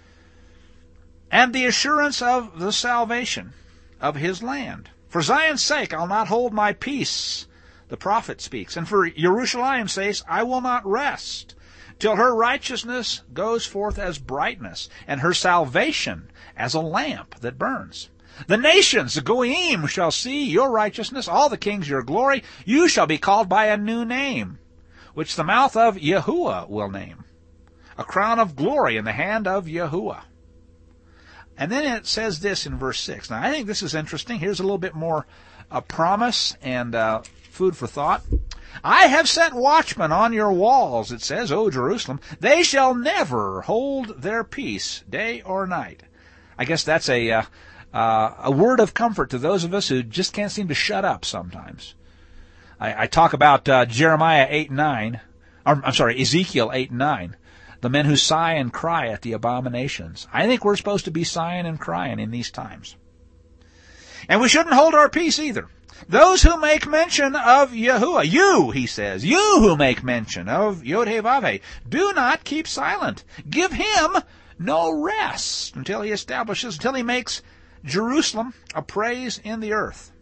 Speaker 1: And the assurance of the salvation of his land. For Zion's sake, I'll not hold my peace, the prophet speaks. And for Jerusalem says, I will not rest, till her righteousness goes forth as brightness, and her salvation as a lamp that burns. The nations, the Goyim, shall see your righteousness, all the kings your glory. You shall be called by a new name, which the mouth of Yahuwah will name. A crown of glory in the hand of Yahuwah. And then it says this in verse 6. Now, I think this is interesting. Here's a little bit more promise and food for thought. I have set watchmen on your walls, it says, O Jerusalem. They shall never hold their peace, day or night. I guess that's a word of comfort to those of us who just can't seem to shut up sometimes. I talk about Jeremiah 8:9. I'm sorry, Ezekiel 8:9. The men who sigh and cry at the abominations. I think we're supposed to be sighing and crying in these times. And we shouldn't hold our peace either. Those who make mention of Yahuwah, you, he says, you who make mention of Yod-Heh-Vav-Heh, do not keep silent. Give him no rest until he makes Jerusalem a praise in the earth.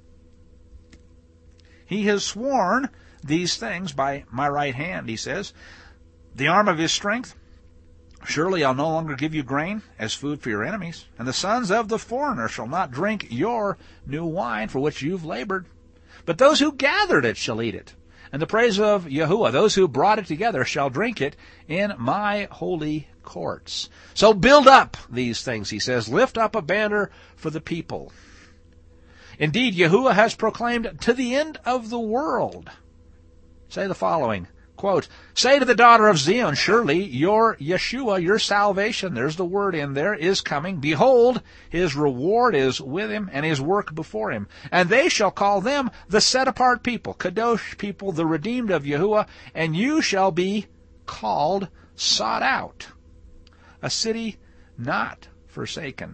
Speaker 1: He has sworn these things by my right hand, he says, the arm of his strength. Surely I'll no longer give you grain as food for your enemies, and the sons of the foreigner shall not drink your new wine for which you've labored. But those who gathered it shall eat it, and the praise of Yahuwah, those who brought it together, shall drink it in my holy courts. So build up these things, he says. Lift up a banner for the people. Indeed, Yahuwah has proclaimed to the end of the world. Say the following, quote, say to the daughter of Zion, surely your Yeshua, your salvation, there's the word in there, is coming. Behold, his reward is with him, and his work before him. And they shall call them the set-apart people, Kadosh people, the redeemed of Yahuwah, and you shall be called sought out, a city not forsaken.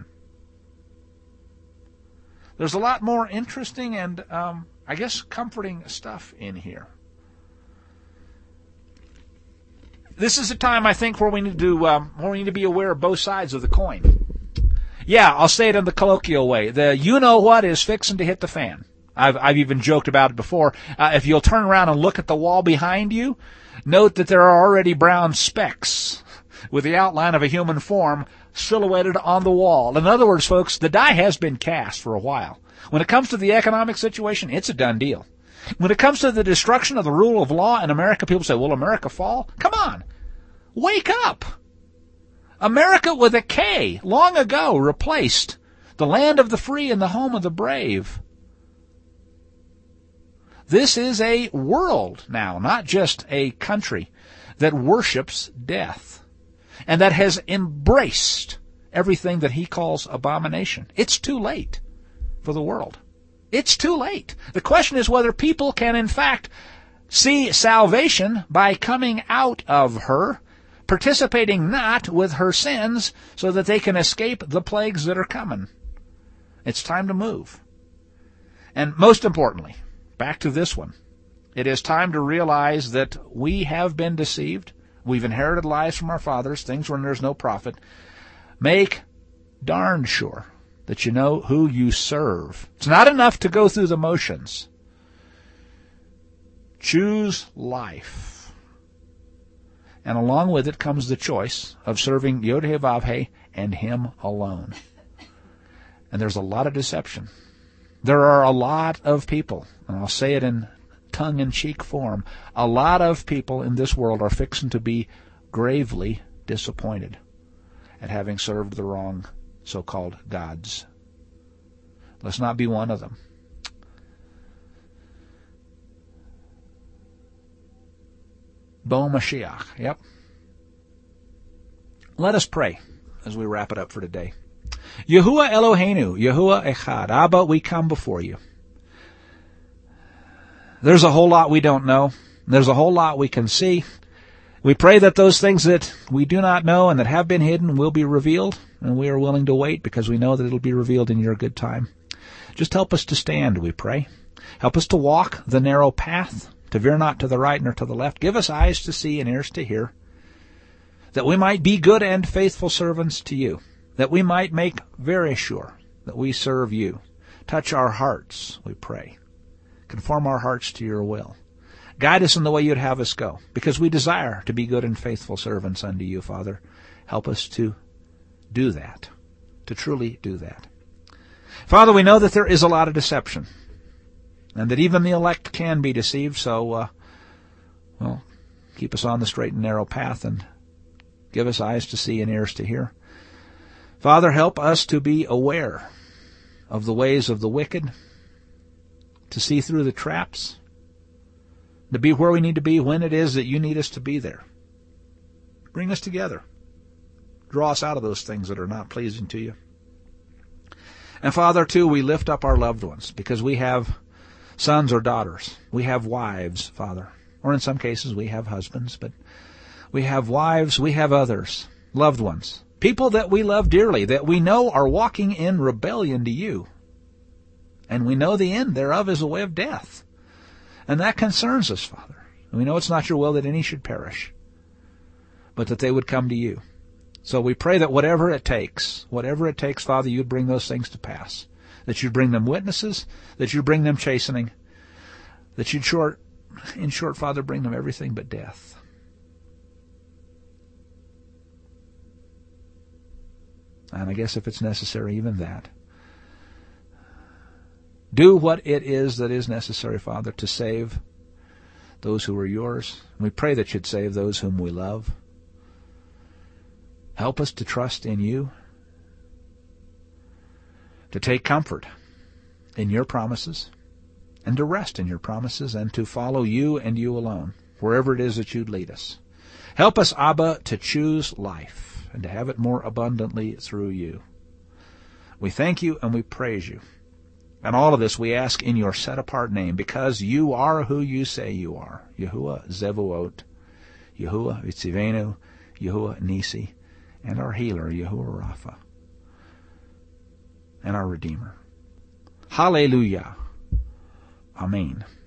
Speaker 1: There's a lot more interesting and, I guess, comforting stuff in here. This is a time, I think, where we need to be aware of both sides of the coin. Yeah, I'll say it in the colloquial way. The you-know-what is fixing to hit the fan. I've even joked about it before. If you'll turn around and look at the wall behind you, note that there are already brown specks with the outline of a human form silhouetted on the wall. In other words, folks, the die has been cast for a while. When it comes to the economic situation, it's a done deal. When it comes to the destruction of the rule of law in America, people say, will America fall? Come on. Wake up. America with a K long ago replaced the land of the free and the home of the brave. This is a world now, not just a country, that worships death and that has embraced everything that he calls abomination. It's too late for the world. It's too late. The question is whether people can, in fact, see salvation by coming out of her, participating not with her sins, so that they can escape the plagues that are coming. It's time to move. And most importantly, back to this one, it is time to realize that we have been deceived. We've inherited lies from our fathers, things when there's no profit. Make darn sure that you know who you serve. It's not enough to go through the motions. Choose life. And along with it comes the choice of serving Yod-Heh-Vav-Heh and him alone. And there's a lot of deception. There are a lot of people, and I'll say it in tongue-in-cheek form, a lot of people in this world are fixing to be gravely disappointed at having served the wrong so-called gods. Let's not be one of them. Bo Mashiach. Yep. Let us pray as we wrap it up for today. Yahuwah Eloheinu, Yahuwah Echad. Abba, we come before you. There's a whole lot we don't know. There's a whole lot we can see. We pray that those things that we do not know and that have been hidden will be revealed, and we are willing to wait because we know that it'll be revealed in your good time. Just help us to stand, we pray. Help us to walk the narrow path, to veer not to the right nor to the left. Give us eyes to see and ears to hear, that we might be good and faithful servants to you, that we might make very sure that we serve you. Touch our hearts, we pray. Conform our hearts to your will. Guide us in the way you'd have us go, because we desire to be good and faithful servants unto you, Father. Help us to do that, to truly do that. Father, we know that there is a lot of deception, and that even the elect can be deceived, so, keep us on the straight and narrow path and give us eyes to see and ears to hear. Father, help us to be aware of the ways of the wicked, to see through the traps, to be where we need to be when it is that you need us to be there. Bring us together. Draw us out of those things that are not pleasing to you. And Father, too, we lift up our loved ones because we have sons or daughters. We have wives, Father. Or in some cases we have husbands, but we have wives, we have others, loved ones, people that we love dearly, that we know are walking in rebellion to you. And we know the end thereof is a way of death. And that concerns us, Father. And we know it's not your will that any should perish, but that they would come to you. So we pray that whatever it takes, Father, you'd bring those things to pass. That you'd bring them witnesses, that you'd bring them chastening, that you'd, in short, Father, bring them everything but death. And I guess if it's necessary, even that. Do what it is that is necessary, Father, to save those who are yours. We pray that you'd save those whom we love. Help us to trust in you, to take comfort in your promises, and to rest in your promises, and to follow you and you alone, wherever it is that you'd lead us. Help us, Abba, to choose life and to have it more abundantly through you. We thank you and we praise you. And all of this we ask in your set-apart name, because you are who you say you are. Yahuwah Zevuot, Yahuwah Itzivenu, Yahuwah Nisi, and our healer, Yahuwah Rapha, and our Redeemer. Hallelujah. Amen.